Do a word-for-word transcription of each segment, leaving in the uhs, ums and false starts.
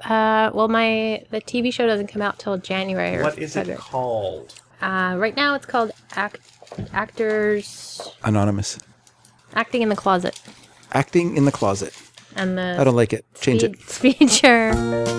Uh, well, my the T V show doesn't come out till January. Or What is February. it called? Uh, right now, it's called Act Actors Anonymous. Acting in the Closet, Acting in the Closet. and the I don't like it. Change speed, it. feature.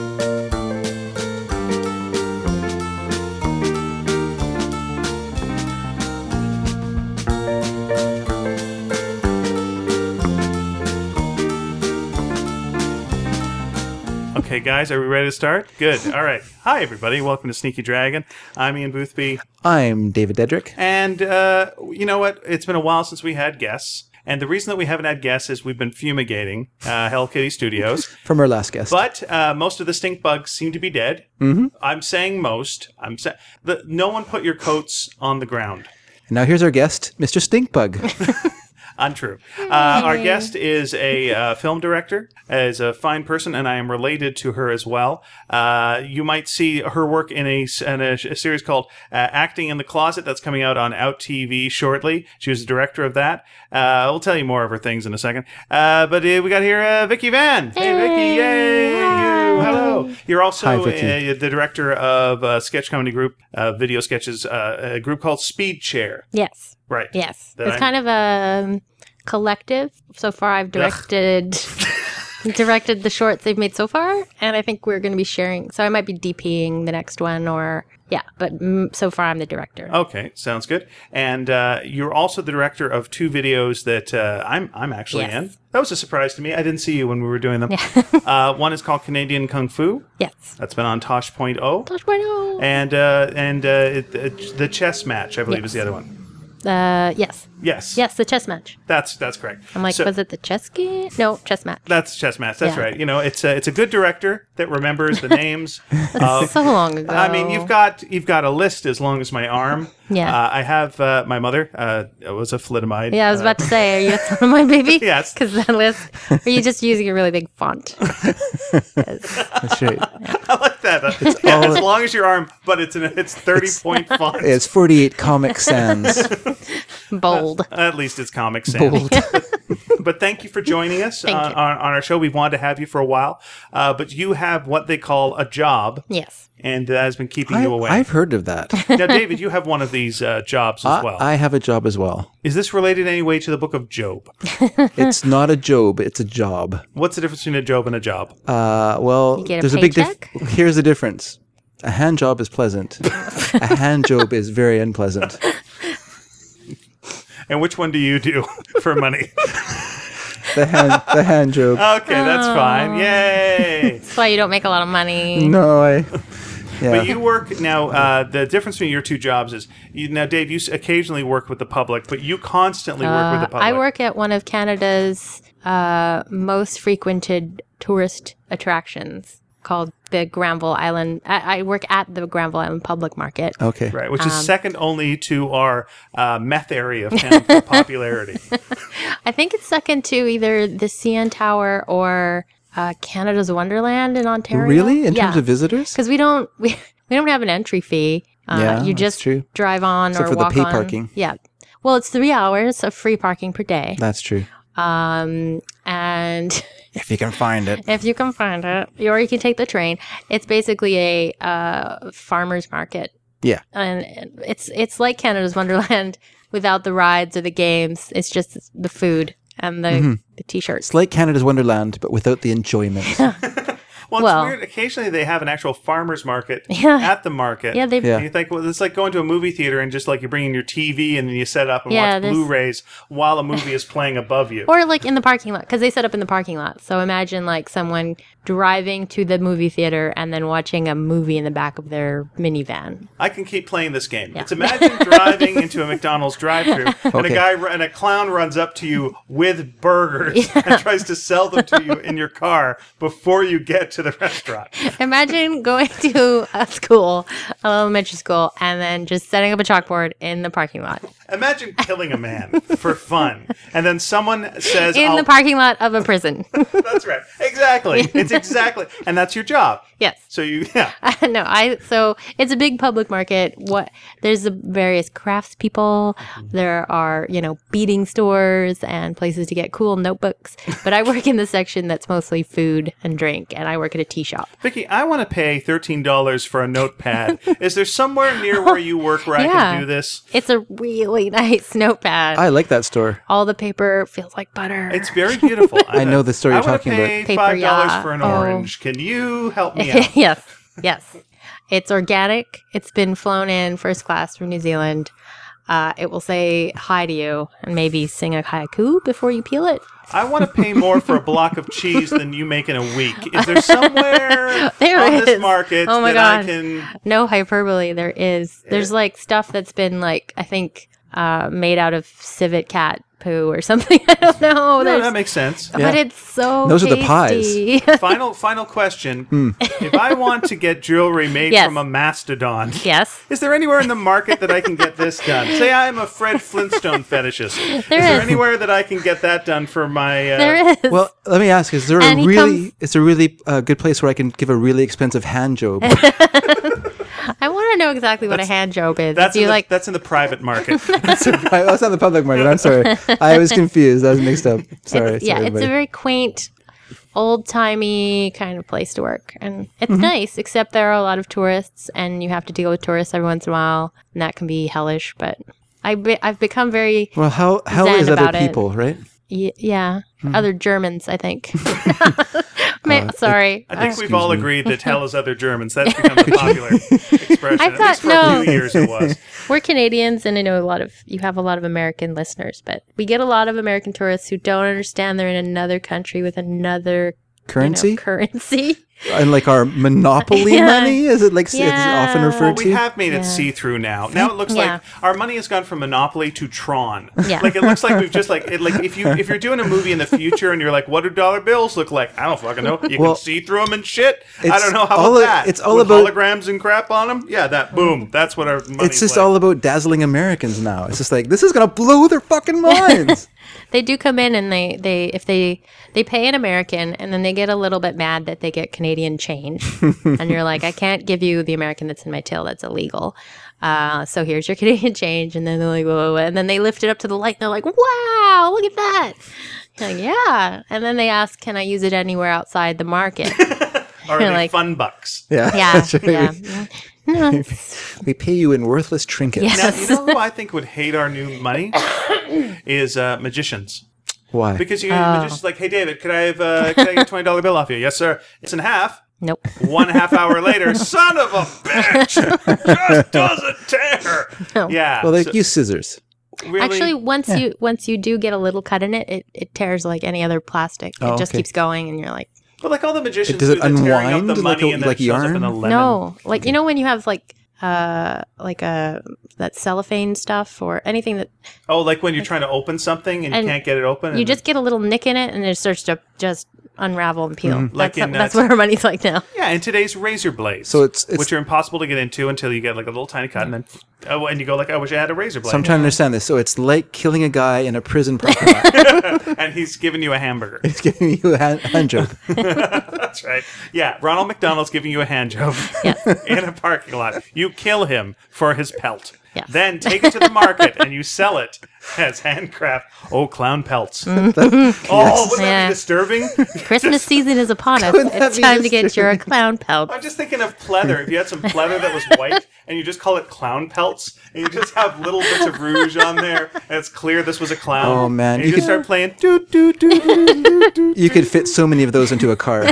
Okay, guys, are we ready to start? Good. All right. Hi, everybody. Welcome to Sneaky Dragon. I'm Ian Boothby. I'm David Dedrick. And uh, you know what? It's been a while since we had guests. And the reason that we haven't had guests is we've been fumigating uh, Hell Kitty Studios. From our last guest. But uh, most of the stink bugs seem to be dead. Mm-hmm. I'm saying most. I'm sa- the, No one put your coats on the ground. And now here's our guest, Mister Stinkbug. Untrue. Uh, our guest is a uh, film director, is a fine person, and I am related to her as well. Uh, you might see her work in a, in a, a series called uh, Acting in the Closet that's coming out on Out T V shortly. She was the director of that. Uh, we'll tell you more of her things in a second. Uh, but uh, we got here uh, Vicky Van. Hey, Hey, Vicky. Yay. hi. You. Hello. You're also Hi, Vicky. uh, the director of a sketch comedy group, uh, video sketches, uh, a group called Speed Chair. Yes, Right. yes. That it's I'm- kind of a collective. So far, I've directed directed the shorts they've made so far, and I think we're going to be sharing. So I might be DPing the next one, or yeah. But mm, so far, I'm the director. Okay, sounds good. And uh, you're also the director of two videos that uh, I'm I'm actually Yes. in. That was a surprise to me. I didn't see you when we were doing them. uh, one is called Canadian Kung Fu. Yes. That's been on Tosh point oh. Touch point oh. And uh, and uh, it, it, the chess match, I believe, Yes. is the other one. Uh, yes. Yes. Yes, the chess match. That's that's correct. I'm like, So- was it the chess game? No, chess match. That's chess match. That's Yeah. right. You know, it's a, it's a good director that remembers the names. of, So long ago. I mean, you've got you've got a list as long as my arm. Yeah. Uh, I have uh, my mother uh, was a thalidomide. Yeah, I was uh, about to say, are you on my baby? Yes. Because that list, or are you just using a really big font? That's right. I like that. It's yeah, as long as your arm, but it's in a, it's thirty point font. It's forty-eight Comic Sans. Bold. At least it's Comic Sans. Bold. But thank you for joining us Thank on, you. on, on our show. We've wanted to have you for a while, uh, but you have what they call a job, Yes. and that has been keeping I, you away. I've heard of that. Now, David, you have one of these uh, jobs as I, well. I have a job as well. Is this related in any way to the Book of Job? It's not a job, it's a job. What's the difference between a job and a job? Uh, well, You get a there's a big paycheck? difference. Here's the difference. A hand job is pleasant. A hand job is very unpleasant. And which one do you do for money? The hand, the hand job. Okay, that's fine. Yay! That's why you don't make a lot of money. No, I. Yeah. But you work now. Uh, the difference between your two jobs is you, now, Dave. You s- occasionally work with the public, but you constantly work with the public. I work at one of Canada's uh, most frequented tourist attractions called the Granville Island. I, I work at the Granville Island Public Market. Okay. right, which is Um, second only to our uh, meth area of town for popularity. I think it's second to either the C N Tower or uh, Canada's Wonderland in Ontario. Really? In yeah. terms of visitors? Because we don't we, we don't have an entry fee. Uh, Yeah, you that's just true. drive on Except or for the walk pay on. parking. Yeah. Well, it's three hours of free parking per day. That's true. Um, and If you can find it. if you can find it, or you can take the train. It's basically a uh, farmer's market, Yeah. and it's it's like Canada's Wonderland without the rides or the games. It's just the food and the, Mm-hmm. the t-shirts. It's like Canada's Wonderland, but without the enjoyment. Well, it's Well- weird. Occasionally, they have an actual farmer's market Yeah. at the market. Yeah, they Yeah. And you think, well, it's like going to a movie theater and just like you bring in your T V and then you set up and Yeah, watch there's- Blu-rays while a movie is playing above you. or like in the parking lot, because they set up in the parking lot. So imagine like someone driving to the movie theater and then watching a movie in the back of their minivan. I can keep playing this game. Yeah. It's imagine driving into a McDonald's drive-thru and a Okay. guy ru- and a clown runs up to you with burgers and tries to sell them to you in your car before you get to the restaurant. Imagine going to a school, an elementary school, and then just setting up a chalkboard in the parking lot. Imagine killing a man for fun, and then someone says, In I'll- the parking lot of a prison. "That's right, exactly. It's exactly, and that's your job." Yes. So you, yeah. no, I so it's a big public market. What there's the various craftspeople. There are, you know, beading stores and places to get cool notebooks. But I work in the section that's mostly food and drink, and I work work at a tea shop. Vicky, I want to pay thirteen dollars for a notepad. Is there somewhere near where you work where I Yeah. can do this? It's a really nice notepad. I like that store. All the paper feels like butter. It's very beautiful. I know the story I you're wanna talking about. pay Paper five dollars yacht. for an Oh. orange. Can you help me out? yes, yes. It's organic. It's been flown in first class from New Zealand. Uh, it will say hi to you and maybe sing a haiku before you peel it. I want to pay more for a block of cheese than you make in a week. Is there somewhere There on this is. market Oh my that I God. can... No hyperbole. There is. There's like stuff that's been like, I think, uh, made out of civet cat poo or something. I don't know. No, There's- that makes sense. But Yeah. it's so Those are the pies. tasty. Final final question. Hmm. If I want to get jewelry made Yes. from a mastodon, yes. is there anywhere in the market that I can get this done? Say I'm a Fred Flintstone fetishist. There is there is. anywhere that I can get that done for my... Uh, There is. Well, let me ask: Is there And a he really, comes- is there a really uh, good place where I can give a really expensive hand job? I want to know exactly what a hand job is. That's Do in you the, like that's in the private market. That's not the public market. I'm sorry. I was confused. I was mixed up. Sorry. It's- yeah, sorry, it's a everybody. very quaint, old timey kind of place to work, and it's Mm-hmm. nice. Except there are a lot of tourists, and you have to deal with tourists every once in a while, and that can be hellish. But I be- I've become very Well, how how zen is other about it. people, right? y- yeah, Hmm. other Germans, I think. Uh, Ma- sorry, I think Uh, we've all agreed that hell is other Germans. That's become a popular expression. I At thought- least for no. a few years it was. we're Canadians, and I know a lot of you have a lot of American listeners, but we get a lot of American tourists who don't understand they're in another country with another you know, Currency currency. and like our monopoly Yeah. money, is it like s- it's often Yeah. referred Well, to? we have made it Yeah. see-through now. Now it looks Yeah. like our money has gone from Monopoly to Tron. Yeah. Like it looks like we've just like it, like if you if you're doing a movie in the future and you're like, what do dollar bills look like? I don't fucking know. You Well, can see through them and shit. I it's don't know how all about a- that. it's all With about- holograms and crap on them. Yeah, that boom. That's what our money. It's just all about dazzling Americans now. It's just like this is gonna blow their fucking minds. They do come in and they, they if they they pay an American and then they get a little bit mad that they get Canadian change and you're like, I can't give you the American that's in my till, that's illegal. Uh, so here's your Canadian change, and then they're like, whoa, whoa, whoa. And then they lift it up to the light and they're like, wow, look at that. You're like, yeah. And then they ask, can I use it anywhere outside the market? Are you're they like- fun bucks? Yeah, Yeah, that's right. yeah. No, We, it's- we pay you in worthless trinkets. Yeah. Now, you know who I think would hate our new money is uh, magicians. Why? Because you Oh. magicians like, hey David, could I have uh, could I get a twenty dollar bill off you? Yes, sir. It's in half. nope. One half hour later, son of a bitch, just doesn't tear. No. Yeah. well, they so- use scissors. really, Actually, once you once you do get a little cut in it, it, it tears like any other plastic. Oh, it just okay. keeps going, and you're like, but like all the magicians, Does it do the tearing out unwind the like money a- and then like it shows up yarn? in a lemon. no, like you know when you have like uh like a that cellophane stuff or anything that Oh, like when you're trying to open something and, And you can't get it open. you and- just get a little nick in it, and it starts to just unravel and peel. Mm-hmm. Like That's, in, uh, that's what our money's like now. yeah, in today's razor blades. So it's- it's- which are impossible to get into until you get like a little tiny cut, and then oh, and you go like, I wish I had a razor blade. So I'm trying to understand this. So it's like killing a guy in a prison parking lot. and he's giving you a hamburger. He's giving you a hand, hand job. That's right. Yeah, Ronald McDonald's giving you a hand job Yeah. in a parking lot. You kill him for his pelt. Yes. Then take it to the market and you sell it as handcraft. Oh, clown pelts. Oh, wouldn't that Yeah. be disturbing? Christmas season is upon us. Wouldn't that It's be time to get your disturbing? clown pelt. I'm just thinking of pleather. If you had some pleather that was white and you just call it clown pelts and you just have little bits of rouge on there and it's clear this was a clown. Oh, man. And you, You just could- start playing doo doo doo doo doo doo. You could fit so many of those into a car.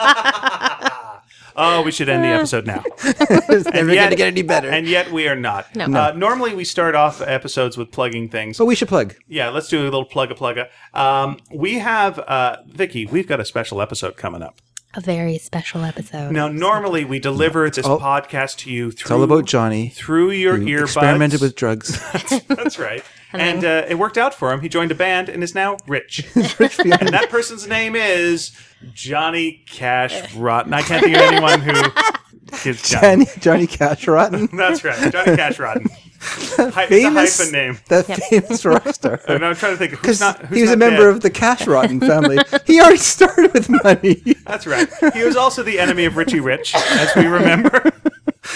Oh, we should end the episode now. It's never yet- going to get any better. And yet we are not. No. Uh, normally we start off episodes with plugging things. but we should plug. Yeah, let's do a little plugga plugga. Um, we have, uh, Vicky, we've got a special episode coming up. A very special episode. Now, normally we deliver this all- podcast to you through It's all about Johnny. through your who earbuds. experimented with drugs. That's right. And uh, it worked out for him. He joined a band and is now rich. Rich beyond- And that person's name is Johnny Cash Rotten. I can't think of anyone who gives Johnny. Johnny, Johnny Cash Rotten. That's right, Johnny Cash Rotten. Hy- Famous, It's a hyphen name. that Yep. famous rock star. And I'm trying to think who's Because not. Who's he was not a member dead. of the Cash Rotten family. He already started with money. That's right. He was also the enemy of Richie Rich, as we remember.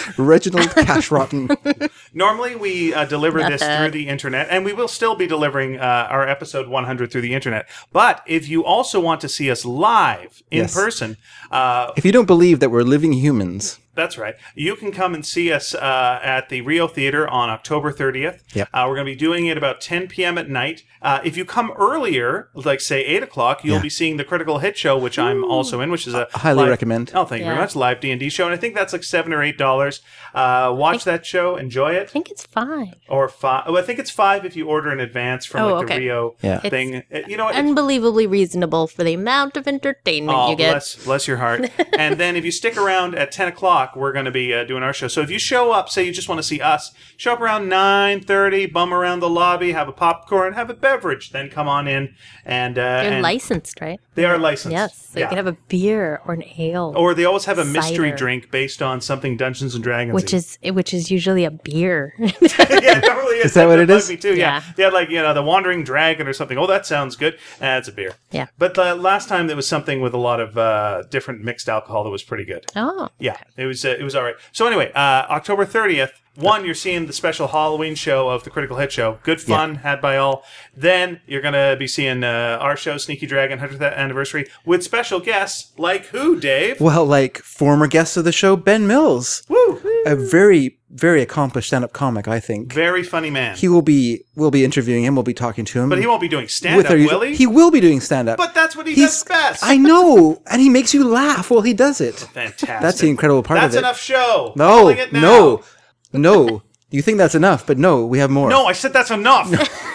Reginald Cash Rotten. Normally, we uh, deliver Not this that. through the internet, and we will still be delivering uh, our episode one hundred through the internet. But if you also want to see us live in Yes. person, uh, If you don't believe that we're living humans, that's right. You can come and see us uh, at the Rio Theater on October thirtieth. Yep. Uh, we're going to be doing it about ten p.m. at night. Uh, if you come earlier, like say eight o'clock, you'll Yeah. be seeing the Critical Hit Show, which I'm also in, which is a highly live- recommend. Oh, thank you very Yeah. much. Live D and D show, and I think that's like seven or eight dollars. Uh, watch that show, enjoy it. I think it's five. Or five. Oh, I think it's five if you order in advance from Oh, like okay. the Rio Yeah. thing. Uh, You know what? It's- Unbelievably reasonable for the amount of entertainment Oh, you get. bless, bless your heart. And then if you stick around at ten o'clock, we're going to be uh, doing our show. So if you show up, say you just want to see us, show up around nine thirty, bum around the lobby, have a popcorn, have a beverage, then come on in. And, uh, They're and licensed, right? they are licensed. Yes. So Yeah. you can have a beer or an ale. Or they always have a mystery cider. drink based on something Dungeons and Dragons. which is which is usually a beer. yeah, it normally is. Is that what it bugged is? Me too. Yeah. Yeah. yeah, like you know, the Wandering Dragon or something. Oh, that sounds good. Uh, it's a beer. Yeah. But the last time there was something with a lot of uh, different mixed alcohol that was pretty good. Oh. Yeah, it was uh, it was all right. So anyway, uh, October thirtieth. One, you're seeing the special Halloween show of the Critical Hit Show. Good fun, had by all. Then you're going to be seeing uh, our show, Sneaky Dragon, one hundredth anniversary, with special guests like who, Dave? well, like former guest of the show, Ben Mills, Woo! a very, very accomplished stand-up comic, I think. Very funny man. He will be, we'll be interviewing him, we'll be talking to him. but he won't be doing with stand-up, our will usual- he? He will be doing stand-up. But that's what he He's- does best. I know, and he makes you laugh while he does it. Fantastic. That's the incredible part That's of it. enough show. No, Calling it now. no, no. You think that's enough, but no, we have more. No, I said that's enough.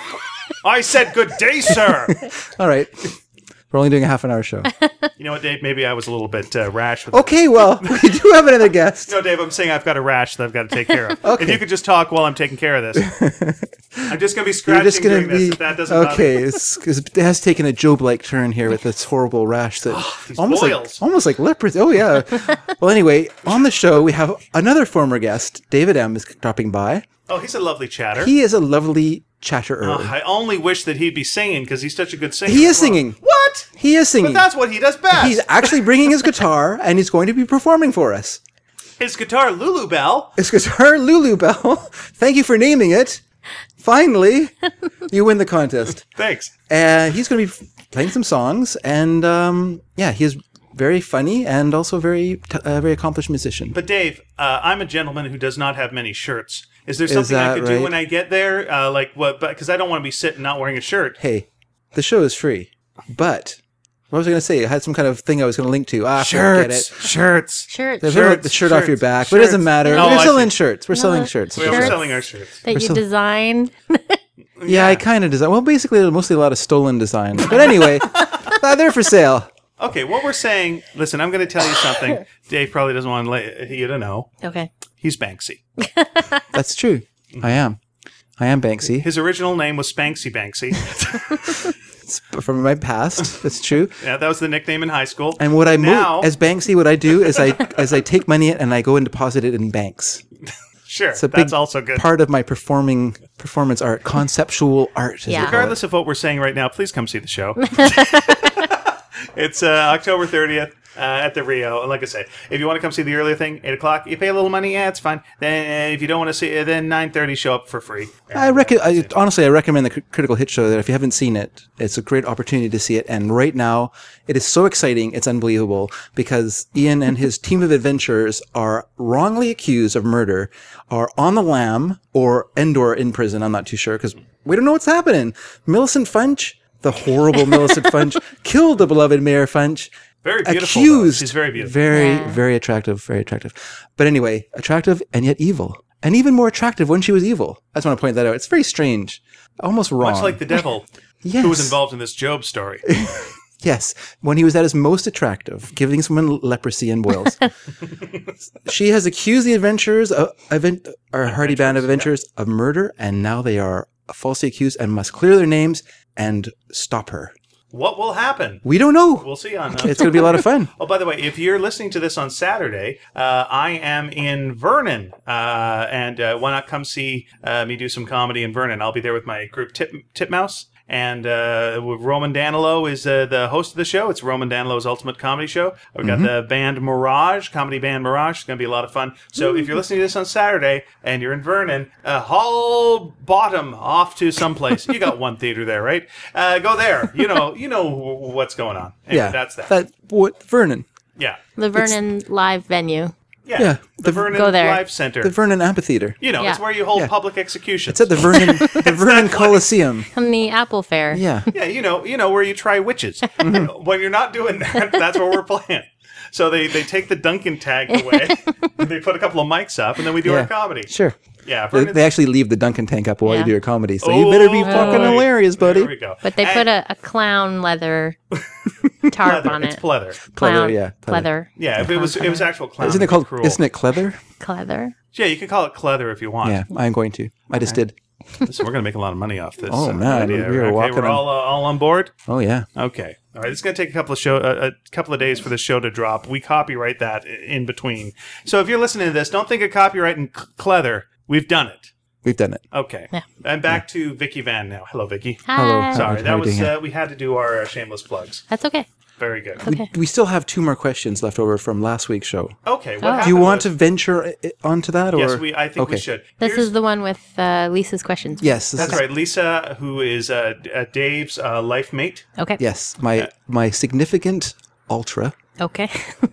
I said good day, sir. All right. We're only doing a half an hour show. You know what, Dave? Maybe I was a little bit uh, rash with Okay, well, we do have another guest. No, Dave, I'm saying I've got a rash that I've got to take care of. Okay. If you could just talk while I'm taking care of this. I'm just going to be You're scratching just going during to this. be If that doesn't bother okay. you. It's, 'cause it has taken a Job-like turn here with this horrible rash that these almost boils. like almost like leprosy. Oh yeah. Well, anyway, on the show we have another former guest, David M, is dropping by. Oh, he's a lovely chatter. He is a lovely chatterer. Oh, I only wish that he'd be singing because he's such a good singer. He is Well, singing. What? He is singing. But that's what he does best. He's actually bringing his guitar and he's going to be performing for us. His guitar, Lulu Bell. His guitar, Lulu Bell. Thank you for naming it. Finally, you win the contest. Thanks. Uh, he's going to be playing some songs, and um, yeah, he is very funny and also very t- uh, very accomplished musician. But Dave, uh, I'm a gentleman who does not have many shirts. Is there something I that could do right? when I get there? Uh, like what? Because I don't want to be sitting not wearing a shirt. Hey, the show is free, but what was I going to say? I had some kind of thing I was going to link to. Ah, forget it. shirts. Shirts. There's Shirts, the shirt off your shirts, back, but it doesn't shirts. matter. Oh, We're I selling see. shirts. We're selling No, shirts. We are Shirts. selling our shirts. that you still- design. Yeah, I kind of design. Well, basically, mostly a lot of stolen design. But anyway, uh, they're for sale. Okay, what we're saying. Listen, I'm going to tell you something. Dave probably doesn't want to let you to know. Okay. He's Banksy. That's true. I am. I am Banksy. His original name was Spanksy Banksy. From my past, that's true. Yeah, that was the nickname in high school. And what I Now- mo- as Banksy, what I do is I as I take money and I go and deposit it in banks. Sure, It's a that's big also good. part of my performing performance art, conceptual art. As Yeah. they call it. Regardless of what we're saying right now, please come see the show. It's uh, October thirtieth uh, at the Rio. And like I said, if you want to come see the earlier thing, eight o'clock, you pay a little money, yeah, it's fine. Then uh, if you don't want to see it, then nine thirty, show up for free. I reckon. I, honestly, I recommend the Cr- Critical Hit Show. That if you haven't seen it, it's a great opportunity to see it. And right now, it is so exciting, it's unbelievable because Ian and his team of adventurers are wrongly accused of murder, are on the lam or and or in prison. I'm not too sure because we don't know what's happening. Millicent Funch, the horrible Millicent Funch, killed the beloved Mayor Funch. Very beautiful. though. Accused. She's very beautiful. Very, Yeah. very attractive. Very attractive. But anyway, attractive and yet evil. And even more attractive when she was evil. I just want to point that out. It's very strange. Almost wrong. Much like the devil yes. who was involved in this Job story. Yes. When he was at his most attractive, giving someone leprosy and boils. She has accused the adventurers, of, event, our hardy band of adventurers, of murder, and now they are falsely accused and must clear their names and stop her. What will happen? We don't know. We'll see on. Uh, It's going to be a lot of fun. Oh, by the way, if you're listening to this on Saturday, uh, I am in Vernon, uh, and uh, why not come see uh, me do some comedy in Vernon? I'll be there with my group Tip, Titmouse, And uh, Roman Danilo is uh, the host of the show. It's Roman Danilo's Ultimate Comedy Show. We've got the band Mirage, comedy band Mirage. It's going to be a lot of fun. So if you're listening to this on Saturday and you're in Vernon, uh, haul bottom off to someplace. You got one theater there, right? Uh, go there. You know, you know what's going on. Anyway, yeah, that's that. That what Vernon. Yeah. The Vernon Live venue. Yeah, Yeah, the, the- Vernon Go there. Live Center. The Vernon Amphitheater. you know, Yeah. it's where you hold Yeah. public executions. It's at the Vernon the Vernon Coliseum. And the Apple Fair. Yeah. yeah, you know, you know where you try witches. When you're not doing that, that's where we're playing. So they, they take the Duncan tag away, and they put a couple of mics up, and then we do Yeah. our comedy. Sure. Yeah, They, Vernon's- they actually leave the Duncan tank up while Yeah. you do your comedy, so you better be Oh, fucking boy. hilarious, buddy. There we go. But they And put a, a clown leather tarp pleather. on It's it. pleather. Pleather, Clown, yeah, pleather. Pleather. Yeah, if it was it was actual clown. Isn't it it'd be called? Cruel. Isn't it cleather? Pleather. Yeah, you can call it pleather if you want. Yeah, I'm going to. I just did. Listen, we're going to make a lot of money off this. Oh, uh, man, idea. we are okay, walking we're on- all uh, all on board. Oh yeah. Okay. All right. It's going to take a couple of show uh, a couple of days for the show to drop. We copyright that i- in between. So if you're listening to this, don't think of copyrighting c- pleather. We've done it. We've done it. Okay. Yeah. And back to Vicky Van now. Hello, Vicky. Hi. Hello. Sorry, how that are you was doing? uh, we had to do our uh, shameless plugs. That's okay. Very good. Okay. We still have two more questions left over from last week's show. Okay. What Oh. happened Do you want to was- venture i- i- onto that? Or? Yes, we. I think we Okay. should. This Here's- is the one with uh, Lisa's questions. Yes. This That's is, right. Lisa, who is uh, D- uh, Dave's uh, life mate, Okay. Yes, my my significant ultra. Okay.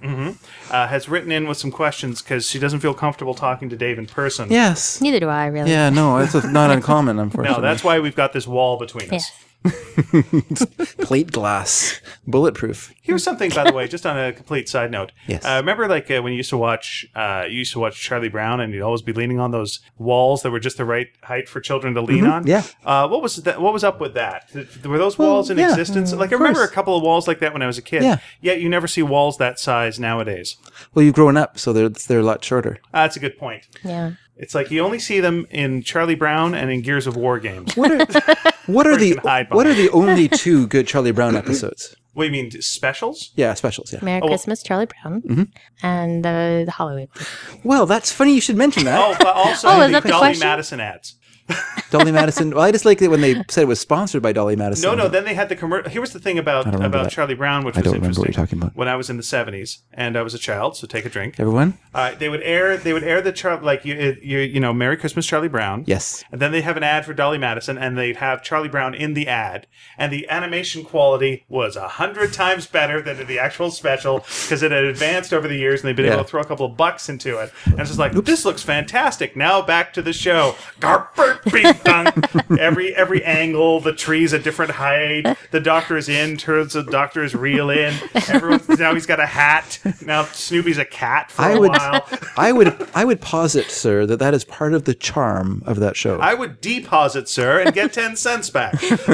uh, has written in with some questions because she doesn't feel comfortable talking to Dave in person. Yes. Neither do I, really. Yeah. No, it's not uncommon. Unfortunately. No, that's why we've got this wall between us. Yes. plate glass, bulletproof. Here's something, by the way, just on a complete side note. Yes. Uh, remember, like uh, when you used to watch, uh, you used to watch Charlie Brown, and you'd always be leaning on those walls that were just the right height for children to lean on. yeah. Uh, what was that? What was up with that? Th- Were those walls in yeah, existence? Like I of remember a course. couple of walls like that when I was a kid. Yeah. Yet you never see walls that size nowadays. Well, you've grown up, so they're they're a lot shorter. Uh, that's a good point. Yeah. It's like you only see them in Charlie Brown and in Gears of War games. What are what are Where you the can hide what are behind. the only two good Charlie Brown episodes? What do you mean specials? Yeah, specials. Yeah. Merry Oh, well- Christmas, Charlie Brown. And uh, the Halloween. Well, that's funny. You should mention that. Oh, but also Oh, is the that the Dolly question? Madison ads. Dolly Madison. Well, I just liked it when they said it was sponsored by Dolly Madison. No, no. Then they had the commercial. Here was the thing about don't remember about that. Charlie Brown, which I was don't remember interesting. what you're talking about. When I was in the seventies and I was a child, so take a drink. Everyone? Uh, they would air. They would air the Char- like you, you, you know, Merry Christmas, Charlie Brown. Yes. And then they have an ad for Dolly Madison, and they'd have Charlie Brown in the ad, and the animation quality was a hundred times better than the actual special because it had advanced over the years, and they'd been Yeah. able to throw a couple of bucks into it. And it's just like, this looks fantastic. Now back to the show. Garper, bing, dong. Every every angle, the tree's a different height. The doctor is in, turns the doctor is real in. Everyone's now he's got a hat. Now Snoopy's a cat for I a would, while. I would, I would posit, sir, that that is part of the charm of that show. I would deposit, sir, and get ten cents back.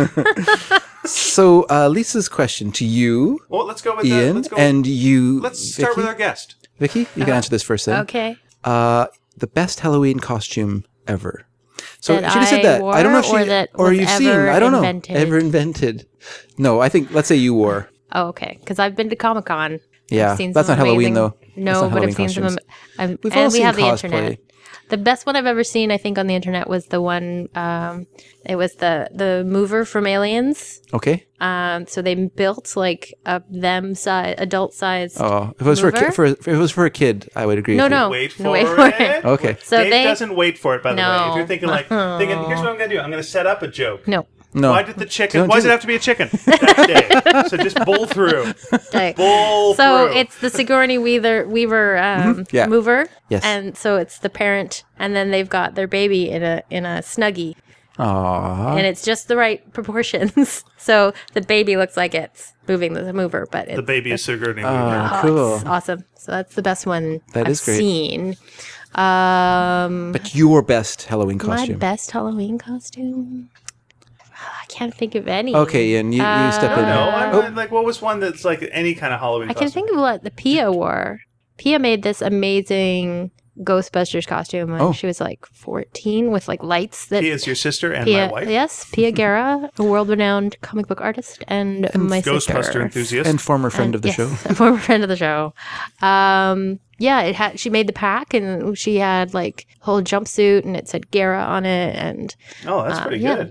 So, uh, Lisa's question to you, Well, let's go with Ian, that. Let's go. and you, let's start Vicky. with our guest. Vicky, you can answer this first. Then, Okay. uh, the best Halloween costume ever. So That she just said I that. I don't know if wore she or that or was you've seen. ever I don't know. invented? Ever invented? No, I think. Let's say you wore. Oh, okay. Because I've been to Comic Con. Yeah, I've seen that's some not Halloween, amazing- though. That's No, not but Halloween I've seen costumes. some. I'm, We've and all we seen have the cosplay. internet. The best one I've ever seen, I think, on the internet was the one. Um, it was the the mover from Aliens. Okay. Um, so they built like a them size, adult size. Oh, if it was for a Mover? kid, for if it was for a kid, I would agree. No, with you. no. Wait for, No, wait for it. it. Okay. So Dave they doesn't wait for it, by the way. If No. you're thinking like, thinking, here's what I'm going to do. I'm going to set up a joke. no. No. Why did the chicken? Don't Why do does it that. have to be a chicken? That's Dave. So just bull through. Okay. Bull So through. it's the Sigourney Weaver Weaver um, Yeah. mover. Yes. And so it's the parent, and then they've got their baby in a in a snuggie, Aww. and it's just the right proportions. So the baby looks like it's moving the mover, but it's, the baby is Sigourney Weaver. Oh, oh, cool. it's awesome. So that's the best one That I've is great. seen. Um, But your best Halloween my costume. best Halloween costume. I can't think of any. Okay, Ian, you, you step Uh, in. no, there. I'm Oh, like, what was one that's like any kind of Halloween I can costume? think of what the Pia wore. Pia made this amazing Ghostbusters costume when Oh. she was like fourteen with like lights that He is your sister and Pia, my wife. yes, Pia Guerra, a world-renowned comic book artist, and, my Ghostbuster sister. enthusiast. and former friend And- of the yes, show. a former friend of the show. Um, yeah, it had. She made the pack, and she had like a whole jumpsuit, and it said Guerra on it, and oh, that's uh, pretty yeah. good.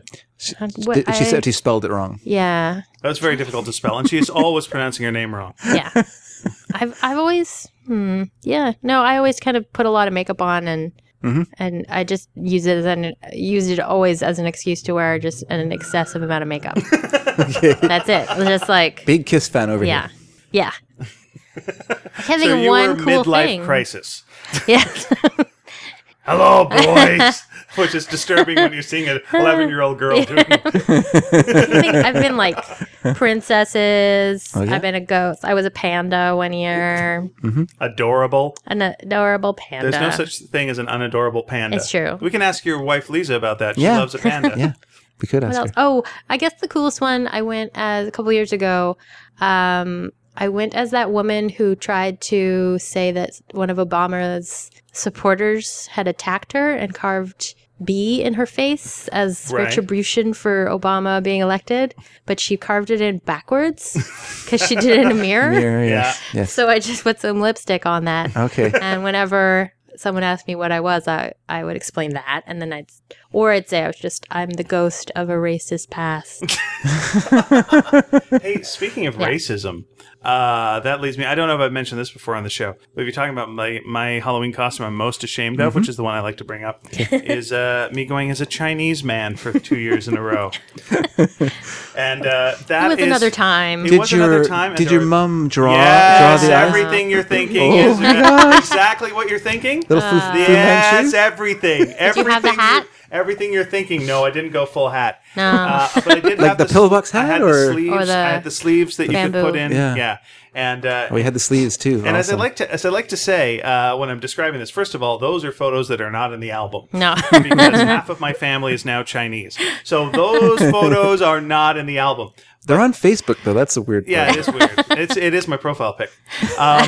What, Did- she I- said she spelled it wrong. Yeah, That was very difficult to spell, and she's always pronouncing her name wrong. yeah. I've I've always hmm, yeah no I always kind of put a lot of makeup on and Mhm. and I just use it as an use it always as an excuse to wear just an excessive amount of makeup. That's it. It's just like Big Kiss fan over yeah, here. yeah. I can't So think of you one were cool midlife thing. crisis. Yeah. Hello, boys. Which is disturbing when you're seeing an eleven-year-old girl doing I think I've been like princesses. Oh, yeah? I've been a ghost. I was a panda one year. adorable. An adorable panda. There's no such thing as an unadorable panda. It's true. We can ask your wife Lisa about that. She Yeah. loves a panda. Yeah, we could What ask else? her. Oh, I guess the coolest one I went as a couple years ago. Um, I went as that woman who tried to say that one of Obama's supporters had attacked her and carved B in her face as Right. retribution for Obama being elected, but she carved it in backwards because she did it in a mirror. Mirror, yes. Yes. So I just put some lipstick on that. Okay. And whenever someone asked me what I was, I, I would explain that. And then I'd, or I'd say I was just, I'm the ghost of a racist past. Hey, speaking of Yeah. racism, uh, that leads me. I don't know if I've mentioned this before on the show, but if you're talking about my, my Halloween costume I'm most ashamed of, Mm-hmm. which is the one I like to bring up, is uh, me going as a Chinese man for two years in a row. And uh, that It was is- another time. It Did was another your time, and did there your were- mum draw Yes, draw the eyes? everything you're thinking Oh is my uh, gosh. exactly what you're thinking. Little Fu, Fu Yes, Manchu? everything. everything you have the hat? you're- Everything you're thinking. No, I didn't go full hat. No. Uh, but I did Like have the s- pillbox I hat, had or- the sleeves. Or the I had the sleeves that you bamboo. could put in. Yeah. Yeah. And uh, Oh, we had the sleeves too. and as I Awesome. like to as I like to say uh, when I'm describing this, first of all, those are photos that are not in the album. No. Because half of my family is now Chinese. So those photos are not in the album. They're on Facebook though. That's a weird. Yeah, part. it is weird. It's it is my profile pic. Um,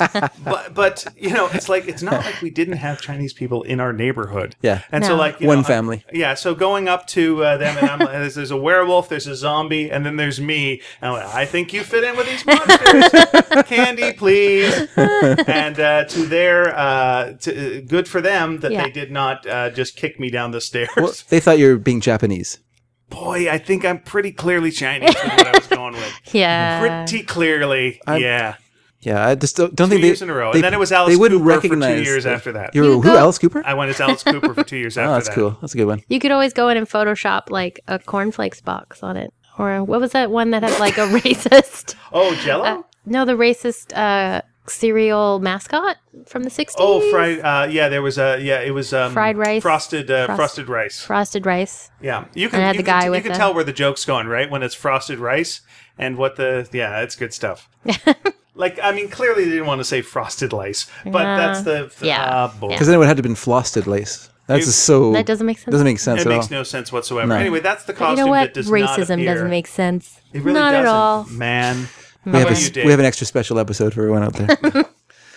but but you know, it's like it's not like we didn't have Chinese people in our neighborhood. Yeah. And so No. like you One know, family. Yeah. So going up to uh, them and I'm like, there's, there's a werewolf, there's a zombie, and then there's me. And I'm like, I think you fit in with these monsters. Candy, please. And uh, to their uh, to, good for them that Yeah. they did not uh, just kick me down the stairs. Well, they thought you were being Japanese. Boy, I think I'm pretty clearly Chinese with what I was going with. Yeah. Pretty clearly, yeah. Yeah, I just don't, don't Two think they. years in a row. They, And then it was Alice they wouldn't Cooper recognize for two years the- after that. You were You who? go- Alice Cooper? I went as Alice Cooper for two years after Oh, that's that. cool. That's a good one. You could always go in and Photoshop like a cornflakes box on it. Or what was that one that had like a racist? Oh, Jello? Uh, no, the racist uh, cereal mascot from the sixties. oh, fried. Uh, yeah, there was a. Yeah, it was um, Fried rice. Frosted, uh, Frost- frosted rice. Frosted rice. Yeah, you can. And I had you the can, guy you with can the- tell where the joke's going, right? When it's frosted rice and what the. Yeah, it's good stuff. Like, I mean, clearly they didn't want to say frosted lace, but Yeah. that's the. Yeah. Uh, boy. Because then it would have to been frosted lace. That's You- just so. That doesn't make sense. Doesn't make sense It at makes all. no sense whatsoever. No. Anyway, that's the But costume you know what? that does not Racism appear. doesn't make sense. It really Not doesn't, at all. man. we How have, about a, you, Dave? we have an extra special episode for everyone out there.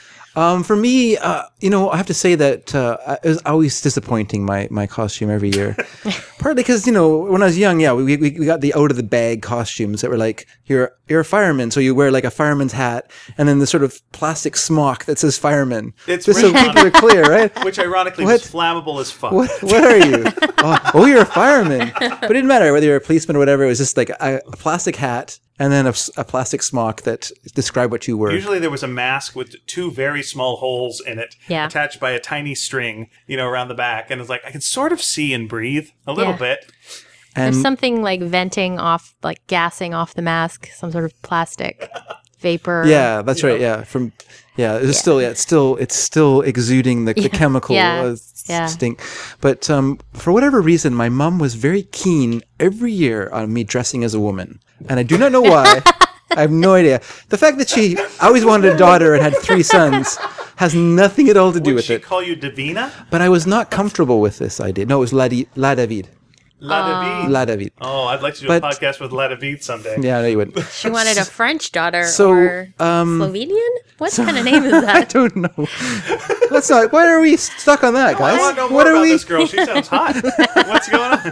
um, for me, uh, you know, I have to say that uh, it was always disappointing, my, my costume every year. Partly because, you know, when I was young, yeah, we, we, we got the out of the bag costumes that were like, you're, you're a fireman, so you wear like a fireman's hat and then the sort of plastic smock that says fireman. It's just so written on people are clear, right? Which ironically What? was flammable as fuck. What, what are you? oh, oh, you're a fireman. But it didn't matter whether you're a policeman or whatever. It was just like a, a plastic hat and then a, s- a plastic smock that described what you were. Usually there was a mask with two very small holes in it, Yeah. attached by a tiny string, you know, around the back. And it's like, I can sort of see and breathe a little Yeah. bit. and There's something like venting off, like gassing off the mask, some sort of plastic vapor. yeah, that's right. Yeah, from yeah, it's still yeah, it's still it's still exuding the, the chemical Yeah. uh, Yeah. stink. But um, for whatever reason, my mom was very keen every year on me dressing as a woman, and I do not know why. I have no idea. The fact that she always wanted a daughter and had three sons has nothing at all to do Would with she it. call you Davina? But I was not comfortable with this idea. No, it was La, Di- La David. La David. La David. Oh, I'd like to do But- a podcast with La David someday. Yeah, no, you wouldn't. She wanted a French daughter So, or um, Slovenian? What kind of name is I that? don't know. Let's not. Why are we stuck on that, I guys? want to know more what are about we? this girl. She sounds hot. What's going on?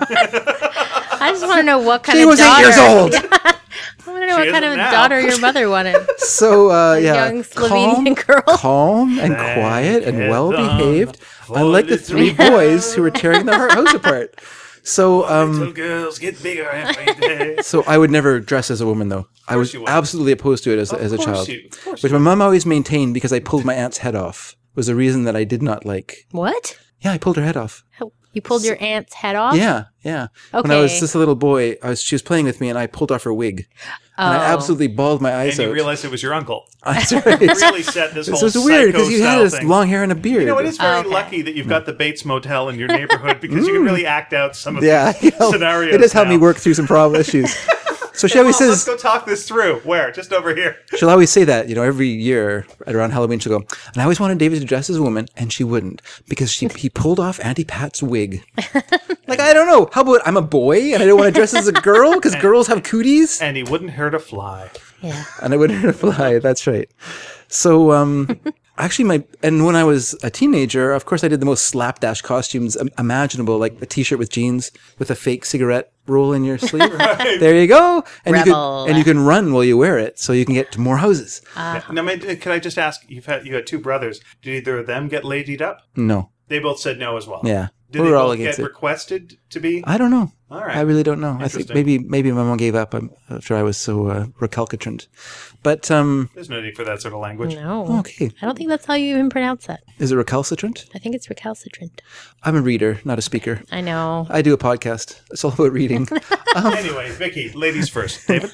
I just want to know what kind She of was daughter. eight years old. I want to know She what kind isn't of now. daughter your mother wanted. So uh, yeah, young Slovenian calm, girl. calm and quiet and Thank well you, behaved, Tom, unlike the for three the boys who were tearing the house apart. So, um, Little girls get bigger every day. so I would never dress as a woman, though. I was you wouldn't. absolutely opposed to it as, as a course child, you- of course which you my mom always maintained because I pulled my aunt's head off. Was a reason that I did not like. What? Yeah, I pulled her head off. How- You pulled your aunt's head off? Yeah, yeah. When I was Okay. just a little boy, I was she was playing with me, and I pulled off her wig, and I Oh. absolutely bawled my eyes And you out. realized it was your uncle. That's right. Really set this This whole was weird because you had psycho-style this thing. long hair and a beard. You know, it is very Okay. lucky that you've got the Bates Motel in your neighborhood because you can really act out some of Yeah, these you know, scenarios. it does help now. me work through some problem issues. So she Well, always let's says, go talk this through. Where? Just over here. she'll always say that, you know, every year at around Halloween, she'll go, and I always wanted David to dress as a woman, and she wouldn't because she he pulled off Auntie Pat's wig. Like, I don't know. How about I'm a boy and I don't want to dress as a girl because girls have cooties? And he wouldn't hurt a fly. Yeah. And I wouldn't hurt a fly. That's right. So, um, actually, my and when I was a teenager, of course, I did the most slapdash costumes im- imaginable, like a T-shirt with jeans with a fake cigarette roll in your sleeve. There you go. And you Rebel. can and you can run while you wear it, so you can get to more houses. Yeah. Now, may- can I just ask? You've had you had two brothers. Did either of them get ladied up? No. They both said no as well. Yeah. Did We they were all both against get it. requested to be? I don't know. All right. I really don't know. I think Interesting. maybe maybe my mom gave up um, after I was so uh, recalcitrant. But um, There's no need for that sort of language. No. okay, I don't think that's how you even pronounce that. is it recalcitrant? I think it's recalcitrant. I'm a reader, not a speaker. I know. I do a podcast. It's all about reading. Anyway, Vicky, ladies first. David?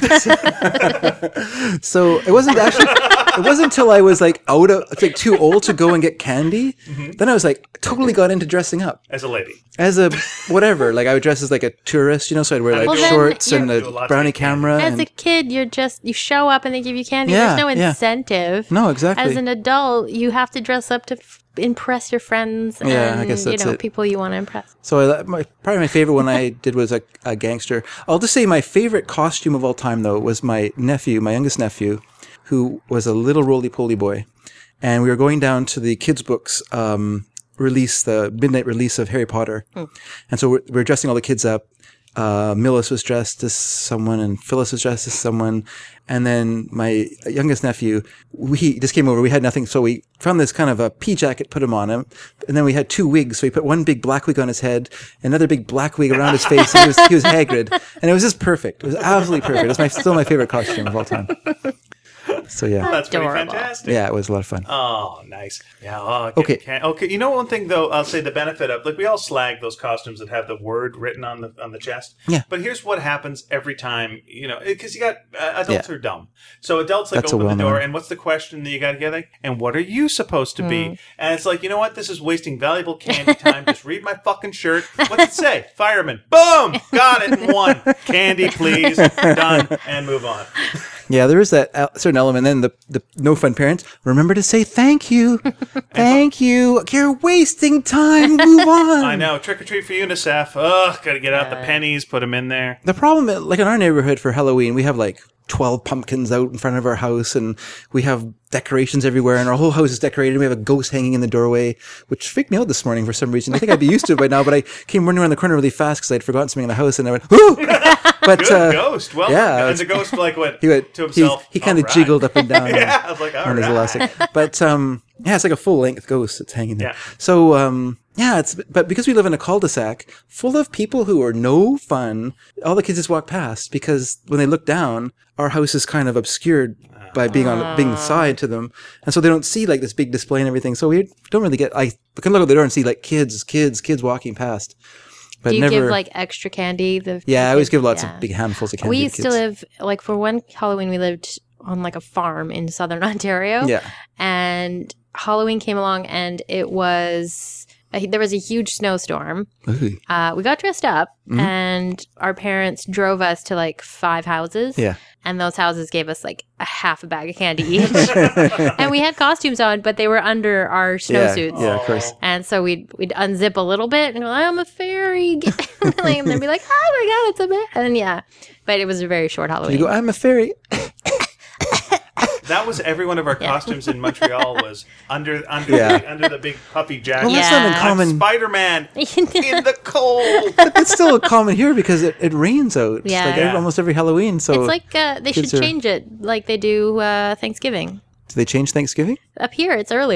So it wasn't actually. It wasn't until I was like out of, it's like too old to go and get candy. Then I was like totally got into dressing up As a lady. as a whatever. Like I would dress as like a tourist, you know. So I'd wear like Well, then shorts you're- and Do a a lot to brownie get candy. camera. As and, a kid, you're just, you show up and they give you candy. Yeah, There's no yeah. incentive. no, exactly. As an adult, you have to dress up to f- impress your friends and, Yeah, I guess you that's know, it. people you want to impress. So I, my, probably my favorite one I did was a, a gangster. I'll just say my favorite costume of all time, though, was my nephew, my youngest nephew, who was a little roly-poly boy. And we were going down to the kids' books um, release, the midnight release of Harry Potter. And so we're, we're dressing all the kids up. Uh, Millis was dressed as someone and Phyllis was dressed as someone. And then my youngest nephew, we just came over. We had nothing. So we found this kind of a pea jacket, put him on him. And then we had two wigs. So we put one big black wig on his head, another big black wig around his face. And he was, he was Hagrid. And it was just perfect. It was absolutely perfect. It's my, still my favorite costume of all time. So yeah. That's pretty Adorable. fantastic. Yeah, it was a lot of fun. Oh, nice. Yeah. Oh, Okay. Can, okay. You know one thing though, I'll say the benefit of like we all slag those costumes that have the word written on the on the chest. Yeah. But here's what happens every time, you know, because you got uh, adults Yeah. are dumb. So adults like That's a open the well-known. door, and what's the question that you got to get? Like, and what are you supposed to Hmm. be? And it's like, you know what? This is wasting valuable candy time. Just read my fucking shirt. What's it say? Fireman. Boom. Got it in one. Candy, please. Done. And move on. Yeah, there is that uh, certain element. Then the, the no fun parents, remember to say thank you. Thank you. You're wasting time. Move on. I know. Trick or treat for UNICEF. Ugh. Got to get out the pennies. Put them in there. The problem, uh, like in our neighborhood for Halloween, we have like twelve pumpkins out in front of our house and we have decorations everywhere and our whole house is decorated. We have a ghost hanging in the doorway, which freaked me out this morning for some reason. I think I'd be used to it by now, but I came running around the corner really fast because I'd forgotten something in the house and I went, ooh! But, Good uh, ghost. Well, yeah, and it's- the ghost like went he went, to himself. he, he kind of "All right." jiggled up and down. Yeah, I was like, all on his right. elastic. But um, yeah, it's like a full length ghost that's hanging there. Yeah. So um, yeah, it's but because we live in a cul-de-sac full of people who are no fun, all the kids just walk past because when they look down, our house is kind of obscured by being on being the side to them, and so they don't see like this big display and everything. So we don't really get. I can look at the door and see like kids, kids, kids walking past. But Do you never. give like extra candy? The yeah, I always kids- give lots yeah. of big handfuls of candy. We to used kids. to live like for one Halloween we lived on like a farm in southern Ontario. Yeah. And Halloween came along and it was a, there was a huge snowstorm. Ooh. Uh, we got dressed up Mm-hmm. and our parents drove us to like five houses. Yeah. And those houses gave us like a half a bag of candy each. And we had costumes on, but they were under our Yeah, snowsuits. yeah, of course. And so we'd we'd unzip a little bit and go, I'm a fairy. And then be like, oh my God, it's a man. And yeah. But it was a very short Halloween. You go, I'm a fairy. That was every one of our costumes in Montreal was under under Yeah. the, under the big puffy jacket. Well, that's Yeah. not uncommon. Spider Man in the cold. It's still common here because it, it rains out. Yeah. Like Yeah. every, almost every Halloween. So It's like uh, they should kids are- change it like they do uh, Thanksgiving. do they change Thanksgiving? Up here, it's earlier.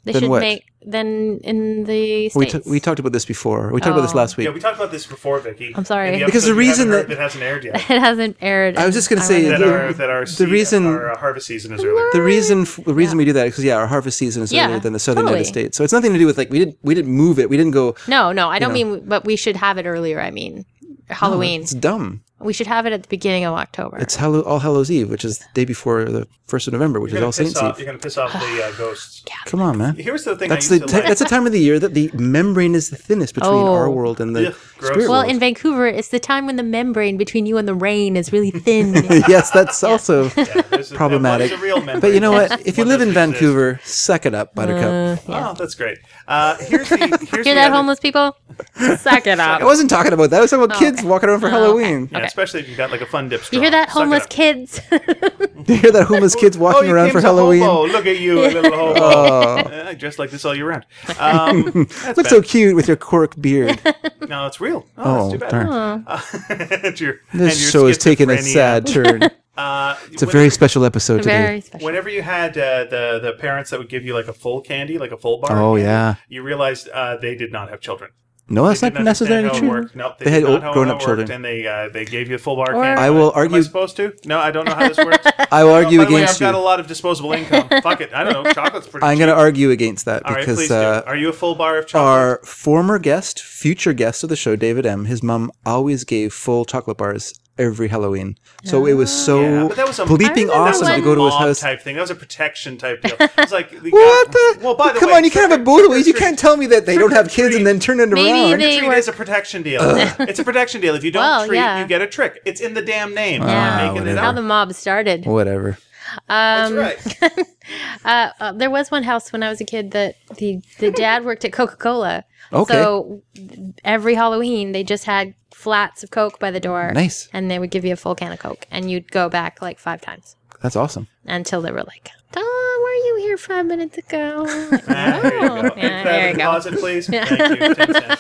They Then should what? make then in the We, States. t- we talked about this before. We talked about this Oh. last week. Yeah, we talked about this before, Vicky. I'm sorry. In the Because episode the you reason haven't heard that- that hasn't aired yet. it hasn't aired. I was just gonna and say I That wanna- our that our, the sea- reason- our uh, harvest season is earlier. The reason f- the reason we do that is because yeah, our harvest season is Yeah, earlier than the southern totally. United States, so it's nothing to do with like we didn't we didn't move it. We didn't go No, no, I don't know. mean, but we should have it earlier. I mean, "Oh, Halloween. it's dumb. We should have it at the beginning of October. It's Hallow- All Hallows Eve, which is the day before the first of November, which You're is gonna, All piss Saints off, Eve. you're gonna piss off the uh, ghosts. Come on, man. Here's the thing. That's I the used t- to like. that's the time of the year that the membrane is the thinnest between Oh. our world and the Ugh, gross. spirit well, world. in Vancouver, it's the time when the membrane between you and the rain is really thin. Yes, that's also Yeah, there's a- problematic. There's a real membrane. But you know what? If you One live in doesn't exist. Vancouver, suck it up, Buttercup. Oh, that's great. Uh, here's the here's Hear the that, other- homeless people? Suck it up. I wasn't talking about that. I was talking about Oh, kids okay. walking around for Oh, Halloween. Yeah, especially if you've got like a fun dip straw. You hear that, Suck it homeless up. kids? You hear that homeless kids walking oh, you around came for to Halloween? Hobo. Look at you, a little hobo. Oh. Uh, I dress like this all year round. Um, that's Look bad. so cute with your cork beard. No, it's real. Oh, Oh, that's too bad. darn. Uh, and your- and This your show is taking a schizophrenia. sad turn. Uh, It's a very special episode today. Very special. Whenever you had uh, the the parents that would give you like a full candy, like a full bar, Oh, of candy, yeah. you realized uh, they did not have children. No, that's They not did understand necessarily how it true. worked. Nope, they, They did had not old- know how grown-up it worked, children. and they uh, they gave you a full bar Or- candy. I will Am argue- I supposed to? No, I don't know how this works. I will argue By the way, against I've got a you. lot of disposable income. Fuck it. I don't know. Chocolate's pretty I'm cheap. going to argue against that All right, because please uh, do. Are you a full bar of chocolate? our former guest, future guest of the show, David M., his mom always gave full chocolate bars every Halloween. So it was so Yeah, but that was a- bleeping I remember awesome when- to go to his mob house. type thing. That was a protection type deal. It's like the What guy- the? Well, by the Come way, on, you can't have it both ways. You can't tell me that they don't have kids and then turn it Maybe around. they- Treat were- is a protection deal. It's a protection deal. If you don't Well, treat, yeah. you get a trick. It's in the damn name. Ah, I'm not making it whatever. How up. the mob started. Whatever. That's Um, right. uh, uh, there was one house when I was a kid that the, the dad worked at Coca Cola. Okay. So every Halloween, they just had flats of Coke by the door. Nice. And they would give you a full can of Coke. And you'd go back like five times That's awesome. until they were like, Tom, were you here five minutes ago? Like, Ah, there you go. "Oh." Can Yeah, I there have you a go. deposit, please? Thank you.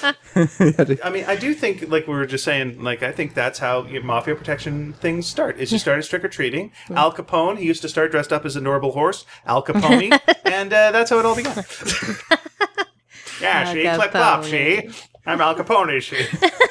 ten cents. I mean, I do think, like we were just saying, like I think that's how you know, mafia protection things start. Is you start as trick or treating. Al Capone, he used to start dressed up as a normal horse, Al Capone, and uh, that's how it all began. Yeah, Al she clip clop, Capone. she. I'm Al Capone, she.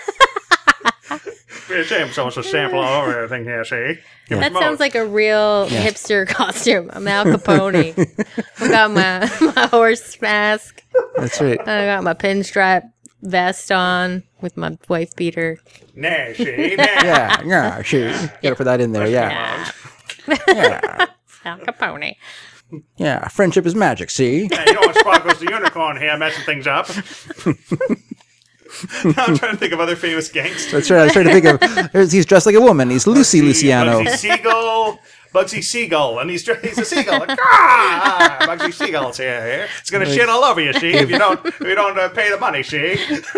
Be a shame so much to sample all over everything here, she. Give me That some sounds more. like a real hipster costume. I'm Al Capone. I've got my, my horse mask. That's right. I got my pinstripe vest on with my wife beater. Nah, she. Nah. Yeah, yeah, sure. Gotta put that in there. Yeah, yeah, Al Capone. yeah. Friendship is magic. See. Yeah, you don't want Sparkles the Unicorn here messing things up. Now I'm trying to think of other famous gangsters. That's right. I was trying to think of. there's- He's dressed like a woman. He's Lucy Luciano. Bugsy Seagull. Bugsy Seagull. And he's, he's a seagull. Like, ah, Bugsy Seagull's here. here. It's going to shit all over you, she, if you don't if you don't uh, pay the money, she.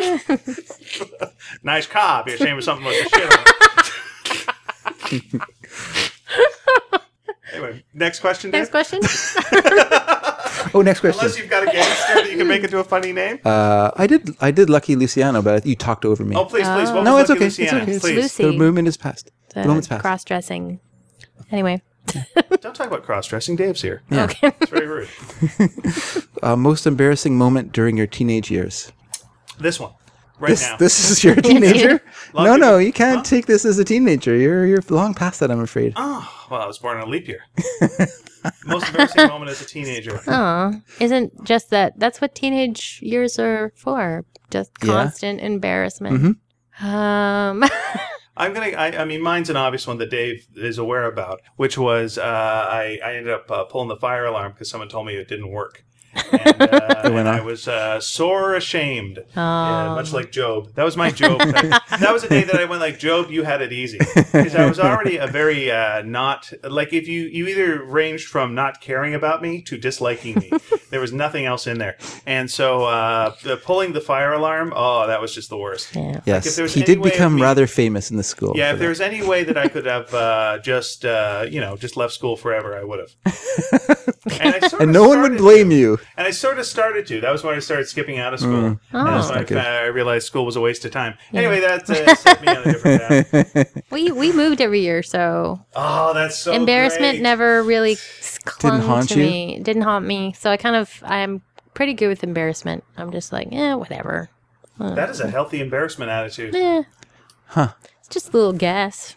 Nice car. Be ashamed of something with the shit on it. Anyway, next question, Dave? Next question. Oh, next question. Unless you've got a gangster that you can make into a funny name. Uh, I did. I did Lucky Luciano, but you talked over me. Oh, please, please. What no, was it's Lucky okay. It's Luciano? okay. It's Please. Lucy. The moment is past. The, The moment's past. cross-dressing. Anyway. Don't talk about cross-dressing. Dave's here. Yeah. Okay. It's very rude. Uh, most embarrassing moment during your teenage years. This one. Right This now. this is your teenager. Long no, no, people- you can't Huh? take this as a teenager. You're you're long past that, I'm afraid. Oh, well, I was born in a leap year. Most embarrassing moment as a teenager. Oh, isn't just that. That's what teenage years are for. Just Yeah. constant embarrassment. Um, I'm gonna. I, I mean, mine's an obvious one that Dave is aware about, which was uh, I, I ended up uh, pulling the fire alarm because someone told me it didn't work, and, uh, went and I off. was uh, sore ashamed. Oh. Yeah, much like Job. That was my Job. type. That was a day that I went like, Job, you had it easy, because I was already a very uh, not like if you you either ranged from not caring about me to disliking me. There was nothing else in there, and so uh, the, pulling the fire alarm. Oh, that was just the worst. yeah. Yes, if there was he any did way of become me- rather famous in the school. Yeah, for if there that. was any way that I could have uh, just, uh, you know, just left school forever, I would have. And, I sort and of no one would started blame to. you. And I sort of started to. That was when I started skipping out of school. Mm. And that's Oh. when I, Okay. I realized school was a waste of time. Anyway, that uh, set me on a different path. We we moved every year, so Oh, that's so embarrassment great. never really s- clung haunt to you? me. It didn't haunt me. So I kind of I'm pretty good with embarrassment. I'm just like, eh, whatever. That is a healthy embarrassment attitude. Eh. Huh. It's just a little gas.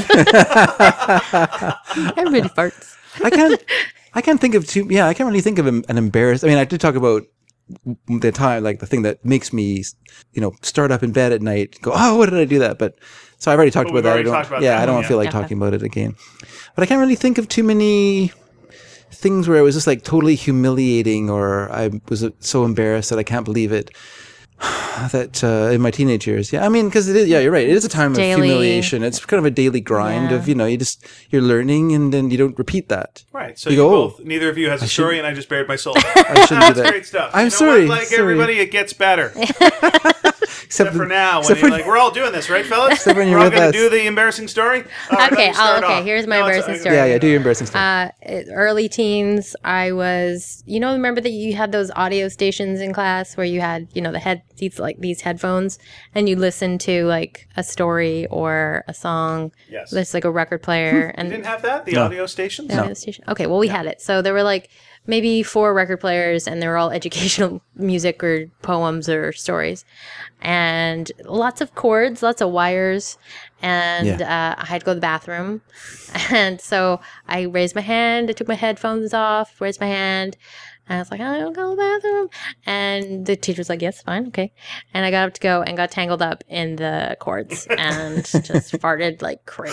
Everybody farts. I can't. I can't think of too. Yeah, I can't really think of an, an embarrassed. I mean, I did talk about the time, like the thing that makes me, you know, start up in bed at night, go, oh, what did I do that? But so I've already talked But about we've that. I already don't. talked about yeah, that I don't one, feel yeah. like Okay. talking about it again. But I can't really think of too many things where it was just like totally humiliating, or I was uh, so embarrassed that I can't believe it. That uh, in my teenage years, yeah, I mean, because it is, yeah, you're right. It is a time Daily. of humiliation. It's kind of a daily grind Yeah. of, you know, you just you're learning and then you don't repeat that. Right. So You you, go, oh, both, neither of you has a story, and I just bared my soul. I shouldn't do that. Great stuff. I'm You know sorry. What? Like sorry. everybody, it gets better. Except Except for now, when except you're for- like, we're all doing this, right, fellas? Except when you're we're all with going us. to do the embarrassing story. All right, Okay, let me start oh, okay, off. here's my No, it's- embarrassing story. Yeah, yeah, do your embarrassing stuff. Uh, it- early teens, I was, you know, remember that you had those audio stations in class where you had, you know, the head, these like these headphones, and you listen to like a story or a song. Yes. There's like a record player, You and didn't have that? The No. audio stations? the audio station. Okay, well, we had it. So there were like maybe four record players, and they were all educational music or poems or stories, and lots of cords, lots of wires. And uh, I had to go to the bathroom. And so I raised my hand. I took my headphones off, raised my hand. And I was like, I don't go to the bathroom. And the teacher was like, yes, fine, okay. And I got up to go and got tangled up in the cords and just farted like crazy.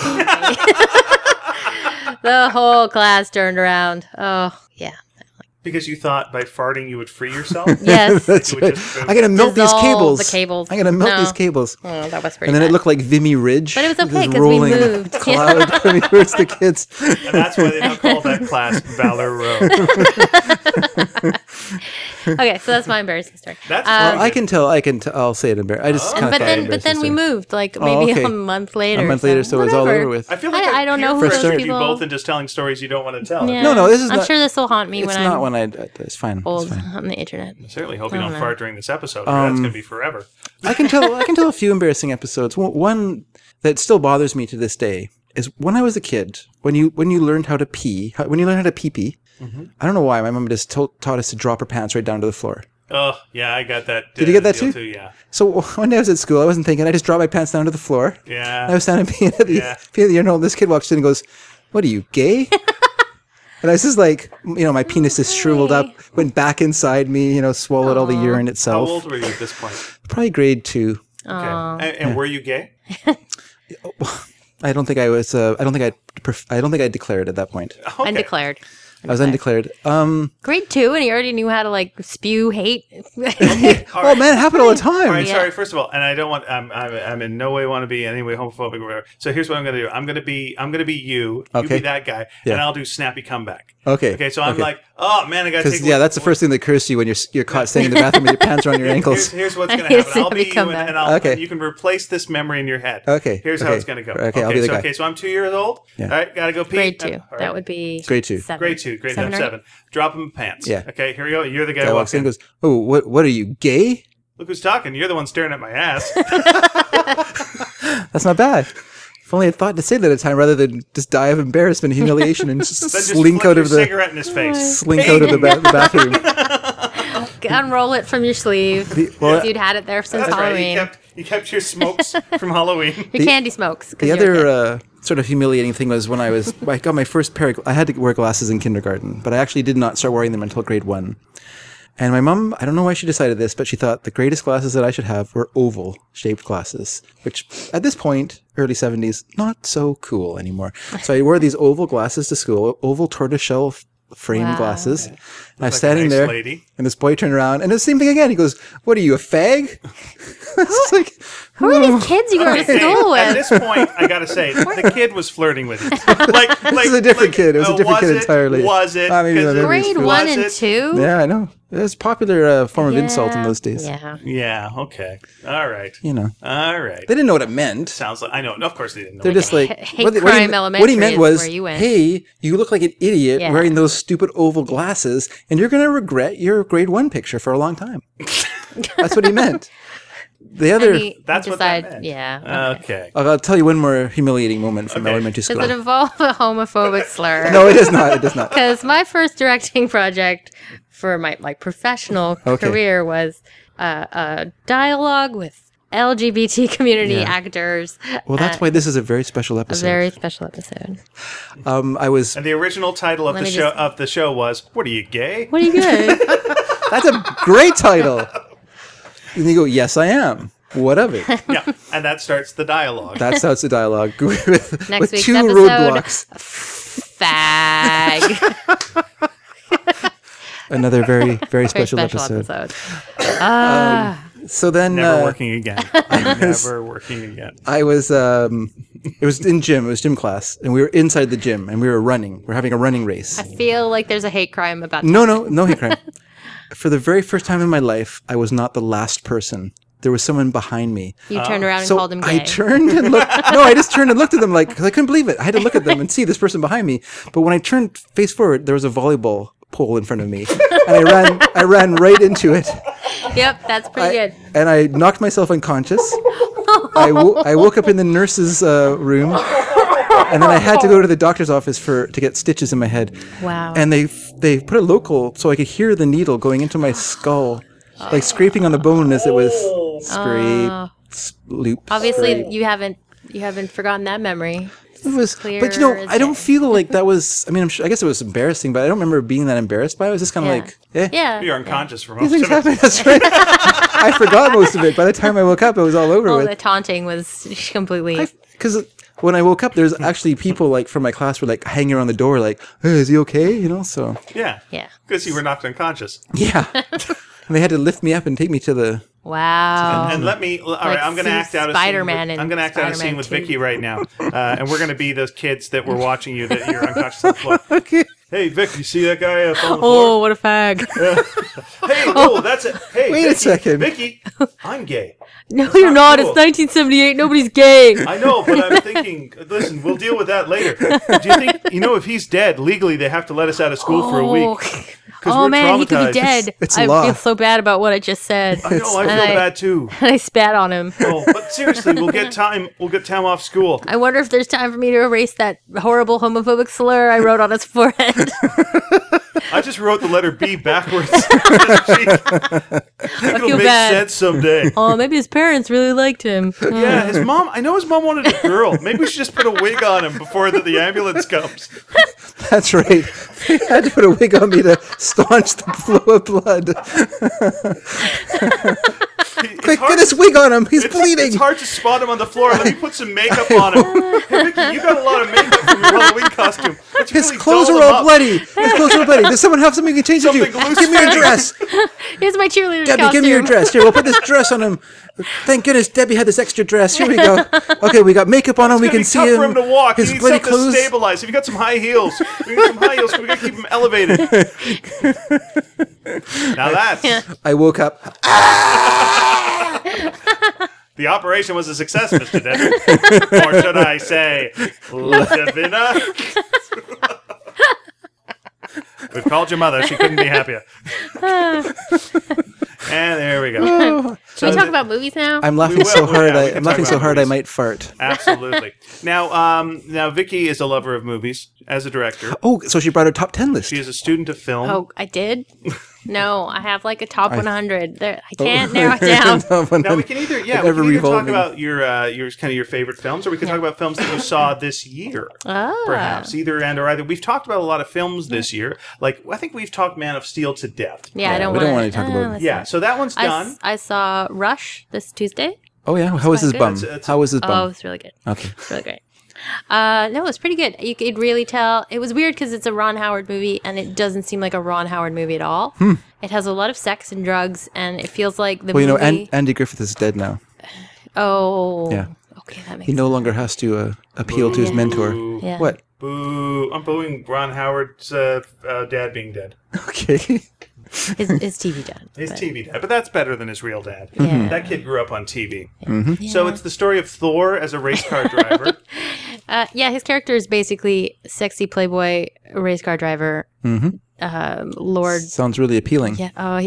The whole class turned around. Oh, yeah. Because you thought by farting you would free yourself? Yes. That's You would right. just- I'm gonna melt these Dissolve cables. the cables. I'm gonna melt No. these cables. Oh, that was pretty And then bad. it looked like Vimy Ridge. But it was This okay 'cause we rolling moved. cloud coming towards the kids. And that's why they don't call that class Valor Row. Okay, so that's my embarrassing story. That's Uh, very I good. can tell. I can. T- I'll say it. Embar- I just. Oh. kinda But thought then, but then embarrassing we story. moved like maybe okay. a month later. A month later, so it was all whatever. over with. I feel like I- I, I don't know who those frustrated you people- both into just telling stories you don't want to tell. Yeah. No, no, this is I'm not- sure this will haunt me It's when not I'm when I. It's fine. It's old fine. on the internet. I certainly hope you I don't don't know. fart during this episode. or that's going to be forever. I can tell. I can tell a few embarrassing episodes. One- One that still bothers me to this day is when I was a kid. When you when you learned how to pee. how- When you learned how to pee pee. I don't know why my mom just to- taught us to drop our pants right down to the floor. Oh, yeah, I got that. Did you get that deal too? Yeah. So one day I was at school. I wasn't thinking. I just dropped my pants down to the floor. Yeah. I was standing peeing at the, Yeah. peeing at the urinal. This kid walks in and goes, "What are you, gay?" And I was just like, you know, my penis is shriveled up, went back inside me, you know, swallowed all the urine How itself. old were you at this point? Probably grade two. Okay. And, and were you gay? I don't think I was. Uh, I don't think I. Pref- I don't think I declared at that point. Okay. Undeclared. I was undeclared. Um. Grade two, and he already knew how to like spew hate. All Oh right. man, it happened all the time. All right, Yeah. sorry. First of all, and I don't want. I'm. I'm, I'm in no way want to be any way homophobic or whatever. So here's what I'm going to do. I'm going to be. I'm going to be you. You Okay. be that guy, Yeah. and I'll do snappy comeback. Okay. Okay. So I'm like, oh man, I got to take. Because yeah, that's the first thing that occurs to you when you're you're caught standing in the bathroom with your pants around your Here's, ankles. here's what's I going to need happen. I'll snappy be you, and, comeback. and I'll, Okay. and you can replace this memory in your head. Okay, Here's how okay. it's going to go. Okay, I'll be the so, guy. Okay, so I'm two years old. Yeah. All right, got to go pee. Grade two. Uh, all right. That would be Grade two. Seven. Grade two. Grade seven. seven. or seven. Drop them pants. Yeah. Okay, here we go. You're the guy Guy walking walks in and goes, "Oh, what? What are you, gay?" Look who's talking. You're the one staring at my ass. That's not bad. If only I thought to say that at a time rather than just die of embarrassment and humiliation and just Then just slink flick out your of the cigarette in his face. slink out of the, ba- the bathroom. Unroll it from your sleeve. well, You'd had it there since That's right. You Halloween. kept you kept your smokes from Halloween. Your candy smokes. 'cause The you're a other kid. uh, sort of humiliating thing was when I was I got my first pair. Of, I had to wear glasses in kindergarten, but I actually did not start wearing them until grade one. And my mom, I don't know why she decided this, but she thought the greatest glasses that I should have were oval shaped glasses, which at this point, early seventies, not so cool anymore. So I wore these oval glasses to school, oval tortoiseshell f- frame Wow. glasses. And I was Like a standing nice there, lady. and this boy turned around, and it's the same thing again. He goes, "What are you, a fag?" It's like, Who are these kids you go to Hey, school at with? this point, I gotta say, the kid was flirting with you. Like, like This is a different kid. It was a uh, different kid it? entirely. Was it? I mean, 'Cause yeah, it- Grade was one was and it? two? yeah, I know. It was a popular uh, form of insult in Yeah. those days. Yeah. Yeah. Okay. All right. You know, All right. they didn't know what it meant. Sounds like I know. No, of course they didn't know. They're what just that like Hate what, they- Crime what, he, what Elementary he meant is was, where you went. "Hey, you look like an idiot Yeah. wearing those stupid oval glasses, and you're going to regret your grade one picture for a long time." That's what he meant. The other, And he That's what that decide- meant. Yeah. Okay. I'll I'll tell you one more humiliating moment from Okay. elementary Does school. it involve a homophobic slur? No, it does not. It does not. Because my first directing project for my like professional Okay. career was uh, a dialogue with L G B T community Yeah. actors. Well, that's uh, why this is a very special a episode. very special episode. um, I was. And the original title of Let the me show just- of the show was "What are you, gay?" What are you good? That's a great title. And you go, yes, I am. What of it? Yeah, and that starts the dialogue. That starts the dialogue with, Next with week's two episode. roadblocks. Fag. Another very, very Very special, special episode. episode. Ah. So then Never uh, working again. Never working again. I was, um, it was in gym, it was gym class, and we were inside the gym, and we were running. We are having a running race. I feel like there's a hate crime about to No, no, no hate crime. For the very first time in my life, I was not the last person. There was someone behind me. You turned around and So called him gay. I turned and looked. No, I just turned and looked at them like, because I couldn't believe it. I had to look at them and see this person behind me. But when I turned face forward, there was a volleyball pole in front of me. And I ran, I ran right into it. Yep, that's pretty I, good. and I knocked myself unconscious. I, wo- I woke up in the nurse's uh, room, and then I had to go to the doctor's office for to get stitches in my head. Wow. And they they put a local so I could hear the needle going into my skull, like scraping on the bone as it was scrape, Oh. s- loop. Obviously, scrape. you haven't you haven't forgotten that memory. It was, clear but you know, as I don't day. feel like that was. I mean, I'm sure, I guess it was embarrassing, but I don't remember being that embarrassed by it. I was just kind of Yeah. like, eh. Yeah. You're unconscious for most Things of it. happen. That's right. I forgot most of it. By the time I woke up, it was all over Oh, with. the taunting was completely. Because when I woke up, there's actually people like from my class were like hanging around the door, like, hey, "Is he okay?" You know. So Yeah. Yeah. Because you were knocked unconscious. yeah, and they had to lift me up and take me to the. Wow. And let me. All right, Like I'm going to see act out a Spider-Man scene. With, in I'm going to act out a scene Spider-Man with two. Vicky right now, uh, and we're going to be those kids that were watching you that you're unconscious on the floor. Okay. Hey, Vic, you see that guy up on the Oh, what a fag. floor? Hey, oh, that's it. Hey, Wait a Vicky, second. Vicky, I'm gay. No, you're not not. cool. It's nineteen seventy-eight. Nobody's gay. I know, but I'm thinking. Listen, we'll deal with that later. Do you think you know if he's dead legally, they have to let us out of school for a week? 'Cause Oh we're man, he could traumatized. be dead. It's I law. feel so bad about what I just said. I know. I And feel I- bad too. And I spat on him. Oh, but seriously, we'll get time. We'll get time off school. I wonder if there's time for me to erase that horrible homophobic slur I wrote on his forehead. I just wrote the letter B backwards. I think it'll feel make bad. sense someday. Oh, maybe his parents really liked him. Yeah, his mom. I know his mom wanted a girl. Maybe we should just put a wig on him before the, the ambulance comes. That's right. They had to put a wig on me to staunch the flow of blood. It's Quick, hard- get his wig on him. He's It's, bleeding. it's hard to spot him on the floor. Let me put some makeup on him. Hey, Vicky, you got a lot of makeup from your Halloween costume. Let's His really clothes doll are him all up. bloody. His clothes are all bloody. Does someone have something you can change it Something to? loose Give me your fitting. dress. Here's my cheerleader Debbie, costume. give me your dress. Here, we'll put this dress on him. Thank goodness Debbie had this extra dress. Here we go. Okay, we got makeup on him. We It's gonna can be see tough him. for him to walk. His he needs bloody something clothes. to stabilize. If you got some high heels, we got some high heels. We got to keep him elevated. Now that's I woke up. the operation was a success, Mister Denver. Or should I say, Levina? We've called your mother. She couldn't be happier. And there we go. Should we talk about movies now? I'm laughing will, so yeah, hard. we I, can I'm talk laughing so about hard I movies. might fart. Absolutely. Now, um, now Vicky is a lover of movies as a director. Oh, so she brought her top ten list. She is a student of film. oh, I did? No, I have like a top one hundred. There, I can't narrow it down. Now we can either yeah we Ever can either talk revolving. about your uh, your kind of your favorite films, or we can talk about films that you saw this year, Ah. perhaps either and or either. We've talked about a lot of films this year. Like I think we've talked Man of Steel to death. Yeah, I don't we want don't wanna talk about- let's Yeah, not. so that one's I, done. s- I saw Rush this Tuesday. Oh yeah, how was his quite bum? good. It's- it's- How was his Oh, bum? it's really good. Okay. It's really great. Uh, no, it's pretty good. You could really tell. It was weird because it's a Ron Howard movie, and it doesn't seem like a Ron Howard movie at all. It has a lot of sex and drugs, and it feels like the Well, you know, movie. An- Andy Griffith is dead now. oh, Yeah. Okay, that makes He no longer has to uh, appeal to his mentor. Boo. Yeah. What? Boo! I'm booing Ron Howard's uh, uh, dad being dead. Okay. his, his T V done. His but- T V dad, but that's better than his real dad. Yeah. That kid grew up on T V. Mm-hmm. So it's the story of Thor as a race car driver. Uh, yeah, his character is basically sexy playboy race car driver. Mm-hmm. Um, Lord. Sounds really appealing. Yeah. Oh, he's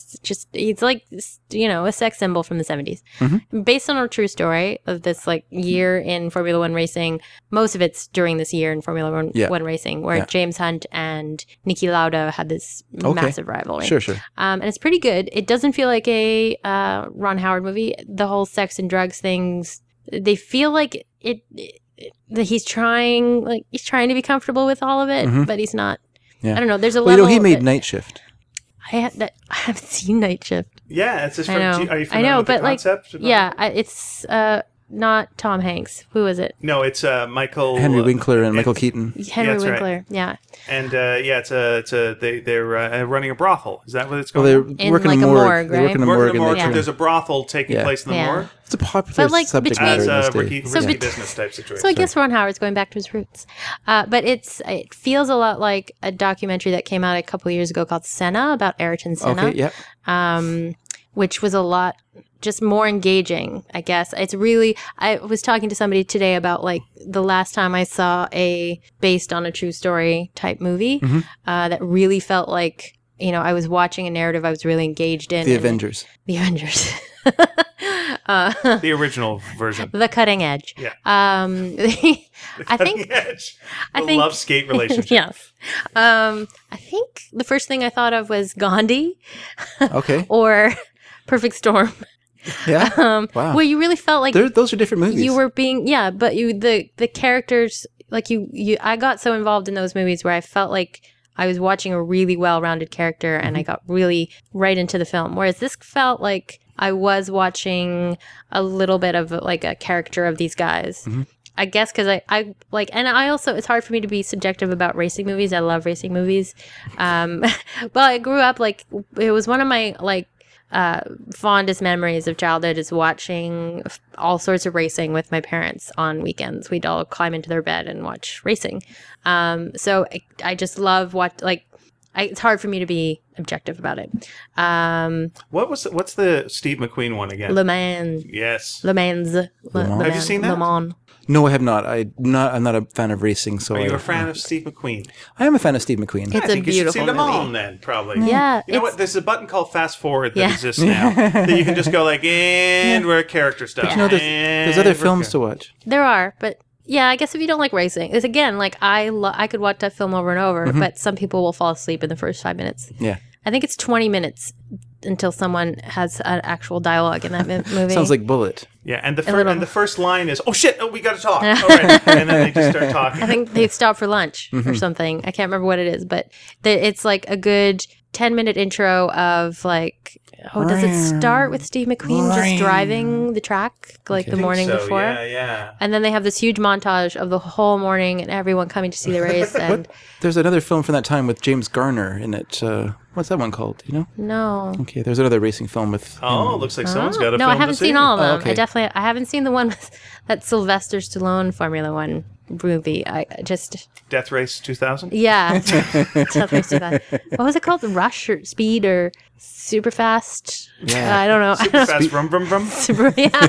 he's just he's like you know a sex symbol from the seventies, Mm-hmm. based on a true story of this like year in Formula One racing. Most of it's during this year in Formula One, Yeah. One racing, where Yeah. James Hunt and Niki Lauda had this Okay. massive rivalry. Sure, sure. Um, and it's pretty good. It doesn't feel like a uh, Ron Howard movie. The whole sex and drugs things, they feel like it, it that he's trying like he's trying to be comfortable with all of it, Mhm. but he's not. Yeah. I don't know. There's a Well, you level know, he made that- Night Shift. I have that. I haven't seen Night Shift. Yeah, it's just I from. know. Are you I familiar know, with but the like, concept? yeah, I, it's uh, not Tom Hanks. Who is it? No, it's uh, Michael Henry Winkler and Michael it's- Keaton. Henry that's right. Winkler. Yeah, And uh, yeah, it's a it's a they they're uh, running a brothel. Is that what it's Well, called? they're In working like in a a morgue. morgue, They work right? in a Working morgue. in and the morgue, they but turn- there's a brothel taking Yeah. place in the Yeah. morgue It's a popular But, like, subject between- matter as in a this day. Ricky, So risky bet- business type situation. so I guess Ron Howard's going back to his roots, uh, but it's it feels a lot like a documentary that came out a couple of years ago called Senna about Ayrton Senna. Okay, yeah. um, which was a lot just more engaging, I guess. It's really, I was talking to somebody today about like the last time I saw a based on a true story type movie Mhm. uh, that really felt like, you know, I was watching a narrative I was really engaged in. The and- Avengers. The Avengers. uh, the original version. the cutting edge. Yeah. Um, I think, Cutting edge. I The think- love skate relationship. yes. Um, I think the first thing I thought of was Gandhi Okay. or Perfect Storm. Yeah. Um, Wow. where you really felt like They're, those are different movies. you were being, yeah, but you, the, the characters, like you, you, I got so involved in those movies where I felt like I was watching a really well-rounded character and I got really right into the film. Whereas this felt like I was watching a little bit of like a character of these guys. I guess because I, I like, and I also, it's hard for me to be subjective about racing movies. I love racing movies. Um, but I grew up like, it was one of my like, uh, fondest memories of childhood is watching f- all sorts of racing with my parents on weekends. We'd all climb into their bed and watch racing. Um, so I, I just love what, like, I, it's hard for me to be objective about it. Um, What was what's the Steve McQueen one again? Le Mans, yes. Le Mans, Le, Mans. Le Have you Mans- seen that? Le Mans. No, I have not. I not. I'm not a fan of racing. So Are you I, a fan of Steve McQueen? I am a fan of Steve McQueen. It's I a think you should see beautiful Le Mans movie. then, probably. Yeah, You know it's- what? There's a button called Fast Forward that Yeah. exists now that you can just go like, and we're character stuff. You know, there's, there's other and we're films char- to watch. There are, but yeah, I guess if you don't like racing, it's again like I lo- I could watch that film over and over, Mm-hmm. but some people will fall asleep in the first five minutes. Yeah. I think it's twenty minutes until someone has an actual dialogue in that mi- movie. Sounds like Bullet. Yeah, and the A fir- little- and the first line is, "Oh shit! Oh, we got to talk." All right, and then they just start talking. I think they stop for lunch Mm-hmm. or something. I can't remember what it is, but the, it's like a good ten minute intro of like, oh, does it start with Steve McQueen just driving the track like the I think morning so, before? Yeah, yeah. And then they have this huge montage of the whole morning and everyone coming to see the race. And There's another film from that time with James Garner in it. Uh, what's that one called? You know? no. Okay, there's another racing film with. Oh, looks like someone's got a no, film I haven't to see. seen all of Oh, them. okay. I definitely I haven't seen the one with that Sylvester Stallone Formula One movie. I I just Death Race two thousand. yeah. Death Race two thousand. What was it called? Rush or Speed or Super Fast? Yeah. Uh, I don't know. I don't know. Fast rum rum rum. Super, yeah.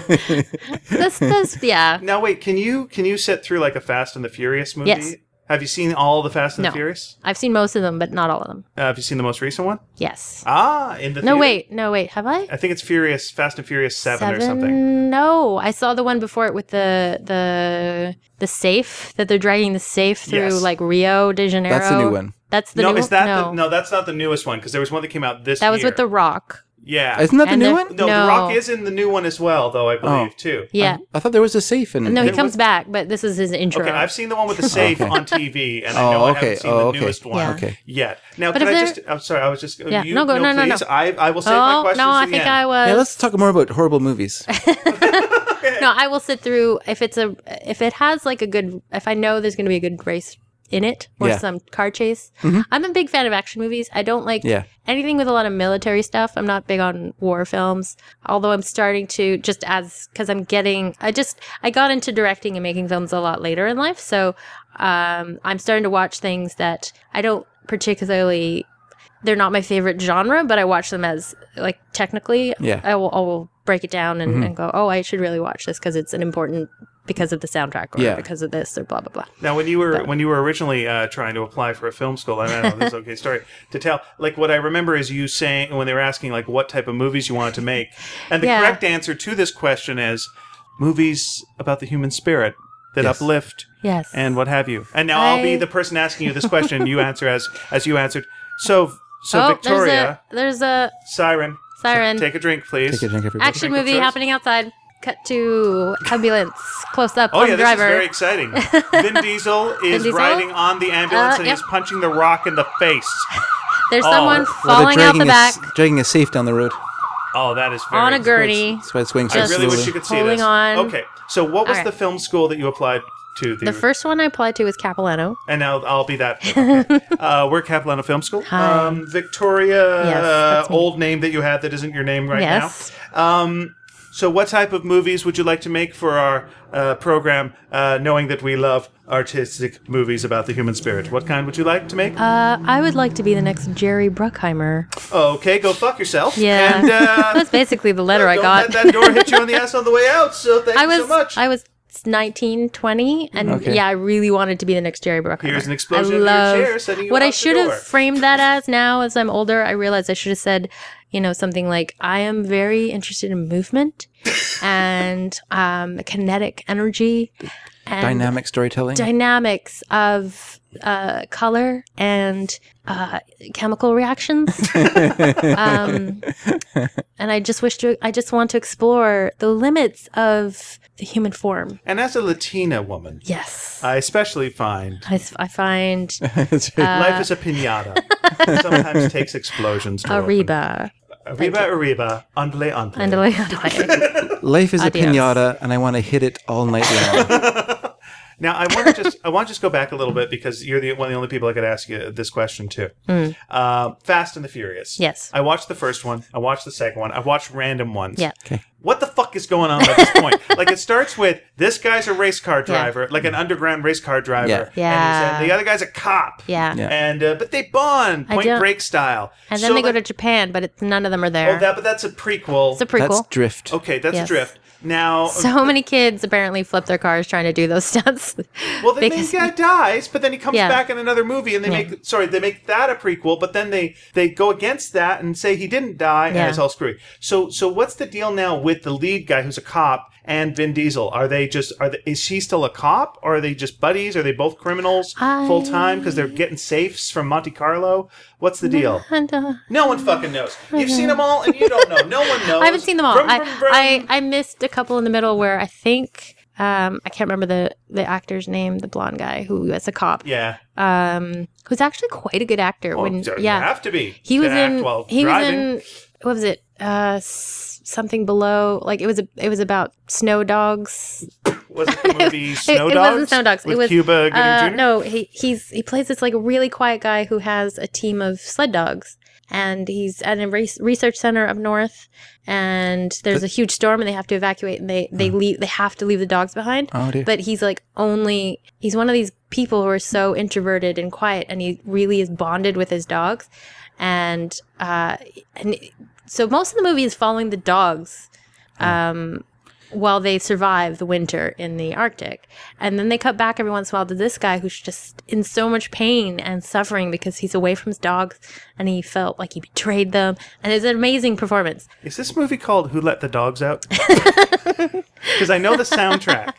This this yeah. Now wait, can you can you sit through like a Fast and the Furious movie? Yes. Have you seen all the Fast and No. the Furious? I've seen most of them, but not all of them. Uh, have you seen the most recent one? Yes. Ah, in the No theater? wait, no wait. Have I? I think it's Furious, Fast and Furious seven, or something. No, I saw the one before it with the the the safe that they're dragging the safe through Yes. like Rio de Janeiro. That's the new one. That's the no, new is that no. the, no? That's not the newest one because there was one that came out this. That was year. with The Rock. Yeah. Isn't that the And new the- one? no, No. The Rock is in the new one as well, though I believe Oh. too. Yeah. I thought there was a safe in. no, he It comes was- back, but this is his intro. Okay, I've seen the one with the safe Okay. on T V, and I Oh, know I okay. haven't seen Oh, the okay. newest one Yeah. Okay. yet. Now, But can if I they're- just? I'm sorry, I was just. Yeah. You, No, go- no, no, no. please. I I will save my oh questions. no, I to the think end. I was. Yeah, let's talk more about horrible movies. No, I will sit through if it's a if it has like a good if I know there's going to be a good race in it or Yeah. some car chase. I'm a big fan of action movies. I don't like Yeah. anything with a lot of military stuff. I'm not big on war films, although I'm starting to just as because I'm getting I just I got into directing and making films a lot later in life, so um, I'm starting to watch things that I don't particularly. They're not my favorite genre, but I watch them as like technically. Yeah. I will, I will break it down and, and go, oh, I should really watch this because it's an important because of the soundtrack or Yeah. because of this or blah blah blah. Now, when you were when you were originally uh, trying to apply for a film school, I don't know this is okay story to tell. Like what I remember is you saying when they were asking like what type of movies you wanted to make, and the Yeah. correct answer to this question is movies about the human spirit that Yes. uplift Yes. and what have you. And now I... will be I- the person asking you this question. You answer as as you answered. So so oh, Victoria, there's a, there's a siren, siren. take a drink, please. Take a drink, everybody. action Drink of movie choice. happening outside. Cut to ambulance, close up Oh on yeah, the this driver. is very exciting. Vin Diesel is Diesel? riding on the ambulance Uh, and yep. he's punching the Rock in the face. There's Oh. someone Well, Well, falling they're out the dragging back a, dragging a safe down the road. Oh, that is very on a exciting. gurney. That's why it's going so I Just really wish slowly. you could see holding this. on. Okay, so what was All right. the film school that you applied to? The first one I applied to was Capilano. and now I'll be that. Okay. uh, we're Capilano Film School. Hi. Um, Victoria, Yes, uh, that's me. old name that you had that isn't your name right Yes. now. Um, so what type of movies would you like to make for our uh, program, uh, knowing that we love artistic movies about the human spirit? What kind would you like to make? Uh, I would like to be the next Jerry Bruckheimer. Okay, go fuck yourself. Yeah. And, uh, That's basically the letter I don't got. let that door hit you on the ass on the way out, so thank I you was so much. I was nineteen, twenty, and Okay. yeah, I really wanted to be the next Jerry Bruckheimer. Here's an explosion I into your love, chair sending you What out I the should door. have framed that as now, as I'm older, I realized I should have said, you know, something like, I am very interested in movement and um, kinetic energy and Dynamic storytelling. dynamics of uh, color and uh, chemical reactions. um, and I just wish to, I just want to explore the limits of the human form. And as a Latina woman, Yes. I especially find I, s- I find That's Uh, right. life is a pinata. It sometimes takes explosions to open. Arriba. Arriba, arriba, andale, andale. Andale, andale. Life is Adios. a pinata, and I want to hit it all night long. Now, I want to just I want to just go back a little bit because you're the one of the only people I could ask you this question to. Uh, Fast and the Furious. Hmm. Yes. I watched the first one. I watched the second one. I watched random ones. Yeah. Okay. What the fuck is going on at this point? Like, it starts with this guy's a race car driver, like an underground race car driver. Yeah. And, he's- Yeah. and the other guy's a cop. Yeah. Yeah. And uh, but they bond I Point don't- Break style. And then So they go that- to Japan, but it's, none of them are there. Oh, that but that's a prequel. it's a prequel. That's drift. Okay, that's Yes. Drift. Now, So many kids apparently flip their cars trying to do those stunts. well, the main because- guy dies, but then he comes Yeah. back in another movie, and they Yeah. make sorry, they make that a prequel, but then they they go against that and say he didn't die, and Yeah. it's all screwy. So, so what's the deal now with the lead guy who's a cop and Vin Diesel? Are they just are they, is he still a cop, or are they just buddies? Are they both criminals I- full time because they're getting safes from Monte Carlo? What's the deal? And, uh, No one fucking knows. You've seen them all, and you don't know. No one knows. I haven't seen them all. Brum, I, brum, brum. I I missed a couple in the middle where I think um, I can't remember the the actor's name, the blonde guy who was a cop. yeah. Um, who's actually quite a good actor. Well, when you yeah, have to be. he was to act in while he driving. was in what was it? Uh, s- something below. Like it was a it was about snow dogs. Was it the movie Snow it, Dogs? It wasn't Snow Dogs. With it was Cuba Gooding uh, Junior? No, he he's he plays this like really quiet guy who has a team of sled dogs, and he's at a re- research center up north, and there's a huge storm, and they have to evacuate, and they they leave. They have to leave the dogs behind. Oh, dear. But he's like only he's one of these people who are so introverted and quiet, and he really is bonded with his dogs, and uh, and so most of the movie is following the dogs. Um, while they survive the winter in the Arctic. And then they cut back every once in a while to this guy who's just in so much pain and suffering because he's away from his dogs and he felt like he betrayed them. And it's an amazing performance. Is this movie called Who Let the Dogs Out? Because I know the soundtrack.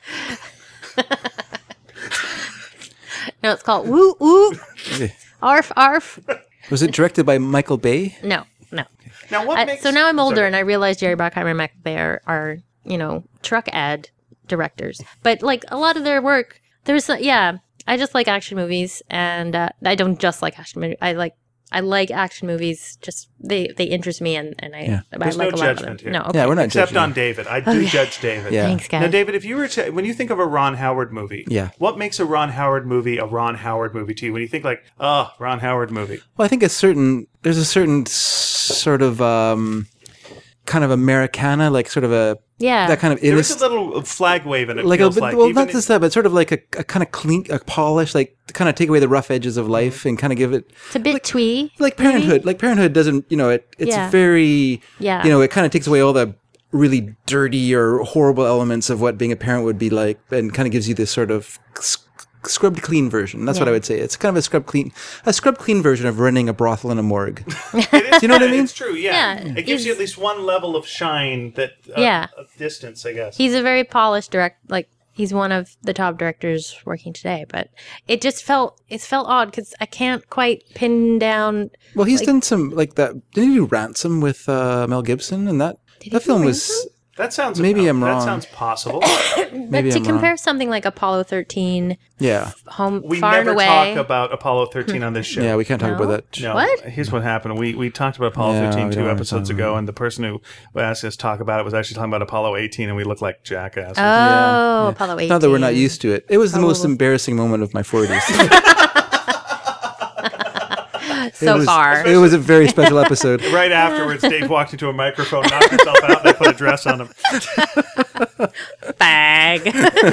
No, it's called Woo Woo. Arf Arf. Was it directed by Michael Bay? No, no. Now, what I- makes... so now I'm older Sorry. and I realize Jerry Bruckheimer and Michael Bay are, are, you know, truck ad directors. But like a lot of their work, there's, uh, yeah, I just like action movies, and uh, I don't just like action movies. I like I like action movies. Just they, they interest me, and, and I, Yeah. I There's like no a lot of judgment them. here. No, okay. Yeah, we're not Except judging on you. David. I do judge David. Yeah. Thanks, guys. Now, David, if you were to, when you think of a Ron Howard movie, Yeah. what makes a Ron Howard movie a Ron Howard movie to you? When you think like, oh, Ron Howard movie. Well, I think a certain there's a certain s- sort of um, kind of Americana, like sort of a Yeah. that kind of There is a innocent, little flag waving. It like a feels bit, like. well, even not in- just that, but sort of like a, a kind of clean, a polish, like to kind of take away the rough edges of life and kind of give it It's a bit twee. like maybe? Parenthood. Like Parenthood doesn't, you know, it it's Yeah. very, Yeah. you know, it kind of takes away all the really dirty or horrible elements of what being a parent would be like, and kind of gives you this sort of sc- scrubbed clean version. That's Yeah. what I would say. It's kind of a scrubbed clean, a scrubbed clean version of running a brothel and a morgue. It is, you know what I mean? It's true, yeah. Yeah. It gives you He's- at least one level of shine that uh, Yeah. of distance, I guess. He's a very polished direct, like he's one of the top directors working today. But it just felt it felt odd because I can't quite pin down. Well, he's done some like that. Didn't he do Ransom with uh, Mel Gibson? And that he that do film was Ransom? That sounds Maybe I'm that wrong. sounds possible. But maybe to I'm compare wrong. something like Apollo thirteen, Yeah, Home We Far and never Away. talk about Apollo thirteen on this show. yeah. We can't talk No? about that. No, What? Here's what happened. We we talked about Apollo Yeah, thirteen we two don't wanna episodes talk ago, about and the person who asked us to talk about it was actually talking about Apollo eighteen, and we looked like jackasses. Oh, Yeah. Apollo eighteen. Not that we're not used to it. It was the most Probably. embarrassing moment of my forties. so it was, far. It was a very special episode. Right afterwards, Dave walked into a microphone, knocked himself out, and I put a dress on him. Bag.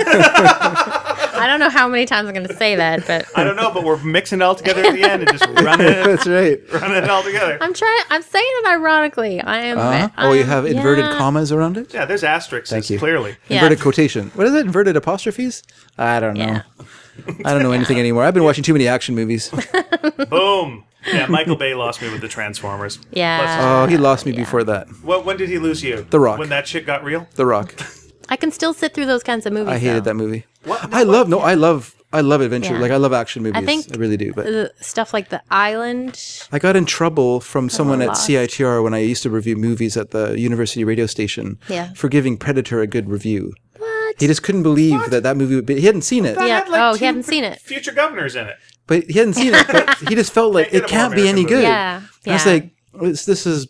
I don't know how many times I'm going to say that, but I don't know, but we're mixing it all together at the end and just running it, That's right. running it all together. I'm trying. I'm saying it ironically. I am. Uh-huh. Oh, you I'm- have inverted yeah. commas around it? Yeah, there's asterisks, Thank you. clearly. Yeah. Inverted quotation. What is it? Inverted apostrophes? I don't know. Yeah. I don't know anything anymore. I've been watching too many action movies. Boom. Yeah, Michael Bay lost me with the Transformers. Yeah. Oh, he lost me before that. What, when did he lose you? The Rock. When that shit got real? The Rock. I can still sit through those kinds of movies. I hated though. that movie. What? I love no, I love I love adventure. Yeah. Like I love action movies. I, think- really do. But The stuff like The Island. I got in trouble from someone at Lost. C I T R when I used to review movies at the university radio station Yeah. for giving Predator a good review. What? He just couldn't believe that that movie would be. He hadn't seen it, That Yeah. had, like, Oh, he two hadn't seen it. Future governors in it. but he hadn't seen it. But he just felt like Make it it a more can't be any American movie. good. Yeah. I was Yeah. like, it's, this is.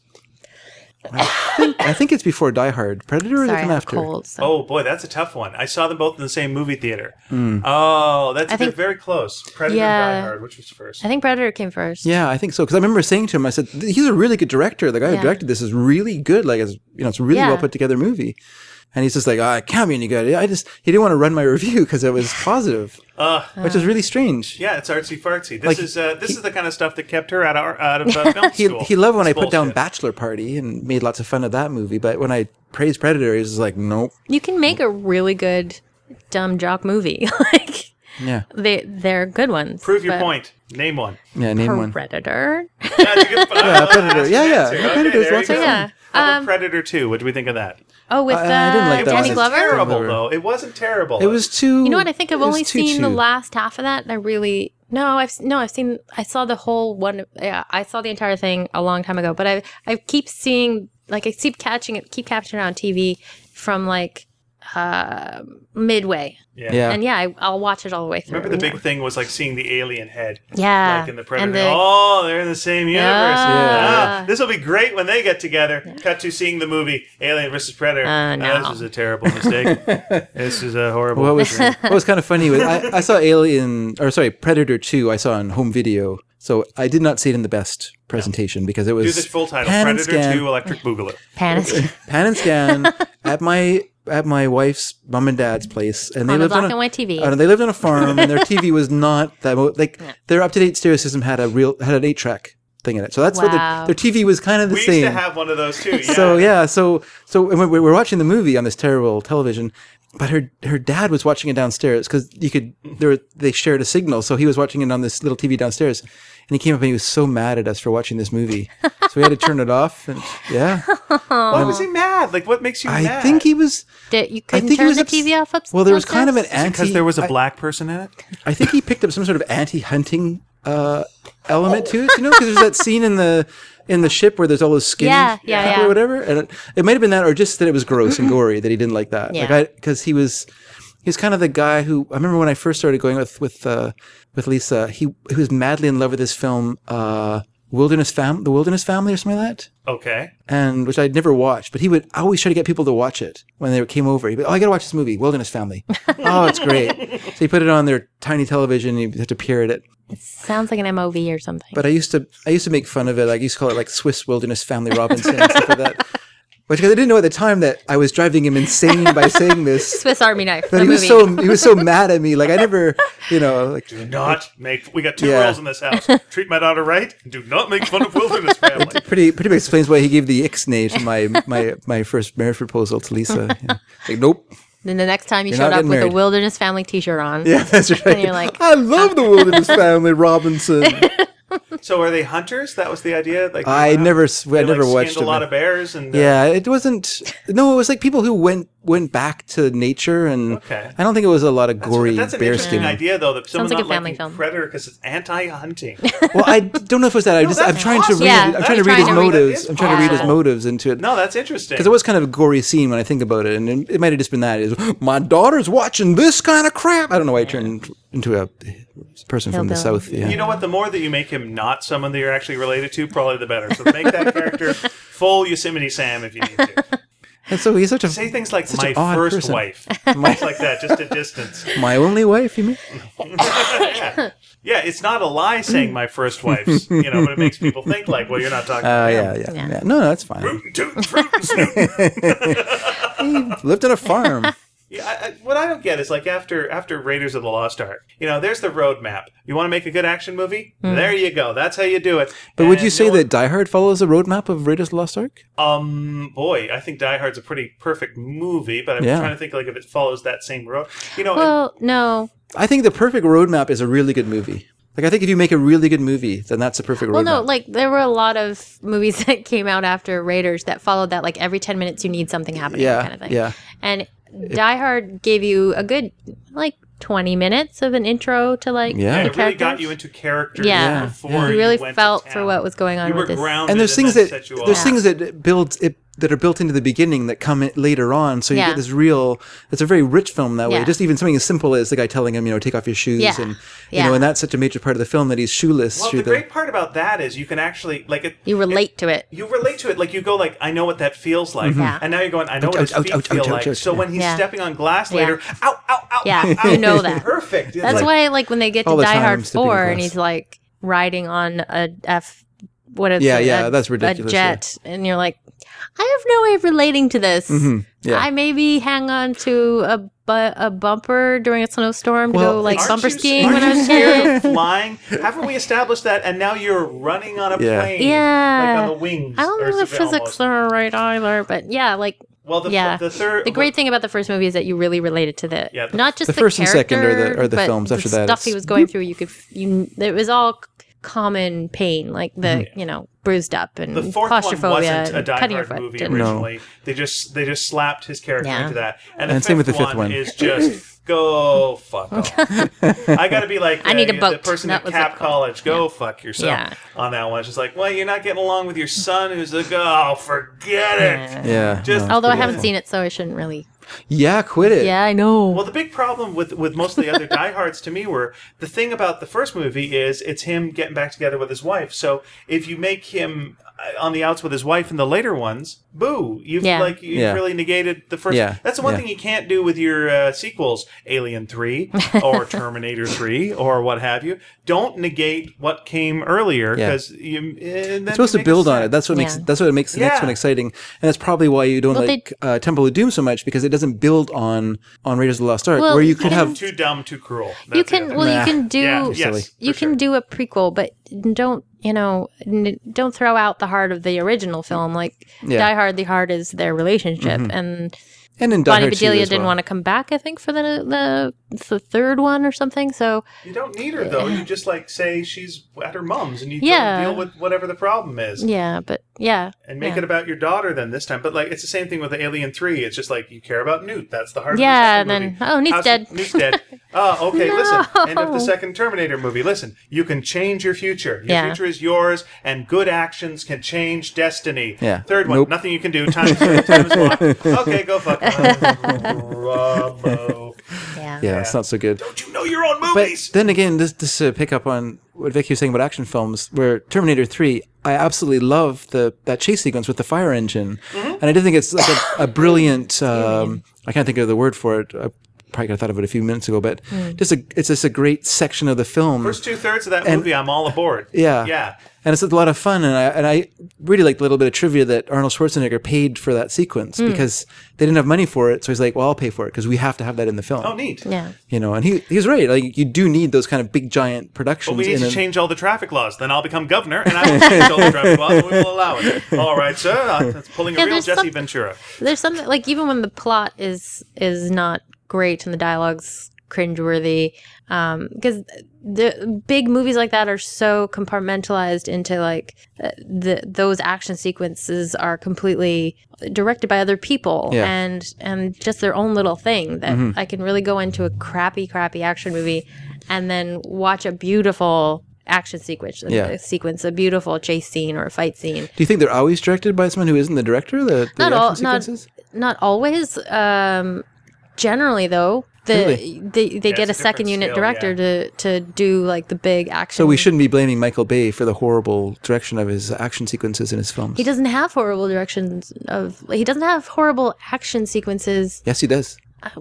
I think, I think it's before Die Hard. Predator or Sorry, I come have after? cold. So. Oh boy, that's a tough one. I saw them both in the same movie theater. Oh, that's I they're think- very close. Predator Yeah. and Die Hard, which was first? I think Predator came first. Yeah, I think so. Because I remember saying to him, I said, "He's a really good director. The guy Yeah. who directed this is really good. Like, it's, you know, it's a really Yeah. well put together movie." And he's just like, "Ah, it can't be any good." I just he didn't want to run my review because it was positive, Uh, which is really strange. yeah, it's artsy fartsy. This Like, is uh, this is the kind of stuff that kept her out of our, out of uh, film He school. he loved when It's I put down bullshit. Bachelor Party and made lots of fun of that movie, but when I praised Predator, he was just like, "Nope." You can make a really good dumb jock movie. like Yeah, they they're good ones. Prove your but point. Name one. yeah. Name one. Predator. Yeah, it's a good- Yeah, oh, Predator. that's Yeah, an yeah. answer. Okay, Predator's there lots you of go. fun. Yeah. How about Um, Predator two? What do we think of that? Oh, with I- uh, I didn't like It that Danny one. wasn't Glover. terrible Glover. though. It wasn't terrible. It was too. You know what? I think I've it was only too seen the cheap. last half of that, and I really no, I've s- no, I've seen. I saw the whole one. Yeah, I saw the entire thing a long time ago. But I I keep seeing like I keep catching it, keep capturing it on T V from like uh midway, Yeah. Yeah. and yeah, I, I'll watch it all the way through. Remember the yeah. big thing was like seeing the alien head. Yeah, Like in the Predator. and the- oh, they're in the same universe. Yeah. Ah, this will be great when they get together. Cut to seeing the movie Alien versus Predator. Uh, Ah, no. this was a terrible mistake. This is a horrible. What was what was kind of funny was I, I saw Alien or sorry Predator two. I saw on home video, so I did not see it in the best presentation because it was Do this full title: pan and Predator scan, two Electric Boogaloo. Panic. pan and scan at my at my wife's mom and dad's place, and they On a lived black on a, and white T V. uh, they lived on a farm, and their T V was not that mo- like their up to date stereo system had a real had an eight track thing in it, so that's what Wow. their, their T V was kind of the We same. used to have one of those too. Yeah. So yeah, so so and we we were watching the movie on this terrible television, but her her dad was watching it downstairs because you could there were- they shared a signal, so he was watching it on this little T V downstairs, and he came up and he was so mad at us for watching this movie, so we had to turn it off. And yeah, Why was he mad? Like, what makes you I mad? think he was. Did, you I couldn't think he turn was the ups- T V off up. Well, there was kind of an downstairs? anti. because there was a I- black person in it. I think he picked up some sort of anti-hunting uh, element to it, you know, because there's that scene in the in the ship where there's all those skinny Yeah, yeah, people yeah. or whatever, and it, it might have been that, or just that it was gross and gory that he didn't like that. Yeah. Like I, because he was he's kind of the guy who I remember when I first started going with with uh, with Lisa, he he was madly in love with this film, uh, Wilderness Fam, The Wilderness Family, or something like that. Okay. And which I'd never watched, but he would always try to get people to watch it when they came over. He'd be, oh, I gotta watch this movie, Wilderness Family. Oh, it's great. So he put it on their tiny television and you have to peer at it. Sounds like an M O V or something. But I used to I used to make fun of it. I used to call it like Swiss Wilderness Family Robinson and stuff like that. Which, because I didn't know at the time that I was driving him insane by saying this. Swiss Army knife. But The he was movie. so he was so mad at me. Like I never, you know, like Do not make. We got two Yeah. rules in this house. Treat my daughter right. And do not make fun of Wilderness Family. pretty pretty much explains why he gave the ixnay to my my my first marriage proposal to Lisa. Yeah. Like nope. Then the next time you You're showed not up getting with married. a Wilderness Family T-shirt on. Yeah, that's right. And you're like, I love the Wilderness Family, Robinson. So are they hunters? That was the idea. Like they I went out, never s- I they, never like, watched skinned it. a lot of bears and uh, Yeah, it wasn't. No, it was like people who went went back to nature, and Okay. I don't think it was a lot of That's, gory that's an bear interesting skin. idea, though. That someone's like a not family liking film. Predator because it's anti-hunting. Well, I don't know if it was that. I just I'm that's trying awesome. to read. Yeah, I'm that's trying to read trying his to read- motives. that is I'm trying to read his possible. motives into it. No, that's interesting. Because it was kind of a gory scene when I think about it, and it, it might have just been that. Is my daughter's watching this kind of crap. I don't know why I turned into a person from the Hillbilly. south. Yeah. You know what? The more that you make him not someone that you're actually related to, probably the better. So make that character full Yosemite Sam if you need to. And so he's such a Say things like Such my an odd first person. wife. Things like that, just at distance. my only wife. You mean? yeah. yeah, it's not a lie saying my first wife's, you know, but it makes people think like, well, you're not talking Oh about yeah, him. yeah, Yeah. yeah. No, no, that's fine. Root and toot and fruit and snoot. Lived on a farm. Yeah, I, I, what I don't get is like after after Raiders of the Lost Ark, you know, there's the roadmap. You want to make a good action movie? There you go. That's how you do it. But would And you say no one- that Die Hard follows the roadmap of Raiders of the Lost Ark? Um, boy, I think Die Hard's a pretty perfect movie, but I'm Yeah. trying to think like if it follows that same road. You know, well, no. I think the perfect roadmap is a really good movie. Like I think if you make a really good movie, then that's a perfect Well, roadmap. no, like there were a lot of movies that came out after Raiders that followed that. Like every ten minutes, you need something happening, Yeah, kind of thing. yeah. And Die Hard gave you a good like twenty minutes of an intro to like Yeah. yeah, the it really characters. got you into characters Yeah. before Yeah. You you really went felt to for town. what was going on You were with this. grounded, And there's things then that set you there's off. things that build it that are built into the beginning that come in later on. So you Yeah. get this real. It's a very rich film that way. Yeah. Just even something as simple as the guy telling him, you know, take off your shoes, Yeah. and you Yeah. know, and that's such a major part of the film that he's shoeless Well, through the great part about that is you can actually like it. You relate to it. You relate to it, like you go like, I know what that feels like, Yeah. and now you're going, I know Ouch, what his ouch, feet ouch, feel ouch, ouch, like. ouch. So when he's Yeah. stepping on glass Yeah. later, ow, ow, ow, Yeah, ow, ow, you know that. perfect. It's That's like, why, like, when they get to all the Die time Hard stepping four, and across. he's like riding on a F, what is Yeah, it? yeah, a, that's ridiculous, A jet, and you're like, I have no way of relating to this. Mhm, yeah. I maybe hang on to a bu- a bumper during a snowstorm to Well, go like Aren't bumper you- skiing aren't when I you was a scared kid. of flying? Haven't we established that? And now you're running on a Yeah. plane, Yeah. like on the wings. I don't or know the something physics almost. are right either, but yeah, like Well, the, yeah. the third, the great thing about the first movie is that you really related to the, Yeah, the- not just the the, first and second are the- character, are the but films. After the that, stuff it's- he was going through. You could you it was all common pain, like the you know bruised up and Mm-hmm. the fourth one claustrophobia wasn't a and Die cutting your Hard foot. movie and- originally. They just they just slapped his character Yeah. into that, and the And fifth, same with the fifth one, one. is just go fuck off. I got to be like I need uh, a boat. the person That at was Cap it. College. Go fuck yourself Yeah. on that one. It's just like, well, you're not getting along with your son, who's like, oh, forget it. Yeah. Just- no, Although I pretty haven't awful. seen it, so I shouldn't really. Yeah, quit it. Yeah, I know. Well, the big problem with with most of the other Die Hards to me were the thing about the first movie is it's him getting back together with his wife. So if you make him uh, on the outs with his wife in the later ones, boo! You've Yeah. like you've Yeah. really negated the first. Yeah. That's the one Yeah. thing you can't do with your uh, sequels, Alien Three or Terminator Three or what have you. Don't negate what came earlier Yeah. because you. It's supposed to build on it. That's what makes Yeah. that's what makes the next Yeah. one exciting, and that's probably why you don't Well, they- like uh, Temple of Doom so much, because it doesn't build on on Raiders of the Lost Ark, Well, where you you could can- have Too dumb, too cruel. you That's the can other well, thing. Nah. you can do Yeah, Silly. yes, you for can sure. do a prequel, but don't you know? N- don't throw out the heart of the original film. Like Yeah. Die Hard, the heart is their relationship, and and in Die Bonnie Hard two Bedelia as didn't well. want to come back. I think for the the the third one or something. So You don't need her though. You just like say she's at her mom's, and you Yeah. deal with whatever the problem is. yeah, but yeah, And make yeah. it about your daughter then this time. But like it's the same thing with the Alien Three. It's just like you care about Newt. That's the heart Yeah, of the second and movie. then, oh, Newt's How's- dead. Newt's dead. Oh, okay, No. listen. End of the second Terminator movie. Listen, you can change your future. Your Yeah. future is yours, and good actions can change destiny. Yeah. Third one, Nope. nothing you can do. Time, time is locked. Okay, go fuck. Bravo. yeah, Yeah, it's not so good. Don't you know your own But movies? then again, this this uh, pick up on what Vicky was saying about action films, where Terminator three, I absolutely love the that chase sequence with the fire engine, Mm-hmm. and I do think it's like a, a brilliant. Um, I can't think of the word for it. A probably could have thought of it a few minutes ago, but just a, it's just a great section of the film. First two thirds of that And- movie, I'm all aboard. Yeah. Yeah. And it's a lot of fun, and I and I really liked a little bit of trivia that Arnold Schwarzenegger paid for that sequence because they didn't have money for it. So he's like, "Well, I'll pay for it because we have to have that in the film." Oh, neat. Yeah. You know, and he he's right. Like you do need those kind of big giant productions. But we need in to a- change all the traffic laws. Then I'll become governor, and I will change all the traffic laws, and we will allow it. All right, sir. Uh, That's pulling a Yeah, real there's Jesse some- Ventura. There's something like even when the plot is is not great and the dialogue's cringeworthy, um, because the big movies like that are so compartmentalized into like uh, the those action sequences are completely directed by other people Yeah. and and just their own little thing that I can really go into a crappy crappy action movie and then watch a beautiful action sequence, Yeah. a sequence, a beautiful chase scene or a fight scene. Do you think they're always directed by someone who isn't the director? The, the Not action all, not sequences? not always. Um, generally, though, the Really? they they Yeah, get a it's a second different unit scale, director yeah. to to do like the big action. So we shouldn't be blaming Michael Bay for the horrible direction of his action sequences in his films. He doesn't have horrible directions of. He doesn't have horrible action sequences. Yes, he does.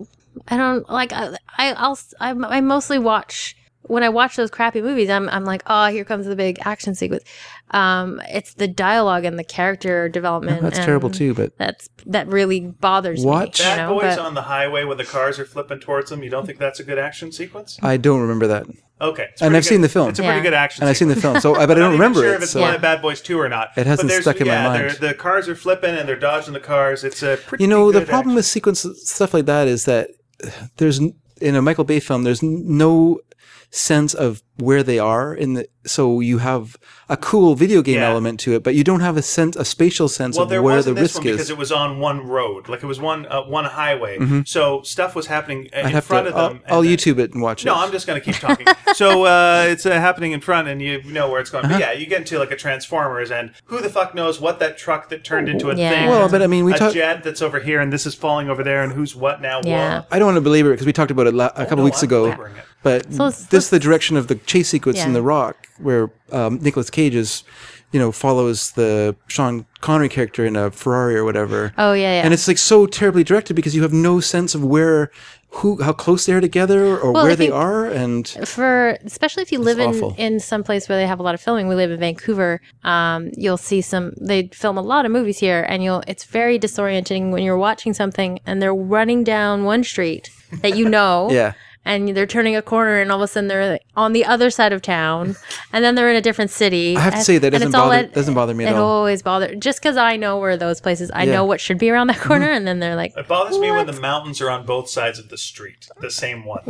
I don't like. I, I I'll I, I mostly watch. When I watch those crappy movies, I'm I'm like, oh, here comes the big action sequence. Um, it's the dialogue and the character development. That's and terrible too, but That's that really bothers Watch- me. You Bad know, boys but- on the highway when the cars are flipping towards them. You don't think that's a good action sequence? I don't remember that. Okay. it's And pretty I've seen good. the film. It's a Yeah. pretty good action And I've seen sequence. the film, so I, but I I'm don't not even remember sure it. if it's So one of Bad Boys two or not. It hasn't But there's- stuck in my yeah, mind. they're- The cars are flipping and they're dodging the cars. It's a pretty you know, the good problem action. with sequence stuff like that is that there's n- in a Michael Bay film, there's n- no sense of where they are in the. So you have a cool video game Yeah. element to it, but you don't have a sense, a spatial sense Well, of there where was the in this risk one because is. it was on one road, like it was one uh, one highway. So stuff was happening uh, I'd in have front to. of I'll, them. I'll and then- YouTube it and watch No, it. I'm just going to keep talking. so uh, it's uh, happening in front, and you know where it's going. Uh-huh. But yeah, you get into like a Transformers, and who the fuck knows what that truck that turned into a Yeah. thing? Well, but I mean, we a talk- jet that's over here, and this is falling over there, and who's what now? Yeah. What? I don't want to belabor it because we talked about it la- a couple no, weeks I'm ago. belaboring it. But So let's- this is the let's- direction of the chase sequence in Yeah. The Rock, where um, Nicolas Cage is, you know, follows the Sean Connery character in a Ferrari or whatever. Oh yeah, yeah. And it's like so terribly directed because you have no sense of where, who, how close they are together or Well, where I they think- are. And for especially if you live in awful. in some place where they have a lot of filming. We live in Vancouver. Um, you'll see some. They film a lot of movies here, and you'll. It's very disorienting when you're watching something and they're running down one street that you know. yeah, And they're turning a corner, and all of a sudden they're on the other side of town, and then they're in a different city. I have to and- say that and doesn't it's all bother- at- doesn't bother me at it all. always bothers just because I know where those places. I Yeah. know what should be around that corner, and then they're like, It bothers me when What? the mountains are on both sides of the street, the same one.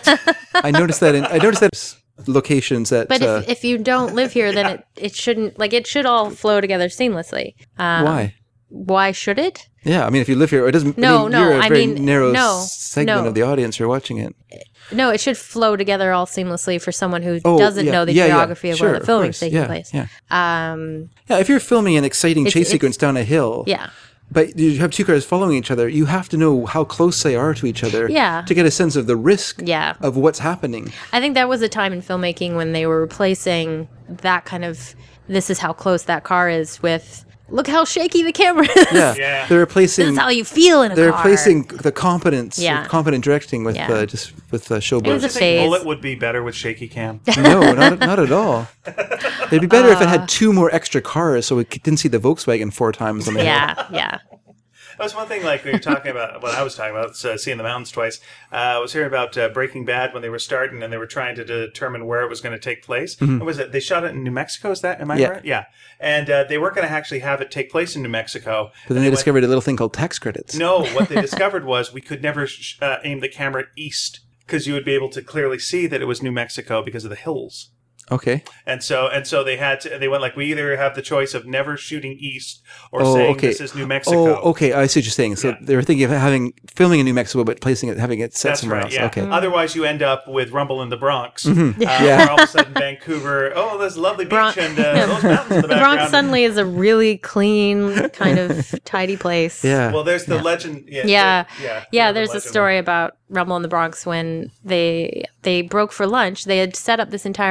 I noticed that. In, I noticed that locations that. But uh, if, if you don't live here, then it, it shouldn't like it should all flow together seamlessly. Um, why? Why should it? Yeah, I mean, if you live here, it doesn't. No, I mean, no, You're a I very mean, narrow no, segment no. of the audience who are watching it. No, it should flow together all seamlessly for someone who Oh, doesn't yeah, know the yeah, yeah, geography of sure, where the filming course, is taking yeah, place. Yeah. Um, Yeah, if you're filming an exciting It's- chase it's- sequence down a hill, yeah. but you have two cars following each other, you have to know how close they are to each other Yeah. to get a sense of the risk Yeah. of what's happening. I think that was a time in filmmaking when they were replacing that kind of this is how close that car is with look how shaky the camera is. Yeah, Yeah. they're This replacing is how you feel in a they're car. replacing the competence, Yeah. competent directing with Yeah. uh, just with uh, It showboat. was a I think phase. Bullet would be better with shaky cam. No, not not at all. It'd be better if it Uh. had two more extra cars, so we c- didn't see the Volkswagen four times on the hill. Yeah, yeah. That was one thing, like, we were talking about, what I was talking about, uh, seeing the mountains twice. Uh, I was hearing about uh, Breaking Bad when they were starting and they were trying to determine where it was going to take place. And was it, they shot it in New Mexico, is that, am I Mm-hmm. Yeah. right? Yeah. And uh, they weren't going to actually have it take place in New Mexico. But then they discovered a little thing called tax credits. No, what they discovered was we could never sh- uh, aim the camera east because you would be able to clearly see that it was New Mexico because of the hills. Okay. And so and so they had to, they went like, we either have the choice of never shooting east or Oh, saying okay. this is New Mexico. Oh, okay. I see what you're saying. So Yeah. they were thinking of having filming in New Mexico, but placing it, having it set That's somewhere right, else. yeah. Okay. Otherwise, you end up with Rumble in the Bronx. Mm-hmm. Uh, Yeah. Where all of a sudden Vancouver, oh, there's a lovely beach Bron- and uh, those mountains in the The background. Bronx suddenly is a really clean, kind of tidy place. Yeah. Well, there's the legend. Yeah. Yeah. the- yeah. Yeah, the there's a legend. story about Rumble in the Bronx when they they broke for lunch. They had set up this entire alley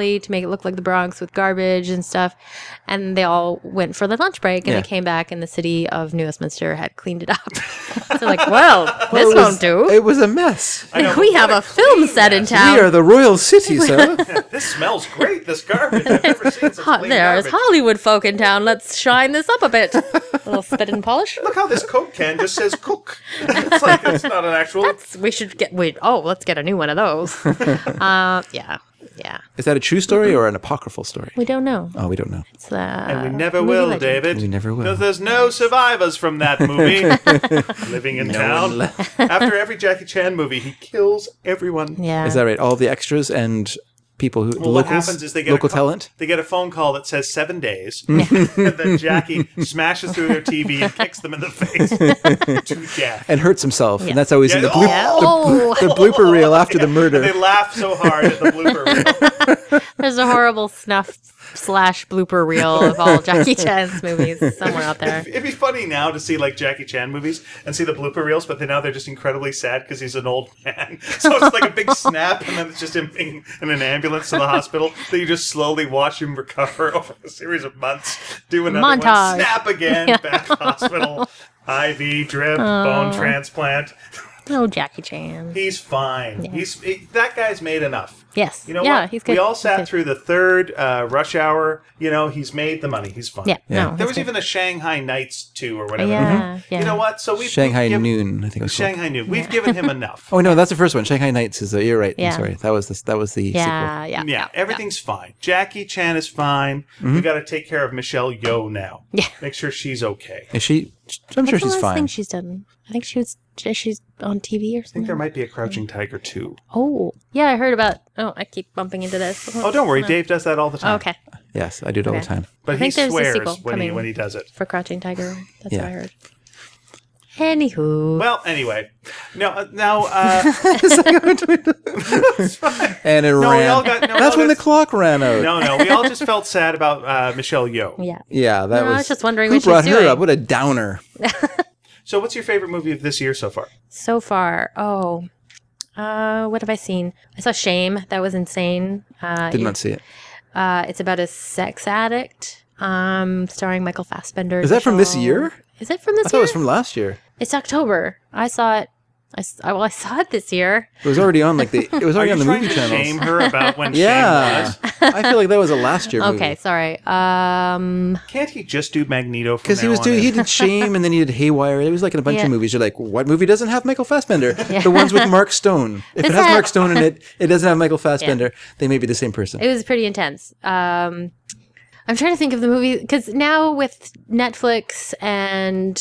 alley to make it look like the Bronx with garbage and stuff. And they all went for the lunch break, and Yeah. they came back, and the city of New Westminster had cleaned it up. So like, well, this It was- won't do. It was a mess. I know, we but have what a film set in mess. town. We are the royal city, sir. This smells great. This garbage. I've never seen such Ho- clean There's garbage. Hollywood folk in town. Let's shine this up a bit. A little spit and polish. Look how this Coke can just says Cook. It's like it's not an actual. We should get. Wait. Oh, let's get a new one of those. uh, yeah, yeah. Is that a true story or an apocryphal story? We don't know. Oh, we don't know. It's, uh, And we never movie will, legend. David. We never will. Because there's no survivors from that movie. Living in town. After every Jackie Chan movie, he kills everyone. Yeah. Is that right? All the extras and people who Well, locals, what happens is they get local a, ca- talent. They get a phone call that says seven days, and then Jackie smashes through their T V and kicks them in the face to death. And hurts himself, Yeah. and that's how he's in the, Yeah. bloop, Yeah. Oh, the blooper reel after the And murder. they laugh so hard at the blooper reel. there's a horrible snuff slash blooper reel of all Jackie Chan's movies somewhere out there. It'd be funny now to see like Jackie Chan movies and see the blooper reels, but then now they're just incredibly sad because he's an old man. So it's like a big snap, and then it's just him being in an ambulance to the hospital. That you just slowly watch him recover over a series of months. Do another one, Montage. snap again, back to hospital, I V drip, bone transplant. Oh, Jackie Chan. He's fine. He's he, that guy's made enough. Yes. You know yeah, what? he's good. We all He's sat good. through the third uh, Rush Hour. You know, he's made the money. He's fine. Yeah. Yeah. No. There he's was good. even a Shanghai Nights two or whatever. Yeah. Yeah. You know what? So we Shanghai give, Noon, I think it was called. Shanghai Noon. We've given him enough. Oh no, that's the first one. Shanghai Nights is. Uh, you're right. Yeah. I'm sorry. That was the that was the Yeah. Yeah. Yeah, everything's fine. Jackie Chan is fine. Mm-hmm. We got to take care of Michelle Yeoh now. Yeah. Make sure she's okay. sequel. Is she? I'm sure What's the she's last fine. thing she's done? I think she was. She's on T V or I think something. there might be a Crouching Tiger two. Oh, yeah. I heard about. Oh, I keep bumping into this. Oh, don't worry. Dave does that all the Oh, time. okay. Yes, I do it all the Okay. time. But I he think there's a swears sequel when he coming. when he does it. For Crouching Tiger. That's Yeah. what I heard. Anywho. Well, anyway, no, uh, now uh, And it no, we all ran. got. No, we That's all when the got- clock ran out. No, no, we all just felt sad about uh, Michelle Yeoh. yeah. Yeah, that No, I was. was just wondering who what she's brought her doing. up. What a downer. So, what's your favorite movie of this year so far? So far, oh, uh, what have I seen? I saw Shame. That was insane. Uh, Did not see it. Uh, it's about a sex addict, um, starring Michael Fassbender. Is that from this Michelle- year? Is it from this I thought year? it was from last year. It's October. I saw it. I, s- I- well, I saw it this year. It was already on like the. It was Are already you on the trying movie to channels. shame her about when Yeah, Shame was? I feel like that was a last year movie. Okay, sorry. Um, Can't he just do Magneto? from Because he now was on doing, in? he did Shame, and then he did Haywire. It was like in a bunch Yeah. of movies. You're like, what movie doesn't have Michael Fassbender? The ones with Mark Stone. If This it has had- Mark Stone in it, it doesn't have Michael Fassbender. They may be the same person. it was pretty intense. Um, I'm trying to think of the movie because now with Netflix and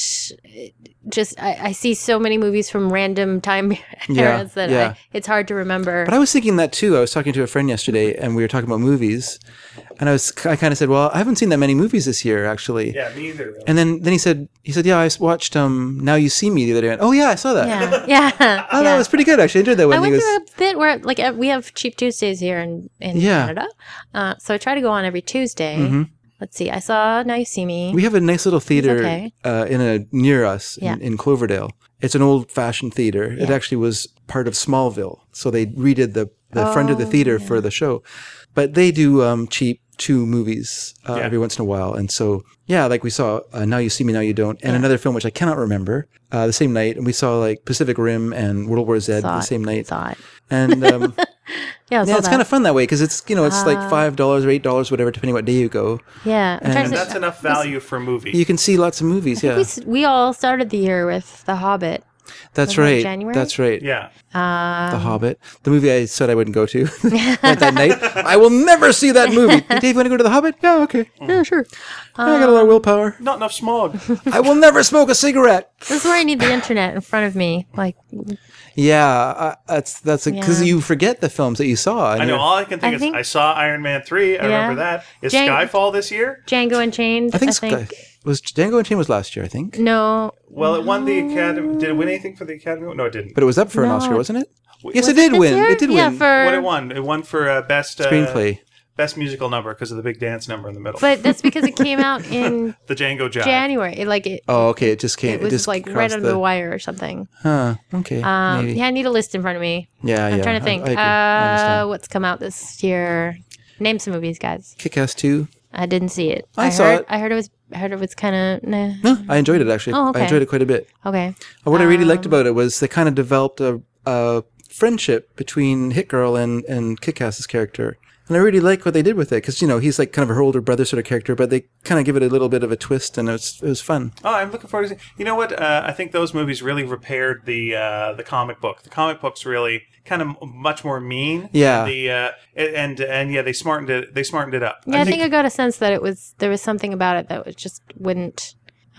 just I, I see so many movies from random time Yeah, eras that yeah. I, it's hard to remember. But I was thinking that too. I was talking to a friend yesterday, and we were talking about movies, and I was I kind of said, "Well, I haven't seen that many movies this year, actually." Yeah, me either. Really. And then then he said he said, "Yeah, I s- watched um Now You See Me the other day." I went, "Oh yeah, I saw that. yeah, yeah. Oh, yeah. that was pretty good actually. I enjoyed that I one." went He goes, through a bit where, like, uh, we have Cheap Tuesdays here in, in Yeah. Canada. Uh, so I try to go on every Tuesday. Mm-hmm. Let's see. I saw Now You See Me. We have a nice little theater okay. uh, in a near us Yeah. in, in Cloverdale. It's an old fashioned theater. It Yeah. actually was part of Smallville, so they redid the the front of the Oh, theater for the show. But they do um, cheap two movies uh, Yeah. every once in a while, and so yeah, like we saw uh, Now You See Me, Now You Don't, and Yeah. another film which I cannot remember uh, the same night, and we saw like Pacific Rim and World War Z saw the it, same night, Saw it. and. Um, Yeah, I saw Yeah, it's that. kind of fun that way because it's you know it's like Uh, five dollars or eight dollars whatever depending what day you go. Yeah. I'm And trying and to that's enough value for a movie. You can see lots of movies. Yeah, we, s- we all started the year with The Hobbit. that's was that right. January? That's right. yeah. Um, The Hobbit, the movie I said I wouldn't go to went that night. I will never see that movie. Hey, Dave, want to go to The Hobbit? Yeah, okay. Yeah, sure. Yeah, I got a lot of willpower. Not enough smog. I will never smoke a cigarette. This is where I need the internet in front of me. Like, Yeah, uh, that's that's because Yeah. you forget the films that you saw. and I know. you're- All I can think I is think- I saw Iron Man three. I Yeah. remember that. Is Jan- Skyfall this year? Django Unchained. I think, Sky, was Django Unchained was last year, I think, No. Well, it won the Academy. Did it win anything for the Academy? No, it didn't. but it was up for an No. Oscar, wasn't it? Yes, Was it did this win. year? It did yeah, win. For, What it won? It won for uh, best uh, Screenplay. best musical number because of the big dance number in the middle. But that's because it came out in the Django Jive. January. It, like, it, Oh, okay. It just came. it was just like right crossed under the wire or something. Huh. Okay. Um, maybe. yeah, I need a list in front of me. Yeah, I'm yeah. trying to I- think. I agree. I uh, understand. what's come out this year? Name some movies, guys. Kick-Ass two. I didn't see it. I saw heard, it. I heard it was. I heard it was kind of. Nah. No, I enjoyed it actually. Oh, okay. I enjoyed it quite a bit. Okay. What I really liked Um, about it was they kind of developed a, a friendship between Hit Girl and, and Kick-Ass's character. And I really like what they did with it because, you know, he's like kind of her older brother sort of character, but they kind of give it a little bit of a twist and it was, it was fun. Oh, I'm looking forward to seeing. You know what? Uh, I think those movies really repaired the uh, the comic book. The comic book's really kind of much more mean. Yeah. The uh, and and yeah, they smartened it. They smartened it up. Yeah, I think I got a sense that it was there was something about it that was just wouldn't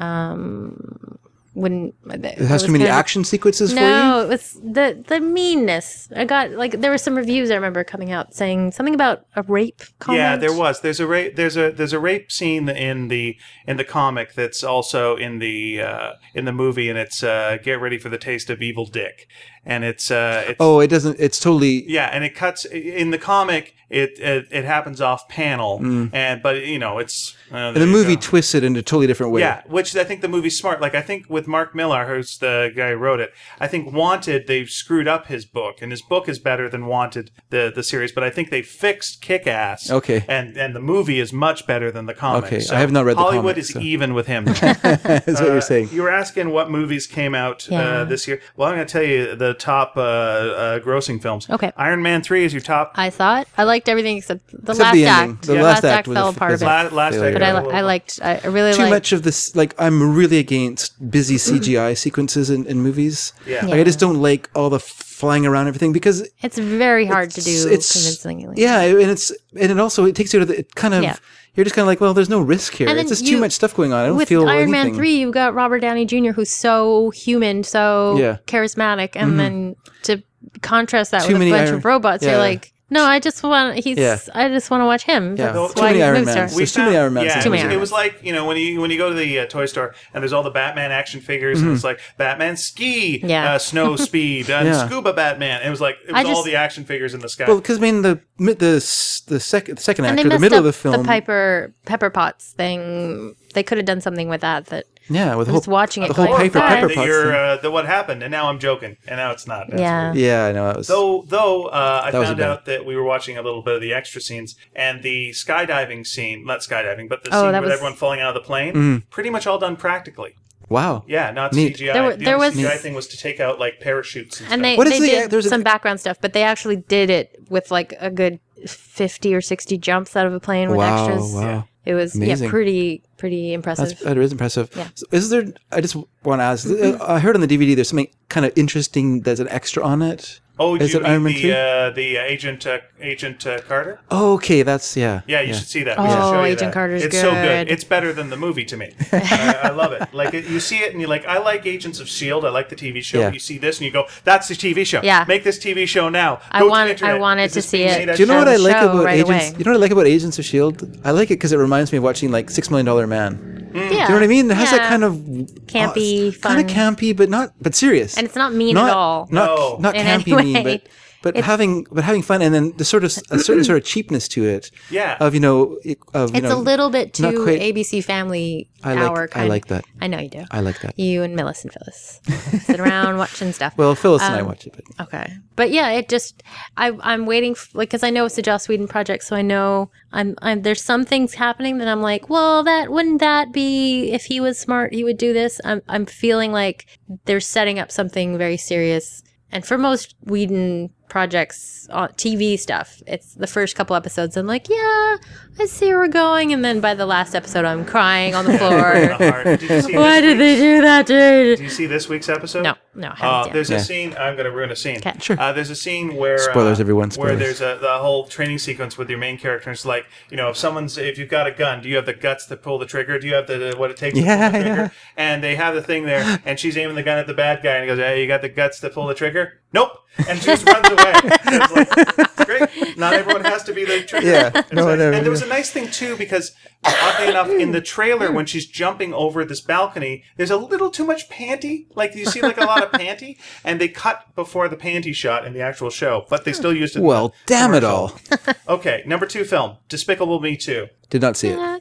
um wouldn't It has too many action sequences for you? No, it was the the meanness. I got like there were some reviews I remember coming out saying something about a rape comment. Yeah, there was. There's a rape. There's a there's a rape scene in the in the comic that's also in the uh, in the movie, and it's uh, "Get Ready for the Taste of Evil Dick," and it's uh, it's Oh, it doesn't, it's totally, yeah, and it cuts in the comic. It it, it happens off panel, and but you know it's uh, and the movie twists it in a totally different way. Yeah, which I think the movie's smart. Like I think with Mark Millar, who's the guy who wrote it, I think Wanted they've screwed up his book, and his book is better than Wanted the the series. But I think they fixed Kick-Ass. Okay. and and the movie is much better than the comic. Okay, So I have not read the Hollywood comic, is so- even with him. That's what you're saying. You were asking what movies came out Yeah. uh, this year. Well, I'm going to tell you the top uh, uh, grossing films. Okay. Iron Man three is your top. I saw it. I liked everything except the Except last the ending. act. The The last last, act act was fell a- apart was a a bit. La- last failure. But I, li- I liked. I really Too liked. much of this, like, I'm really against busy C G I sequences in, in movies. Yeah. Like, I just don't like all the flying around everything because It's very hard to do it's- convincingly. yeah, and it's and it also it takes you to the it kind of Yeah. you're just kind of like, well, there's no risk here. And It's then just too you- much stuff going on. I don't With feel Iron anything. Man three, you've got Robert Downey Junior who's so human, so Yeah. charismatic, and then to contrast that Too with a many bunch Iron- of robots, yeah. you're like, no, I just want he's. Yeah. I just want to watch him. Yeah. That's Too why many he's a Iron movie Mans. star. There's too many Iron Mans Yeah, in it Too was, many it Iron was like you know when you when you go to the uh, toy store and there's all the Batman action figures and it's like Batman ski, Yeah. uh, snow speed, and Yeah. scuba Batman. It was like it I was all just- the action figures in the sky. Well, because I mean the mid- the s- the second the second And act they or the messed middle up of the film. Piper Pepper Potts thing. They could have done something with that. That yeah, with the I was whole watching the it whole going, Piper "God." Pepper that Potts you're thing. uh, the what happened, and now I'm joking, and now it's not. That's Yeah. weird. Yeah, I know it was. Though, though, uh, I That was found bad. out that we were watching a little bit of the extra scenes, and the skydiving scene, not skydiving, but the Oh, scene that with was- everyone falling out of the plane, Mm-hmm. pretty much all done practically. Wow. Yeah, not Neat. C G I. There were- the there only was- C G I thing was to take out like parachutes and, and they, stuff. What is they the- did there's a- some background stuff, but they actually did it with like a good fifty or sixty jumps out of a plane with Wow, extras. wow. It was Amazing. yeah, pretty pretty impressive. That's, that is impressive. Yeah. So is there? I just want to ask. uh, I heard on the D V D there's something kind of interesting. There's an extra on it. Oh, Is you it Iron Man mean three? the uh, the uh, agent uh, Agent uh, Carter? Oh, okay, that's yeah. Yeah, you should see that. Oh, We should show you Agent that. Carter's it's so good. good. It's better than the movie to me. I, I love it. Like it, you see it and you're like, I like Agents of S H I E L D. I like the T V show. Yeah. You see this and you go, that's the T V show. Yeah. Make this T V show now. I Go to want- the internet. I wanted Is to this see being it. made as Do you know show? what I like show about right Agents? away. You know what I like about Agents of Shield? I like it because it reminds me of watching like Six Million Dollar Man. yeah. Do you know what I mean? It has that Yeah. kind of Campy, kind of fun. campy, but not but serious. And it's not mean not, at all. Not No. not In campy any mean, way. but but It's- having but having fun, and then the sort of a certain sort of cheapness to it. Yeah. Of you know of you It's know a little bit not too quite- A B C Family I like- Hour I kind. like that. I know you do. I like that. You and Millis and Phyllis sit around watching stuff. Well, Phyllis and I Um, watch it, but Okay, but yeah, it just I I'm waiting f- like because I know it's a Joss Whedon project, so I know I'm I'm there's some things happening that I'm like, well, that wouldn't that be if he was smart, he would do this. I'm I'm feeling like they're setting up something very serious, and for most Whedon projects, uh, T V stuff, it's the first couple episodes. I'm like, yeah, I see where we're going, and then by the last episode, I'm crying on the floor. Hard. Did you see Why this did they week's- do that, dude? Did you see this week's episode? No, no, I Uh, haven't yet. there's Yeah. a scene. I'm going to ruin a scene. Okay. Sure. Uh, there's a scene where Spoilers, uh, everyone, Where spoilers. there's a the whole training sequence with your main character. It's like you know, if someone's if you've got a gun, do you have the guts to pull the trigger? Do you have the what it takes to Yeah, pull the trigger? yeah. And they have the thing there, and she's aiming the gun at the bad guy, and he goes, "Hey, you got the guts to pull the trigger?" Nope. And she just runs away. It's like, it's great. Not everyone has to be the trigger. Yeah. It's No, like- no, and there was no. a nice thing too because oddly enough, in the trailer when she's jumping over this balcony, there's a little too much panty. Like you see, like a lot of panty, and they cut before the panty shot in the actual show, but they still used it. in well, the damn it commercial. all. Okay, number two film, Despicable Me two. Did not see it.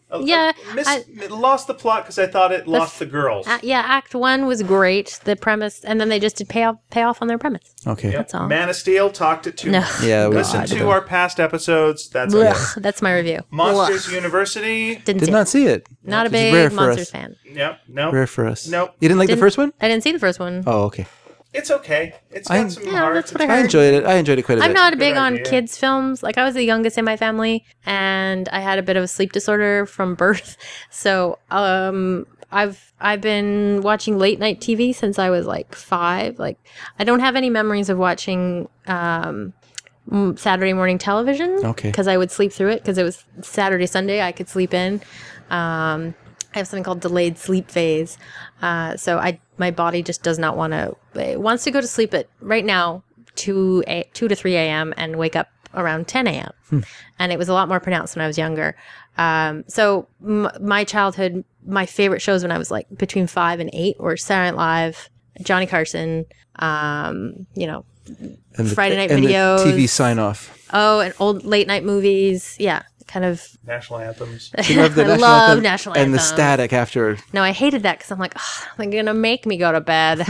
Uh, Yeah, uh, miss, I- it lost the plot because I thought it lost the girls. Uh, yeah, Act One was great. The premise, and then they just did pay off pay off on their premise. Okay. Yep. That's all. Man of Steel talked it too No. much. Yeah, we Listen God. to our past episodes. That's Ugh, it. that's my review. Monsters Ugh. University. Didn't Did see not it. see it. Not a It's rare big for Monsters us. fan. Yep. No. Rare for us. Nope. You didn't like Didn't- the first one? I didn't see the first one. Oh, okay. It's okay. It's got I- some Yeah, heart. that's what I It's- I heard. enjoyed it. I enjoyed it quite a I'm bit. not Good big on idea. kids' films. Like I was the youngest in my family, and I had a bit of a sleep disorder from birth. So um, I've I've been watching late night T V since I was like five. Like I don't have any memories of watching um, m- Saturday morning television. Okay. Because I would sleep through it because it was Saturday Sunday. I could sleep in. Um, I have something called delayed sleep phase. Uh, so I my body just does not want to. It wants to go to sleep at right now two a, two to three a.m. and wake up around ten a.m. And it was a lot more pronounced when I was younger. Um, so m- my childhood, my favorite shows when I was like between five and eight were Saturday Night Live, Johnny Carson, um, you know, And the- Friday night and videos. the T V sign off. oh, and old late night movies. Yeah, kind of. National anthems. You love the I national love anthem national and the anthems. static after. No, I hated that because I'm like, oh, they're gonna make me go to bed.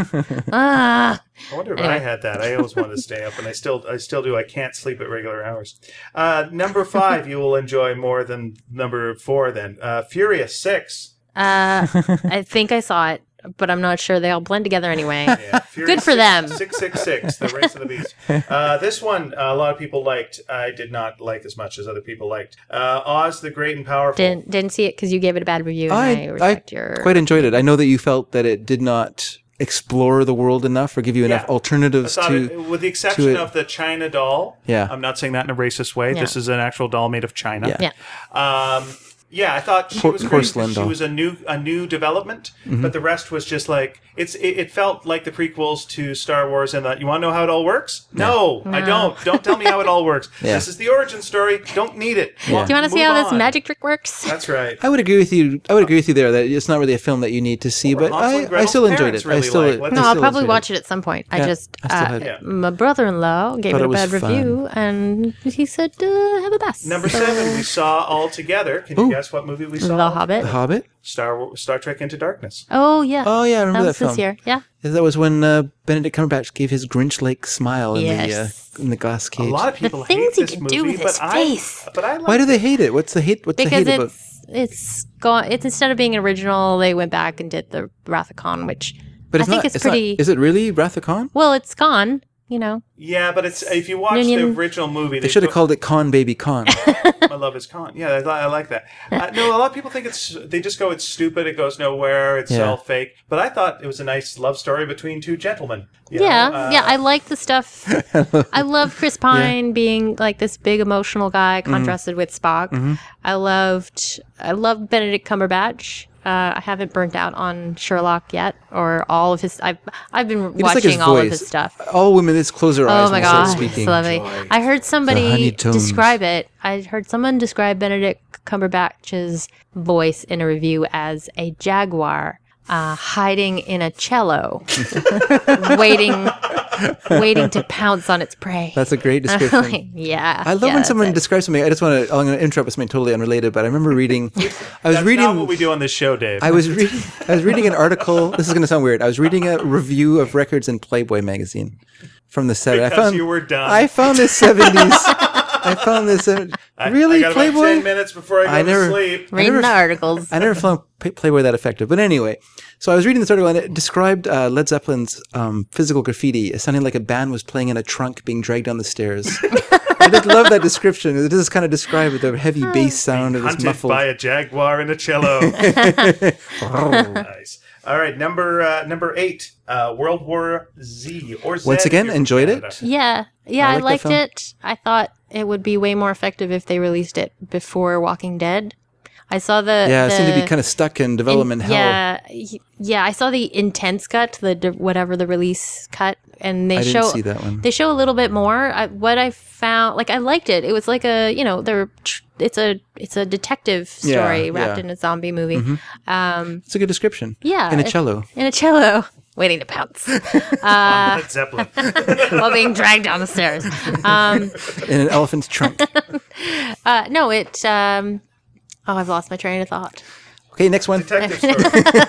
ah. I wonder if Anyway. I had that. I always wanted to stay up, and I still, I still do. I can't sleep at regular hours. Uh, number five, you will enjoy more than number four. Then, uh, Furious Six. Uh, I think I saw it, but I'm not sure. They all blend together anyway. Yeah, Furious Good for six, them. Six Six Six, the Race of the Beast. Uh, this one, uh, a lot of people liked. I did not like as much as other people liked. Uh, Oz the Great and Powerful. Didn't didn't see it because you gave it a bad review. And I, I, I respect your. quite enjoyed it. I know that you felt that it did not explore the world enough or give you enough Yeah. alternatives I thought to. it- with the exception it. of the China doll. Yeah. I'm not saying that in a racist way. Yeah. This is an actual doll made of China. Yeah. yeah. Um, yeah, I thought she Por- was great. porcelain She doll. was a new a new development, Mm-hmm. but the rest was just like it's. It, it felt like the prequels to Star Wars, and that you want to know how it all works? No, I don't. Don't tell me how it all works. Yeah. This is the origin story. Don't need it. Do you want to see Move how this on. magic trick works? That's right. I would agree with you. I would agree with you there that it's not really a film that you need to see, but Hansel and I, I Gretel's still enjoyed parents it. I really still, like. Let's- I No, I'll still probably enjoyed watch it at some point. I Yeah, just, I still uh, had it. my brother-in-law gave Thought it it a was bad review, and he said, uh, "Have a best." Number seven, we saw all together. Can you Ooh. guess what movie we saw? The Hobbit. The Hobbit. Star War- Star Trek Into Darkness. Oh yeah. Oh yeah, I remember that that, was film. this year. Yeah. That was when uh, Benedict Cumberbatch gave his Grinch-like smile in Yes. the uh, in the glass cage. A lot of people things hate he this can movie, do with but his I, face. but I like Why do they hate it? What's the hate? What's the Because hate about? it's it's gone. It's instead of being original, they went back and did the Wrath of Khan, which But I it's think not. it's it's not- pretty. Is it really Wrath of Khan? well, it's gone. You know. Yeah, but it's if you watch Union- the original movie, They should have put- called it Khan Baby Khan. My Love Is Con. Yeah, I, li- I like that. Uh, no, a lot of people think it's. They just go, it's stupid. It goes nowhere. It's Yeah. all fake. But I thought it was a nice love story between two gentlemen. you Yeah, know? Uh, yeah. I like the stuff. I love Chris Pine being like this big emotional guy Mm-hmm. contrasted with Spock. I loved. I loved Benedict Cumberbatch. Uh, I haven't burnt out on Sherlock yet, or all of his. I've I've been just like his watching all of voice. his stuff. All women, let's close their eyes Oh my when we start god, speaking. it's lovely. I heard The somebody honey tones. describe it. I heard someone describe Benedict Cumberbatch's voice in a review as a jaguar uh, hiding in a cello, waiting, waiting to pounce on its prey. That's a great Like, description. yeah, I love yeah, when that's someone it. describes something. I just want to. I'm going to interrupt with something totally unrelated, but I remember reading. I was That's reading. not what we do on this show, Dave. I was reading. I was reading an article. This is going to sound weird. I was reading a review of records in Playboy magazine from the seventies. I Because found you were done. I found this seventies. I found this. Uh, I- really, I got about Playboy. ten minutes before I go I never- to sleep. reading never- the articles. I never found Play- Playboy that effective. But anyway, so I was reading this article and it described uh, Led Zeppelin's um, physical graffiti as sounding like a band was playing in a trunk being dragged down the stairs. I just love that description. It does kind of describe it, the heavy bass sound of this Hunted muffled. by a jaguar in a cello. Nice. All right, number uh, number eight, uh, World War Z or Z. Once if again, you're from enjoyed Canada. it. Yeah, yeah, I I, like that liked film. it. I thought it would be way more effective if they released it before Walking Dead. I saw the Yeah, it the, seemed to be kind of stuck in development in- hell. Yeah, y- yeah. I saw the intense cut, the de- whatever the release cut, and they I didn't show see that one. they show a little bit more. I, what I found, like, I liked it. It was like a, you know, they're tr- it's a it's a detective story Yeah, wrapped yeah. in a zombie movie. Um, It's a good description. yeah, In a it- cello. in a cello, waiting to pounce On Led Zeppelin. while being dragged down the stairs. Um, In an elephant's trunk. uh, no, it. Um, Oh, I've lost my train of thought. Okay, next one. Detective Story.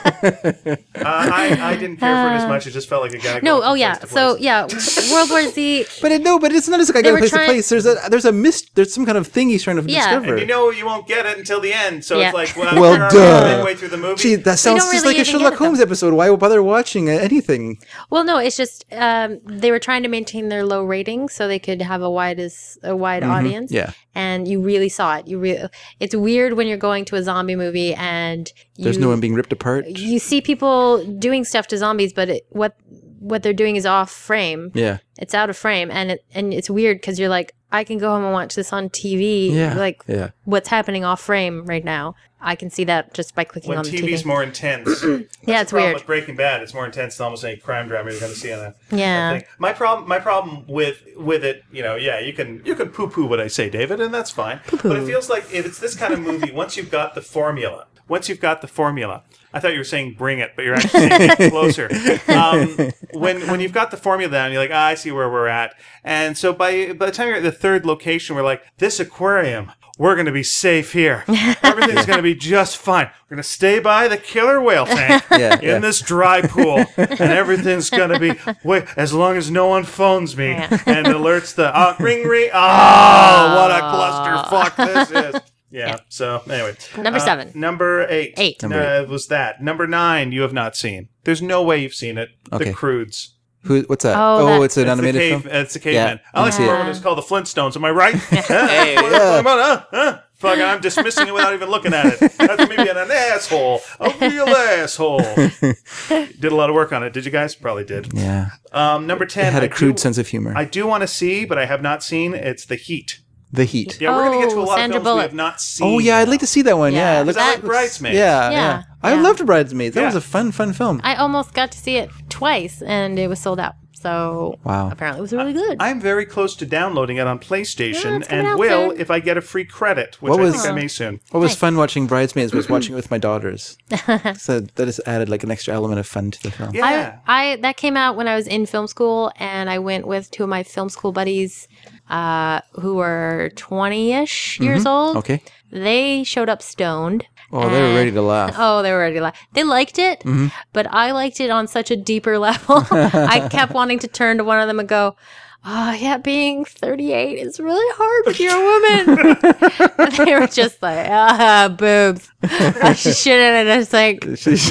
uh, I, I didn't care for it as much. It just felt like a guy. No, going oh from yeah. place to So place. yeah, World War Z. But it, no, but it's not just like I They got were place trying- to place. There's a there's a mist. There's some kind of thing he's trying to Yeah. discover. And you know you won't get it until the end. So Yeah. it's like, well, Well, we're already duh. midway through the movie. Gee, that sounds don't just really like a even Sherlock get it, Holmes episode. Why bother watching uh, anything? Well, no, it's just um, they were trying to maintain their low rating so they could have a wide as a wide audience. Yeah. And you really saw it. You really. It's weird when you're going to a zombie movie and you, There's no one being ripped apart. You see people doing stuff to zombies, but it, what what they're doing is off frame. Yeah. It's out of frame, and it and it's weird because you're like, I can go home and watch this on T V. Yeah. Like Yeah. what's happening off frame right now. I can see that just by clicking when on the T T V's V. more intense. That's Yeah, the it's problem weird. with Breaking Bad. It's more intense than almost any crime drama you're going to see on that. Yeah. thing. My problem, my problem with with it, you know, yeah, you can you can poo poo what I say, David, and that's fine. But it feels like if it's this kind of movie, once you've got the formula, once you've got the formula. I thought you were saying bring it, but you're actually saying it closer. Um, when when you've got the formula down, you're like, ah, I see where we're at. And so by by the time you're at the third location, we're like, this aquarium, we're going to be safe here. Everything's going to be just fine. We're going to stay by the killer whale tank Yeah, in yeah. this dry pool, and everything's going to be wait as long as no one phones me and alerts the uh, ring ring. Oh, what a clusterfuck this is. Yeah. So anyway, Number Uh, seven. number eight. Eight. Number Uh, was that number nine? You have not seen. There's no way you've seen it. Okay. The Crudes. Who? What's that? Oh, Oh, that- it's an It's the animated cave. film. It's the caveman. Yeah, I like I see to it. what it's called the Flintstones. Am I right? hey, what are you talking about? Huh? Huh? Fuck, I'm dismissing it without even looking at it. That's me being an asshole, a real asshole. Did a lot of work on it. Did you guys? Probably did. Yeah. Um, number ten. It had a I crude do, sense of humor. I do want to see, but I have not seen. It's The Heat. the Heat. Yeah, we're going to get to a Oh, lot Sandra of films we Bullock. have not seen. Oh yeah, I'd like to see that one. Yeah, Yeah, it Because looks- I like Bridesmaids. yeah, Yeah, yeah. I yeah. loved Bridesmaids. That Yeah. was a fun, fun film. I almost got to see it twice, and it was sold out. So Wow. apparently it was really good. I'm very close to downloading it on PlayStation, Yeah, it's coming and out will soon. if I get a free credit, which What I was- think I may soon. What was Nice. fun watching Bridesmaids was watching it with my daughters. So that just added like an extra element of fun to the film. Yeah. I, I that came out when I was in film school, and I went with two of my film school buddies, uh, who were twenty-ish years old. Okay. They showed up stoned. Oh, they were and- ready to laugh. Oh, they were ready to laugh. They liked it, Mm-hmm. but I liked it on such a deeper level. I kept wanting to turn to one of them and go, oh, yeah, being thirty-eight is really hard when you're a woman. And they were just like, ah, boobs. I shouldn't. And it's like,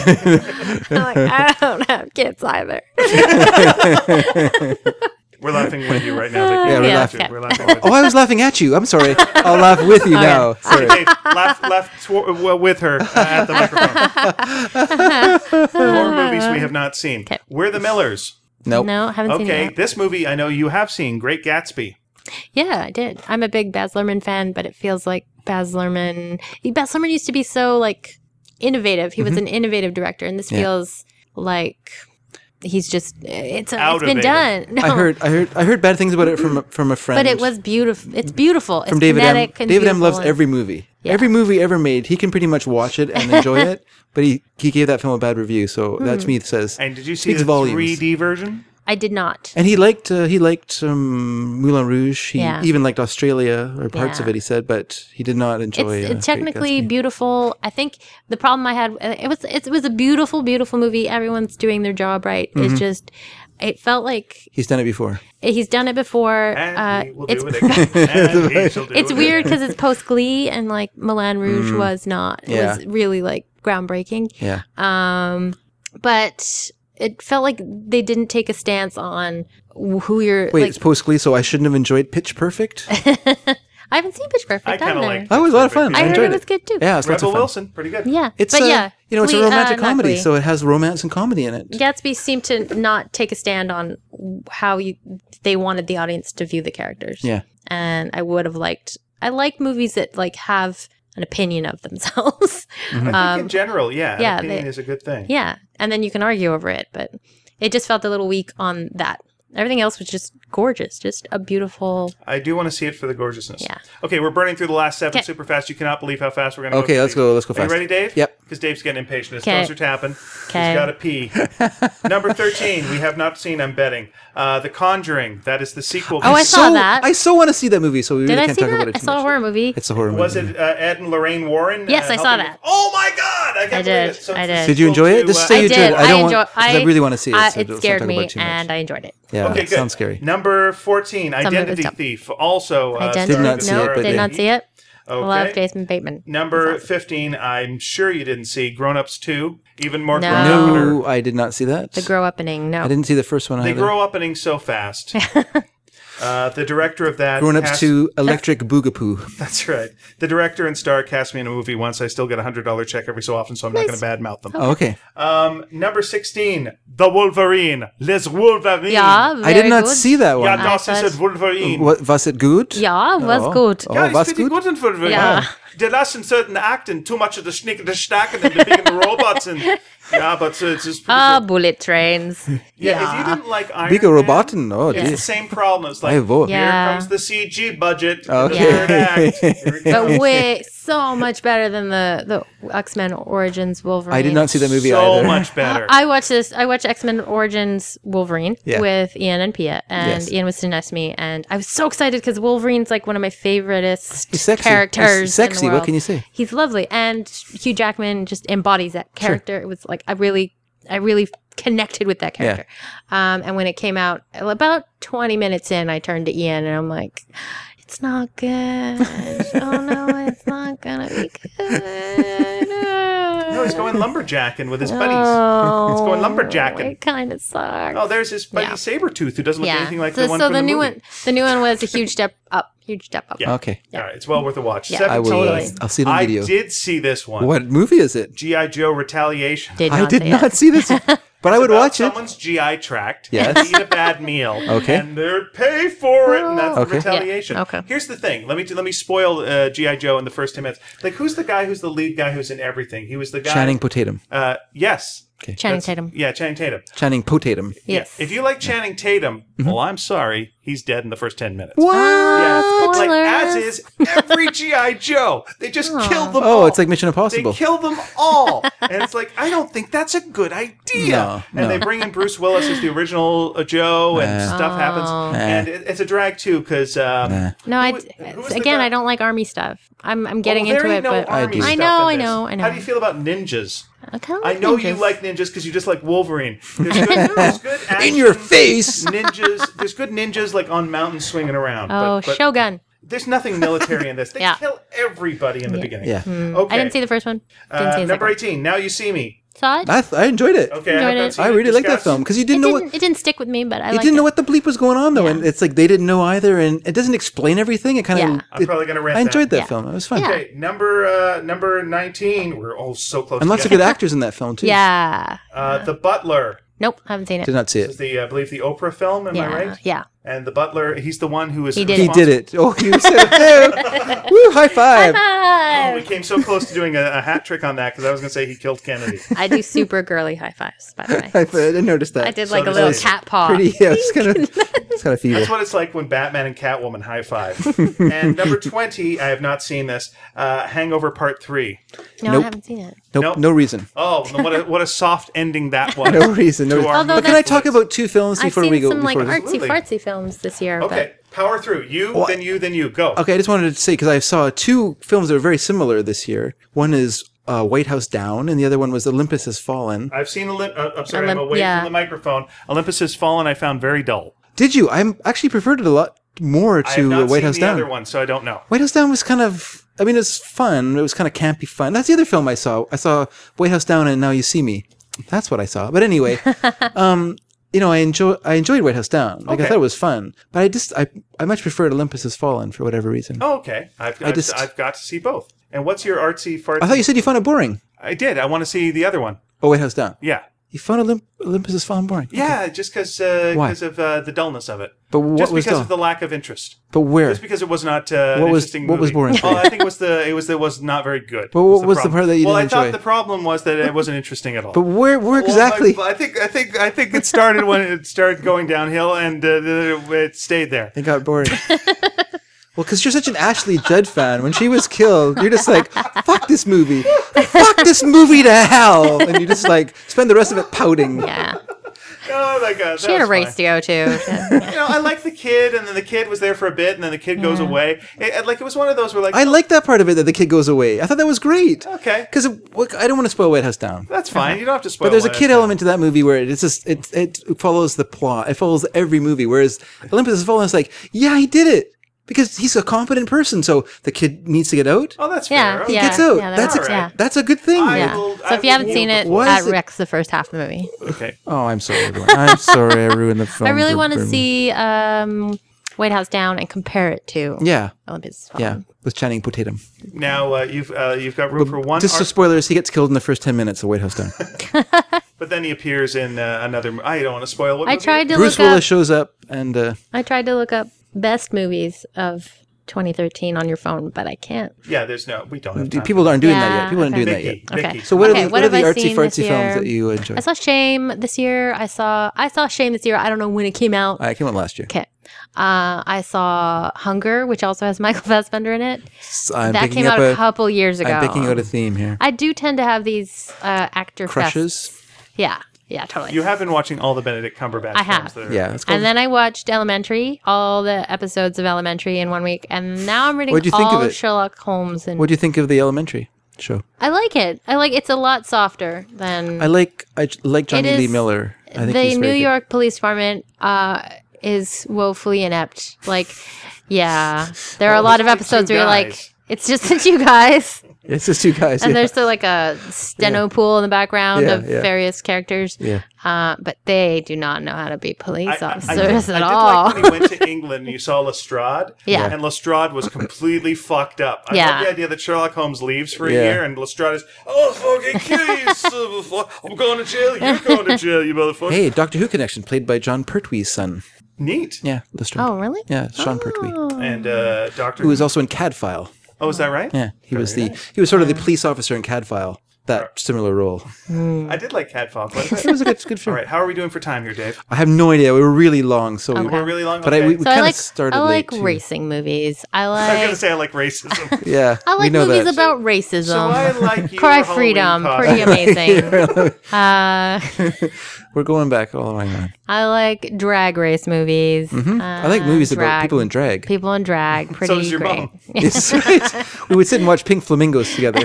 I'm like, I don't have kids either. We're laughing with you right now. Vicky. Yeah, we're Yeah, laughing. okay. We're laughing with Oh, I was laughing at you. I'm sorry. I'll laugh with you now. Sorry. you. Dave, laugh, laugh tw- w- with her uh, at the microphone. More movies we have not seen. Okay. We're the Millers. Nope. No, haven't seen it Okay, yet. this movie I know you have seen, Great Gatsby. Yeah, I did. I'm a big Baz Luhrmann fan, but it feels like Baz Luhrmann. Baz Luhrmann used to be so like innovative. He was an innovative director, and this Mm-hmm. Yeah. feels like he's just it's, a, Out it's been of done. No, I heard, I heard, I heard bad things about it from a- from a friend. but it was beautiful. It's beautiful. It's from David M. kinetic and David M. loves beautiful and- every movie. Yeah. Every movie ever made, he can pretty much watch it and enjoy it. But he he gave that film a bad review, so Hmm. that to me says. And did you see Speaks the volumes. three D version? I did not. And he liked uh, he liked um, Moulin Rouge. He Yeah. even liked Australia or parts Yeah. of it. He said, but he did not enjoy. It's, uh, it's technically Great Gatsby. beautiful. I think the problem I had uh, it was it was a beautiful, beautiful movie. Everyone's doing their job right. Mm-hmm. It's just it felt like He's done it before. he's done it before. And Uh, he will it's do it again. And he shall do it's it weird again. because it's post Glee and like Moulin Rouge was not. It Mm. Yeah. was really like groundbreaking. Yeah. Um, but it felt like they didn't take a stance on who you're. Wait, like, it's post Glee, so I shouldn't have enjoyed Pitch Perfect. I haven't seen Pitch Perfect I kind of either. like That was a lot of fun. I I heard enjoyed it was good too. Yeah, it's lots Rebel of fun. Wilson, pretty good. Yeah, It's but a, yeah, you know, it's Glee- a romantic uh, not comedy, Glee. so it has romance and comedy in it. Gatsby seemed to not take a stand on how you they wanted the audience to view the characters. Yeah. And I would have liked I like movies that like have an opinion of themselves. I think Um, in general, yeah, an yeah, opinion they- is a good thing. yeah. And then you can argue over it, but it just felt a little weak on that. Everything else was just gorgeous. Just a beautiful. I do want to see it for the gorgeousness. Yeah. Okay, we're burning through the last seven Okay. super fast. You cannot believe how fast we're going to go. Okay, through let's these. go. Let's go Are you fast. ready, Dave? Yep. Because Dave's getting impatient. His Okay. toes are tapping. Okay. He's got to pee. Number thirteen, we have not seen, I'm betting. Uh, The Conjuring. That is the sequel. Oh, I saw so, that. I so want to see that movie, so we Did really I can't see talk that? about it I too saw a much. horror movie. It's a horror movie. Was it uh, Ed and Lorraine Warren? Yes, uh, I saw helping that. with- Oh my God! I can't I believe did. it. So I it's the did. Did you enjoy sequel it? Just to, say uh, you I enjoyed did. it. I I don't enjoy. want. I, really want to see it. I, so it let's not scared talk me, about it too much. and I enjoyed it. Yeah, Okay, it good. sounds scary. Number fourteen, of it's Identity tough. Thief. Also, uh, Identity. Did not see nope, it, but did they- not see it. Okay. Love Jason Bateman. Number fifteen, I'm sure you didn't see Grown Ups two. Even more No. grown up. No, I did not see that. The grow uppening. No. I didn't see the first one They either. grow upping so fast. uh, the director of that. Grown Ups cast- to Electric Boogapoo. That's right. The director and star cast me in a movie once. I still get a hundred dollar check every so often, so I'm not Nice. going to badmouth them. Oh, okay. Um, number sixteen, The Wolverine. Les Wolverine. Yeah, I did very not good. see that Ja, one. I das thought- ist Wolverine. What, was it good? Yeah, was Oh. good. Oh, Ja, it's was pretty good? good in Wolverine. Yeah. They last in certain acting too much of the schnick, the stacken, and the big and the robots, and yeah, but uh, it's just pretty Ah, good. bullet trains. Yeah, if you didn't like Iron Bigger Man, Roboten? Oh, it's the geez. same problem. It's like, I vote. here Yeah. comes the C G budget. in Okay. The third act. Here it But comes. way so much better than the the X Men Origins Wolverine. I did not see that movie so either. much better. I watched this. I watched X Men Origins Wolverine Yeah. with Ian and Pia, and Yes. Ian was sitting next to me, and I was so excited because Wolverine's like one of my favoriteest He's sexy. characters. He's sexy. In the What world. can you say? He's lovely, and Hugh Jackman just embodies that character. It was like I really, I really connected with that character. Um, and when it came out, about twenty minutes in, I turned to Ian and I'm like, "It's not good. Oh no, it's not gonna be good." No, he's going lumberjacking with his buddies. Oh, It's going lumberjacking. It kind of sucks. Oh, there's his buddy Yeah. Sabretooth, who doesn't look yeah. anything like so the one so from the, the new movie. one, the new one was a huge step up. Huge step up. Yeah. Okay. All right, it's well worth a watch. Yeah. I will. seventeen. Uh, I'll see the I video. did see this one. What movie is it? G I. Joe Retaliation. Did I not did see not it. see this, but I would About watch it. Someone's G I tracked. Yes. And eat a bad meal. Okay. And they're pay for it, and that's the Okay. retaliation. Yeah, okay. Here's the thing. Let me let me spoil uh, G I. Joe in the first ten minutes. Like, who's the guy who's the lead guy who's in everything? He was the guy. Channing Tatum. Uh, yes. Channing That's- Tatum. Yeah, Channing Tatum. Channing Tatum. Yes. Yeah. If you like Channing Tatum, well, I'm sorry, he's dead in the first ten minutes. What? Yeah, like Spoilers. as is every G I. Joe. They just killed them Oh, all. it's like Mission They Impossible. kill them all, and it's like I don't think that's a good idea. No, and no. they bring in Bruce Willis as the original uh, Joe, and Nah. stuff happens, and it, it's a drag too because um, Nah. No, I who- who was the again, guy- I don't like army stuff. I'm I'm getting well, there into ain't it, no but army do. stuff I know, in I this. know, I know. How do you feel about ninjas? I, kinda I like know you ninjas. like ninjas because you just like Wolverine. There's good, there's good action, In your face. ninjas. There's good ninjas like on mountains swinging around. Oh, but, but Shogun. there's nothing military in this. They Yeah. kill everybody in the beginning. Yeah. Okay. I didn't see the first one. Didn't Uh, see the number second eighteen. Now you see me. one. Saw it. I, th- I enjoyed it. Okay, Enjoyed I, have not it. seen I really like that Discuss. film because you It didn't know didn't, what it didn't stick with me, but I you liked didn't know it. what the bleep was going on though, Yeah. and it's like they didn't know either, and it doesn't explain everything. It kind of. Yeah. I'm probably gonna rent I enjoyed that, Yeah. film. It was fun. Yeah. Okay, number uh, number nineteen. We're all so close. And lots of together. good actors in that film too. Yeah. Uh, the Butler. Nope, haven't seen it. Did not see This is it. the, uh, I believe, the Oprah film. Am I Yeah. right? Yeah. And the Butler. He's the one who is. He did He responsible- did it. Oh, you said it too. Woo! High five. Oh, we came so close to doing a, a hat trick on that because I was going to say he killed Kennedy. I do super girly high fives, by the way. High five. I didn't notice that. I did So like a does little this. cat paw. Pretty. Yeah, it's kind of. It's kind of feeble. That's what it's like when Batman and Catwoman high five. And number twenty, I have not seen this. Uh, Hangover Part Three. No, Nope. I haven't seen it. Nope. Nope. No reason. Oh, what a what a soft ending that was. No reason. No To reason. our Although But can I that's- talk about two films I've before seen we go? some like before artsy Absolutely. fartsy films this year. Okay, power through. You, Well, then you, then you. Go. Okay, I just wanted to say because I saw two films that are very similar this year. One is uh, White House Down, and the other one was Olympus Has Fallen. I've seen Olymp- uh, I'm sorry, I'm Olymp- away yeah. from the microphone. Olympus Has Fallen. I found very dull. Did you? I actually preferred it a lot more I have to not uh, White seen House the Down. other one, so I don't know. White House Down was kind of. I mean, it was fun. It was kind of campy fun. That's the other film I saw. I saw White House Down and Now You See Me. That's what I saw. But anyway, um, you know, I enjoy I enjoyed White House Down. Like I Okay. thought it was fun. But I just I I much preferred Olympus Has Fallen for whatever reason. Oh, okay. I've, I've, just- I've got to see both. And what's your artsy fartsy? I thought you said you found it boring. I did. I want to see the other one. Oh, White House Down. Yeah. You found Olymp- Olympus has fallen boring. Yeah, just because uh, Why? because of uh, the dullness of it. But what just was because dull? of the lack of interest. But where? Just because it was not uh, What an was- interesting what was movie. boring for Oh, you? I think it was the it was it was not very good. But what the was the problem. part that you well, didn't I thought enjoy? the problem was that it wasn't interesting at all. But where? Where Well, exactly? I, I think I think I think it started when it started going downhill, and uh, it stayed there. It got boring. Well, because you're such an Ashley Judd fan. When she was killed, you're just like, fuck this movie. Fuck this movie to hell. And you just like spend the rest of it pouting. Yeah. Oh my god, She had a race to go to. You know, I like the kid, and then the kid was there for a bit, and then the kid goes away. It, it- like it was one of those where like, I like that part of it that the kid goes away. I thought that was great. okay, Because I don't want to spoil White House Down. that's fine. You don't have to spoil. But there's a what kid I- element to that movie where it's just it it follows the plot. It follows every movie. Whereas Olympus Has Fallen is like, yeah, he did it because he's a competent person. So the kid needs to get out. Oh, that's Yeah, fair. He yeah. gets out. that that's works, a, yeah. that's a good thing. I Yeah. will- So I if you will haven't seen kneel it, before- Why that is it- wrecks the first half of the movie. Okay. Oh, I'm sorry. everyone. I'm sorry. I ruined the film. I really for- want to for- see um, White House Down and compare it to Yeah, Olympus. yeah, Fallen. with Channing Tatum. Now uh, you've uh, you've got room for one, Just art- for spoilers, he gets killed in the first ten minutes of White House Down. but then he appears in uh, another. mo- I don't want to spoil what I movie tried it to Bruce look Willis up. shows up, and uh, I tried to look up best movies of twenty thirteen on your phone, but I can't. is. Yeah, there's no. We don't have time. people aren't doing that Yeah, yet. People aren't okay. doing that yet. Mickey, Okay. Mickey. So what Okay, are the, what what are have the I artsy seen fartsy this films year? that you enjoy? I saw Shame this year. I saw I saw Shame this year. I don't know when it came out. I came out last year. Okay. Uh, I saw Hunger, which also has Michael Fassbender in it. So I'm that picking came up out a a, couple years ago. I'm picking out a theme here. I do tend to have these uh, actor Crushes. fests. Yeah, yeah, totally. You have been watching all the Benedict Cumberbatch I films. have. that are- Yeah, it's called. And then I watched Elementary, all the episodes of Elementary in one week, and now I'm reading What'd you think all of it? Sherlock Holmes. And What do you think of the Elementary show? I like it. I like it's a lot softer than I like I j- like Johnny It Lee is- Miller. I think the he's New very good. York Police Department. Uh, is woefully inept. Like, yeah, there are a Well, lot of it's like episodes two where you're guys. like, it's just the two guys. It's just two guys. And yeah. there's still like a steno pool in the background Yeah, of yeah. various characters. Yeah. Uh, but they do not know how to be police I, I, I officers did, at I did all. like when he went to England and you saw Lestrade. Yeah. And Lestrade was completely fucked up. I Yeah. love the idea that Sherlock Holmes leaves for a Yeah. year and Lestrade is, oh, fucking kill you, son of a fu- I'm going to jail. You're going to jail, you motherfucker. Hey, Doctor Who connection, played by John Pertwee's son. Neat. Yeah, Lestrade. Oh, really? Yeah, Sean Pertwee, And uh, Doctor who was also in Cadfile. Oh, is that right? Yeah, he was Very the he was sort of the police officer in Cadfile. That similar role. I did like Catfall quite a bit. It was a good, good All film. right, how are we doing for time here, Dave? I have no idea. We were really long, so we Okay. We're really long. But I- Okay. we- we- So I kinda like started I like late, too. racing movies. I I was going to like say I like racism. yeah. I we like know movies that. about racism. So I like your Cry Halloween Freedom, costume. pretty amazing. uh, We're going back all the way on. I like drag race movies. Hmm? Uh, I like movies about drag- people in drag. people in drag. Pretty does your great. mom. It's right. We would sit and watch Pink Flamingos together.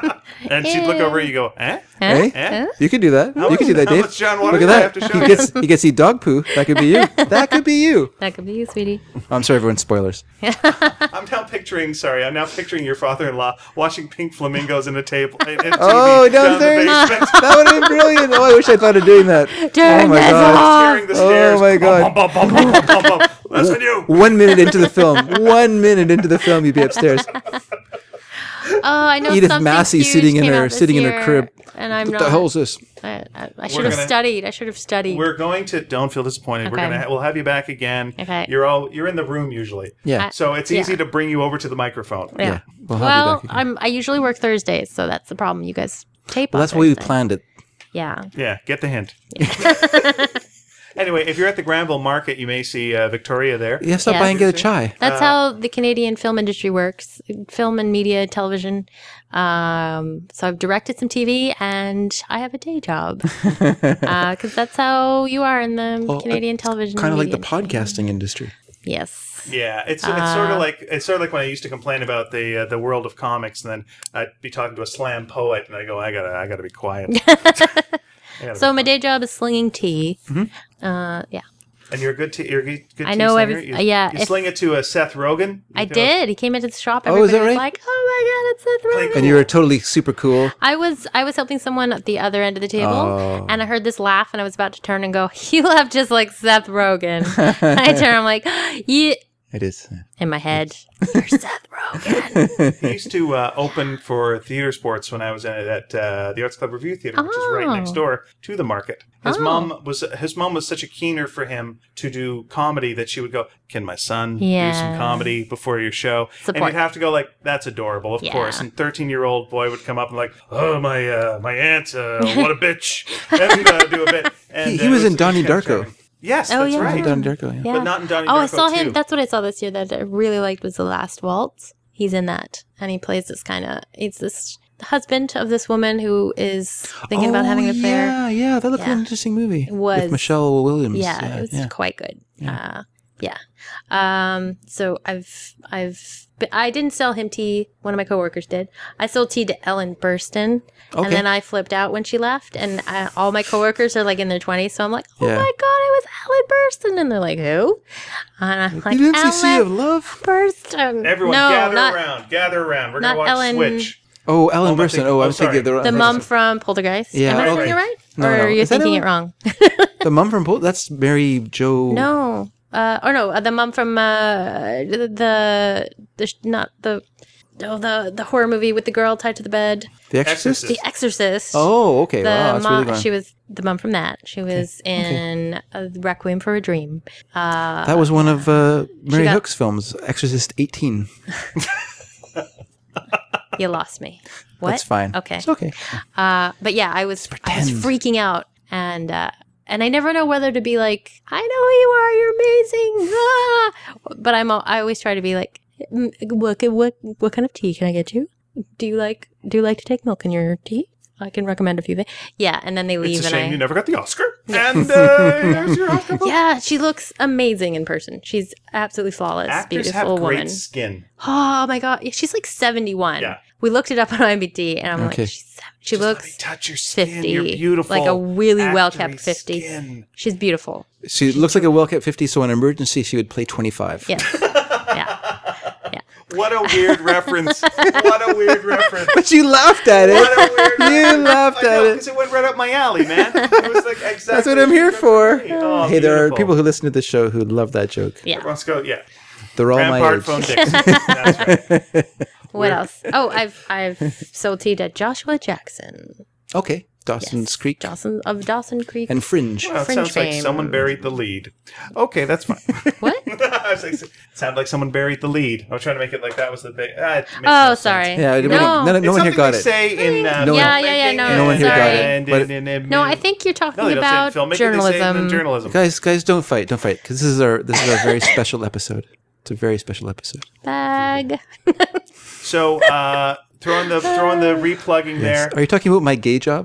And she'd look over and you go, eh? Eh? Eh? You could do that. you could do that, How Dave. much John Look Waters at do I that. have to show He you? gets he gets to eat dog poo. That could be you. That could be you. That could be you, sweetie. Oh, I'm sorry, everyone. Spoilers. I'm now picturing, sorry, I'm now picturing your father-in-law watching Pink Flamingos in a table. In, in Oh, T V down the downstairs. basement. That would have been brilliant. Oh, I wish I thought of doing that. Turn oh my this god. off. Hearing the stairs. Oh my God. Bum, bum, bum, bum, bum, bum, bum. Listen, you. One minute into the film. One minute into the film, you'd be upstairs. Oh, I know Edith something Massey huge sitting in came her out this sitting in her year, crib. and I'm What not. the hell is this? I, I, I should have gonna- studied. I should have studied. We're going to. Don't feel disappointed. We're Okay. gonna. We'll have you back again. Okay. You're all. You're in the room usually. Yeah. I- So it's Yeah. easy to bring you over to the microphone. yeah. Yeah, we'll have you Well, back again. I'm. I usually work Thursdays, so that's the problem. You guys tape. Well, on that's why we Thursday. planned it. Yeah. Yeah. Get the hint. Anyway, if you're at the Granville Market, you may see uh, Victoria there. Yeah, stop Yeah. by and get a chai. That's how the Canadian film industry works. Film and media, television. Um, so I've directed some T V, and I have a day job because that's how you are in the Well, Canadian television. Kind of like media the industry. podcasting industry. Yes. Yeah, it's it's Uh, sort of like it's sort of like when I used to complain about the uh, the world of comics, and then I'd be talking to a slam poet, and I go, I gotta I gotta be quiet. I gotta So be my day job is slinging tea. Mm-hmm. Uh, yeah, And you're a good. T- you're a good good I tea know slinger? every- You, yeah, You if- sling it to a Seth Rogen. I You know? did. He came into the shop. Oh, is Everybody that was right? like, "Oh my god, it's Seth Play Rogen!" And you were totally super cool. I was I was helping someone at the other end of the table, Oh. and I heard this laugh, and I was about to turn and go. You laugh just like Seth Rogen. And I turn. I'm like, yeah. It is. in my head. You're Seth Rogen. He used to uh, open for theater sports when I was in it at uh, the Arts Club Review Theater, which is right Oh. next door to the market. His Oh. mom was his mom was such a keener for him to do comedy that she would go, "Can my son Yeah. do some comedy before your show?" Support. And you'd have to go like, "That's adorable, of Yeah. course." And thirteen-year-old boy would come up and like, "Oh my uh, my aunt, uh, what a bitch," and uh, do a bit. And, He- he uh, was it in Donnie kind of Darko. charming. Yes, Oh, that's yeah. right. Don Darko, yeah. Yeah. But not in Donnie Oh, I Darko saw him. too. That's what I saw this year that I really liked was The Last Waltz. He's in that. And he plays this kind of, he's this husband of this woman who is thinking about having an affair. Yeah, yeah, that looked like Yeah. an interesting movie. It was. With Michelle Williams. Yeah, yeah, it was yeah. quite good. Uh, yeah. Um, so I've, I've, but I didn't sell him tea. One of my coworkers did. I sold tea to Ellen Burstyn. Okay. And then I flipped out when she left. And I, all my coworkers are like in their twenties. So I'm like, oh Yeah. my God, it was Ellen Burstyn. And they're like, who? And I'm like, You didn't see Sea of Ellen Love? Burstyn. Everyone, no, gather not around, gather around. We're not gonna watch Ellen- Switch. Oh, Ellen Oh, I'm Burstyn. thinking- Oh, I oh, was thinking of the the wrong mom person. from Poltergeist. Yeah, Am I oh, thinking it right. right? No, or no. are you Is that thinking Ellen? it wrong? The mom from Pol- that's Mary Jo. No. Uh, or no, uh, the mom from uh, the, the, sh- not the, oh, the, the horror movie with the girl tied to the bed. The Exorcist? Exorcist. The Exorcist. Oh, okay. The Wow, that's mom, really going. she was the mom from that. She was in uh, Requiem for a Dream. Uh, That was one of uh, Mary got- Hook's films, Exorcist eighteen. you lost me. What? That's fine. Okay. It's okay. Uh, but yeah, I was I was pretend. freaking out, and uh, and I never know whether to be like, I know who you are, you're amazing, ah! But I'm al- I always try to be like, "Mm, what what what kind of tea can I get you? Do you like do you like to take milk in your tea? I can recommend a few things. Yeah, and then they leave, It's a and shame I you never got the Oscar. And uh, here's your Oscar. yeah, she looks amazing in person. She's absolutely flawless, Actors beautiful have great woman. skin. Oh my god, yeah, she's like seventy-one. Yeah. We looked it up on I M D B, and I'm Okay. like, she's seven- she Just let me looks touch your skin. fifty, You're beautiful. like a really Actory well-kept fifty. skin. She's beautiful. She looks like a well-kept fifty, so in an emergency, she would play twenty-five. Yeah, yeah. What a weird reference. What a weird reference. But you laughed at it. What a weird You reference. laughed I at know, it. because it went right up my alley, man. It was like exactly That's what I'm here for. Oh, Hey, there are beautiful. people who listen to the show who love that joke. Yeah. Let's go. Yeah. They're all my Rampart age. phone Dixon. That's right. What else? Oh, I've I've sold tea to Joshua Jackson, Okay. Dawson's Creek Dawson of Dawson Creek. and Fringe. Well, it Fringe sounds like fame. someone buried the lead. Okay, that's fine. What? I was like, sounded like someone buried the lead. I was trying to make it like that was the big. Ah, it makes Oh, no sense. sorry. Yeah, no. nobody- none, It's no one here something got they it. say in uh, No one- Yeah, yeah, yeah, no, No one here got it. and- But- and- and- No, I think you're talking No, they don't say it in about filmmaking, they say it in journalism. journalism. Guys, guys, don't fight. Don't fight. Because this is our this is our very special episode. It's a very special episode. Bag. So uh, throwing the throwing the replugging there. Are you talking about my gay job?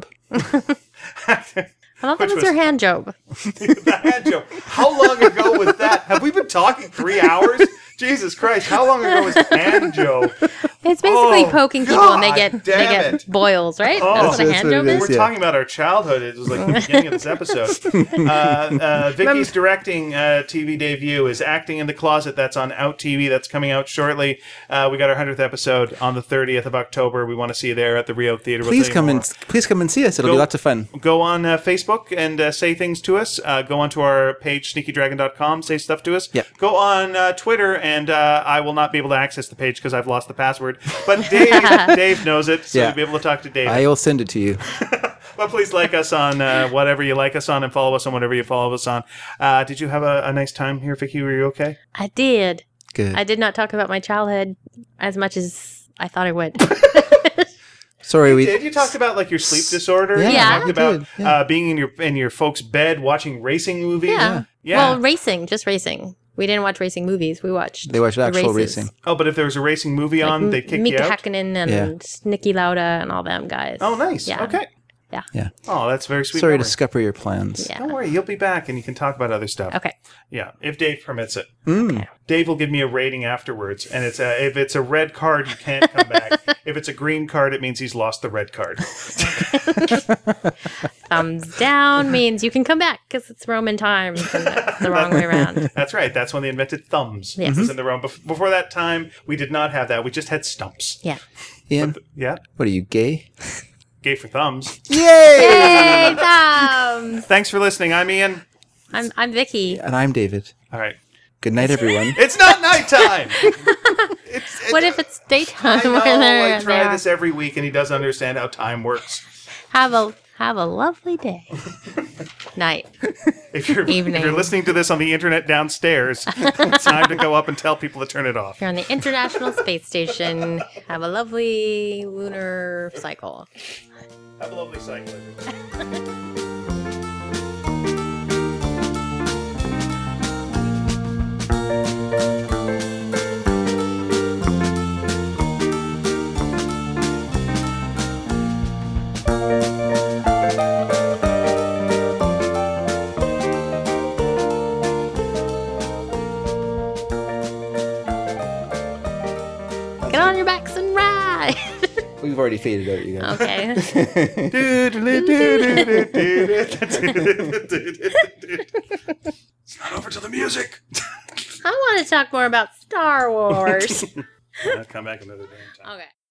I thought that Which was was- your hand job. The hand joke. How long ago was that? Have we been talking three hours? Jesus Christ! How long ago was hand joke? It's basically Oh, poking people and they God get they damn get it. boils, right? Oh. That's what a That's hand what it job is, is. We're yeah. talking about our childhood. It was like the beginning of this episode. Uh, uh, Vicky's directing uh, T V debut is Acting in the Closet. That's on Out T V. That's coming out shortly. Uh, we got our hundredth episode on the thirtieth of October. We want to see you there at the Rio Theater. We'll Please tell you come more. and please come and see us. It'll Go- be lots of fun. Go on uh, Facebook and uh, say things to us. Uh, go onto our page, sneaky dragon dot com, say stuff to us. Yep. Go on uh, Twitter, and uh, I will not be able to access the page because I've lost the password. But Dave, Dave knows it, so Yeah. you'll be able to talk to Dave. I will send it to you. But please like us on uh, whatever you like us on, and follow us on whatever you follow us on. Uh, did you have a, a nice time here, Vicky? Were you okay? I did. Good. I did not talk about my childhood as much as I thought I would. Sorry, we. Did you talked about like your sleep disorder? Yeah, You Yeah. talked we about did, yeah. uh, being in your in your folks' bed watching racing movies. Yeah. Yeah. Well, racing, just racing. We didn't watch racing movies. We watched. They watched the actual races. racing. Oh, but if there was a racing movie on, they kick Mika you out. Hakkinen and Yeah. Nicky Lauda and all them guys. Oh, nice. Yeah. Okay. Yeah. Yeah. Oh, that's very sweet. Sorry memory. to scupper your plans. Yeah. Don't worry, you'll be back and you can talk about other stuff. Okay. Yeah, if Dave permits it. Mm. Dave will give me a rating afterwards, and it's a, if it's a red card, you can't come back. If it's a green card, it means he's lost the red card. Thumbs down means you can come back because it's Roman times and that's the wrong way around. That's right. That's when they invented thumbs. Yes. It was in the Rome. Bef- Before that time, we did not have that. We just had stumps. Yeah. Ian, Yeah, what are you, gay? gay for thumbs. Yay! Hey, thumbs! Thanks for listening. I'm Ian. I'm I'm Vicky. And I'm David. All right. Good night, everyone. It's not nighttime. it's, What if it's daytime? I know. where they're, I try they are? this every week, and he doesn't understand how time works. Have a have a lovely day. Night. If you're, Evening. if you're listening to this on the internet downstairs, it's time to go up and tell people to turn it off. You're on the International Space Station. Have a lovely lunar cycle. Have a lovely cycle, everybody. Get on your backs and ride. We've already faded out, you guys. Okay. It's not over to the music. I want to talk more about Star Wars. I'll come back another day. Okay.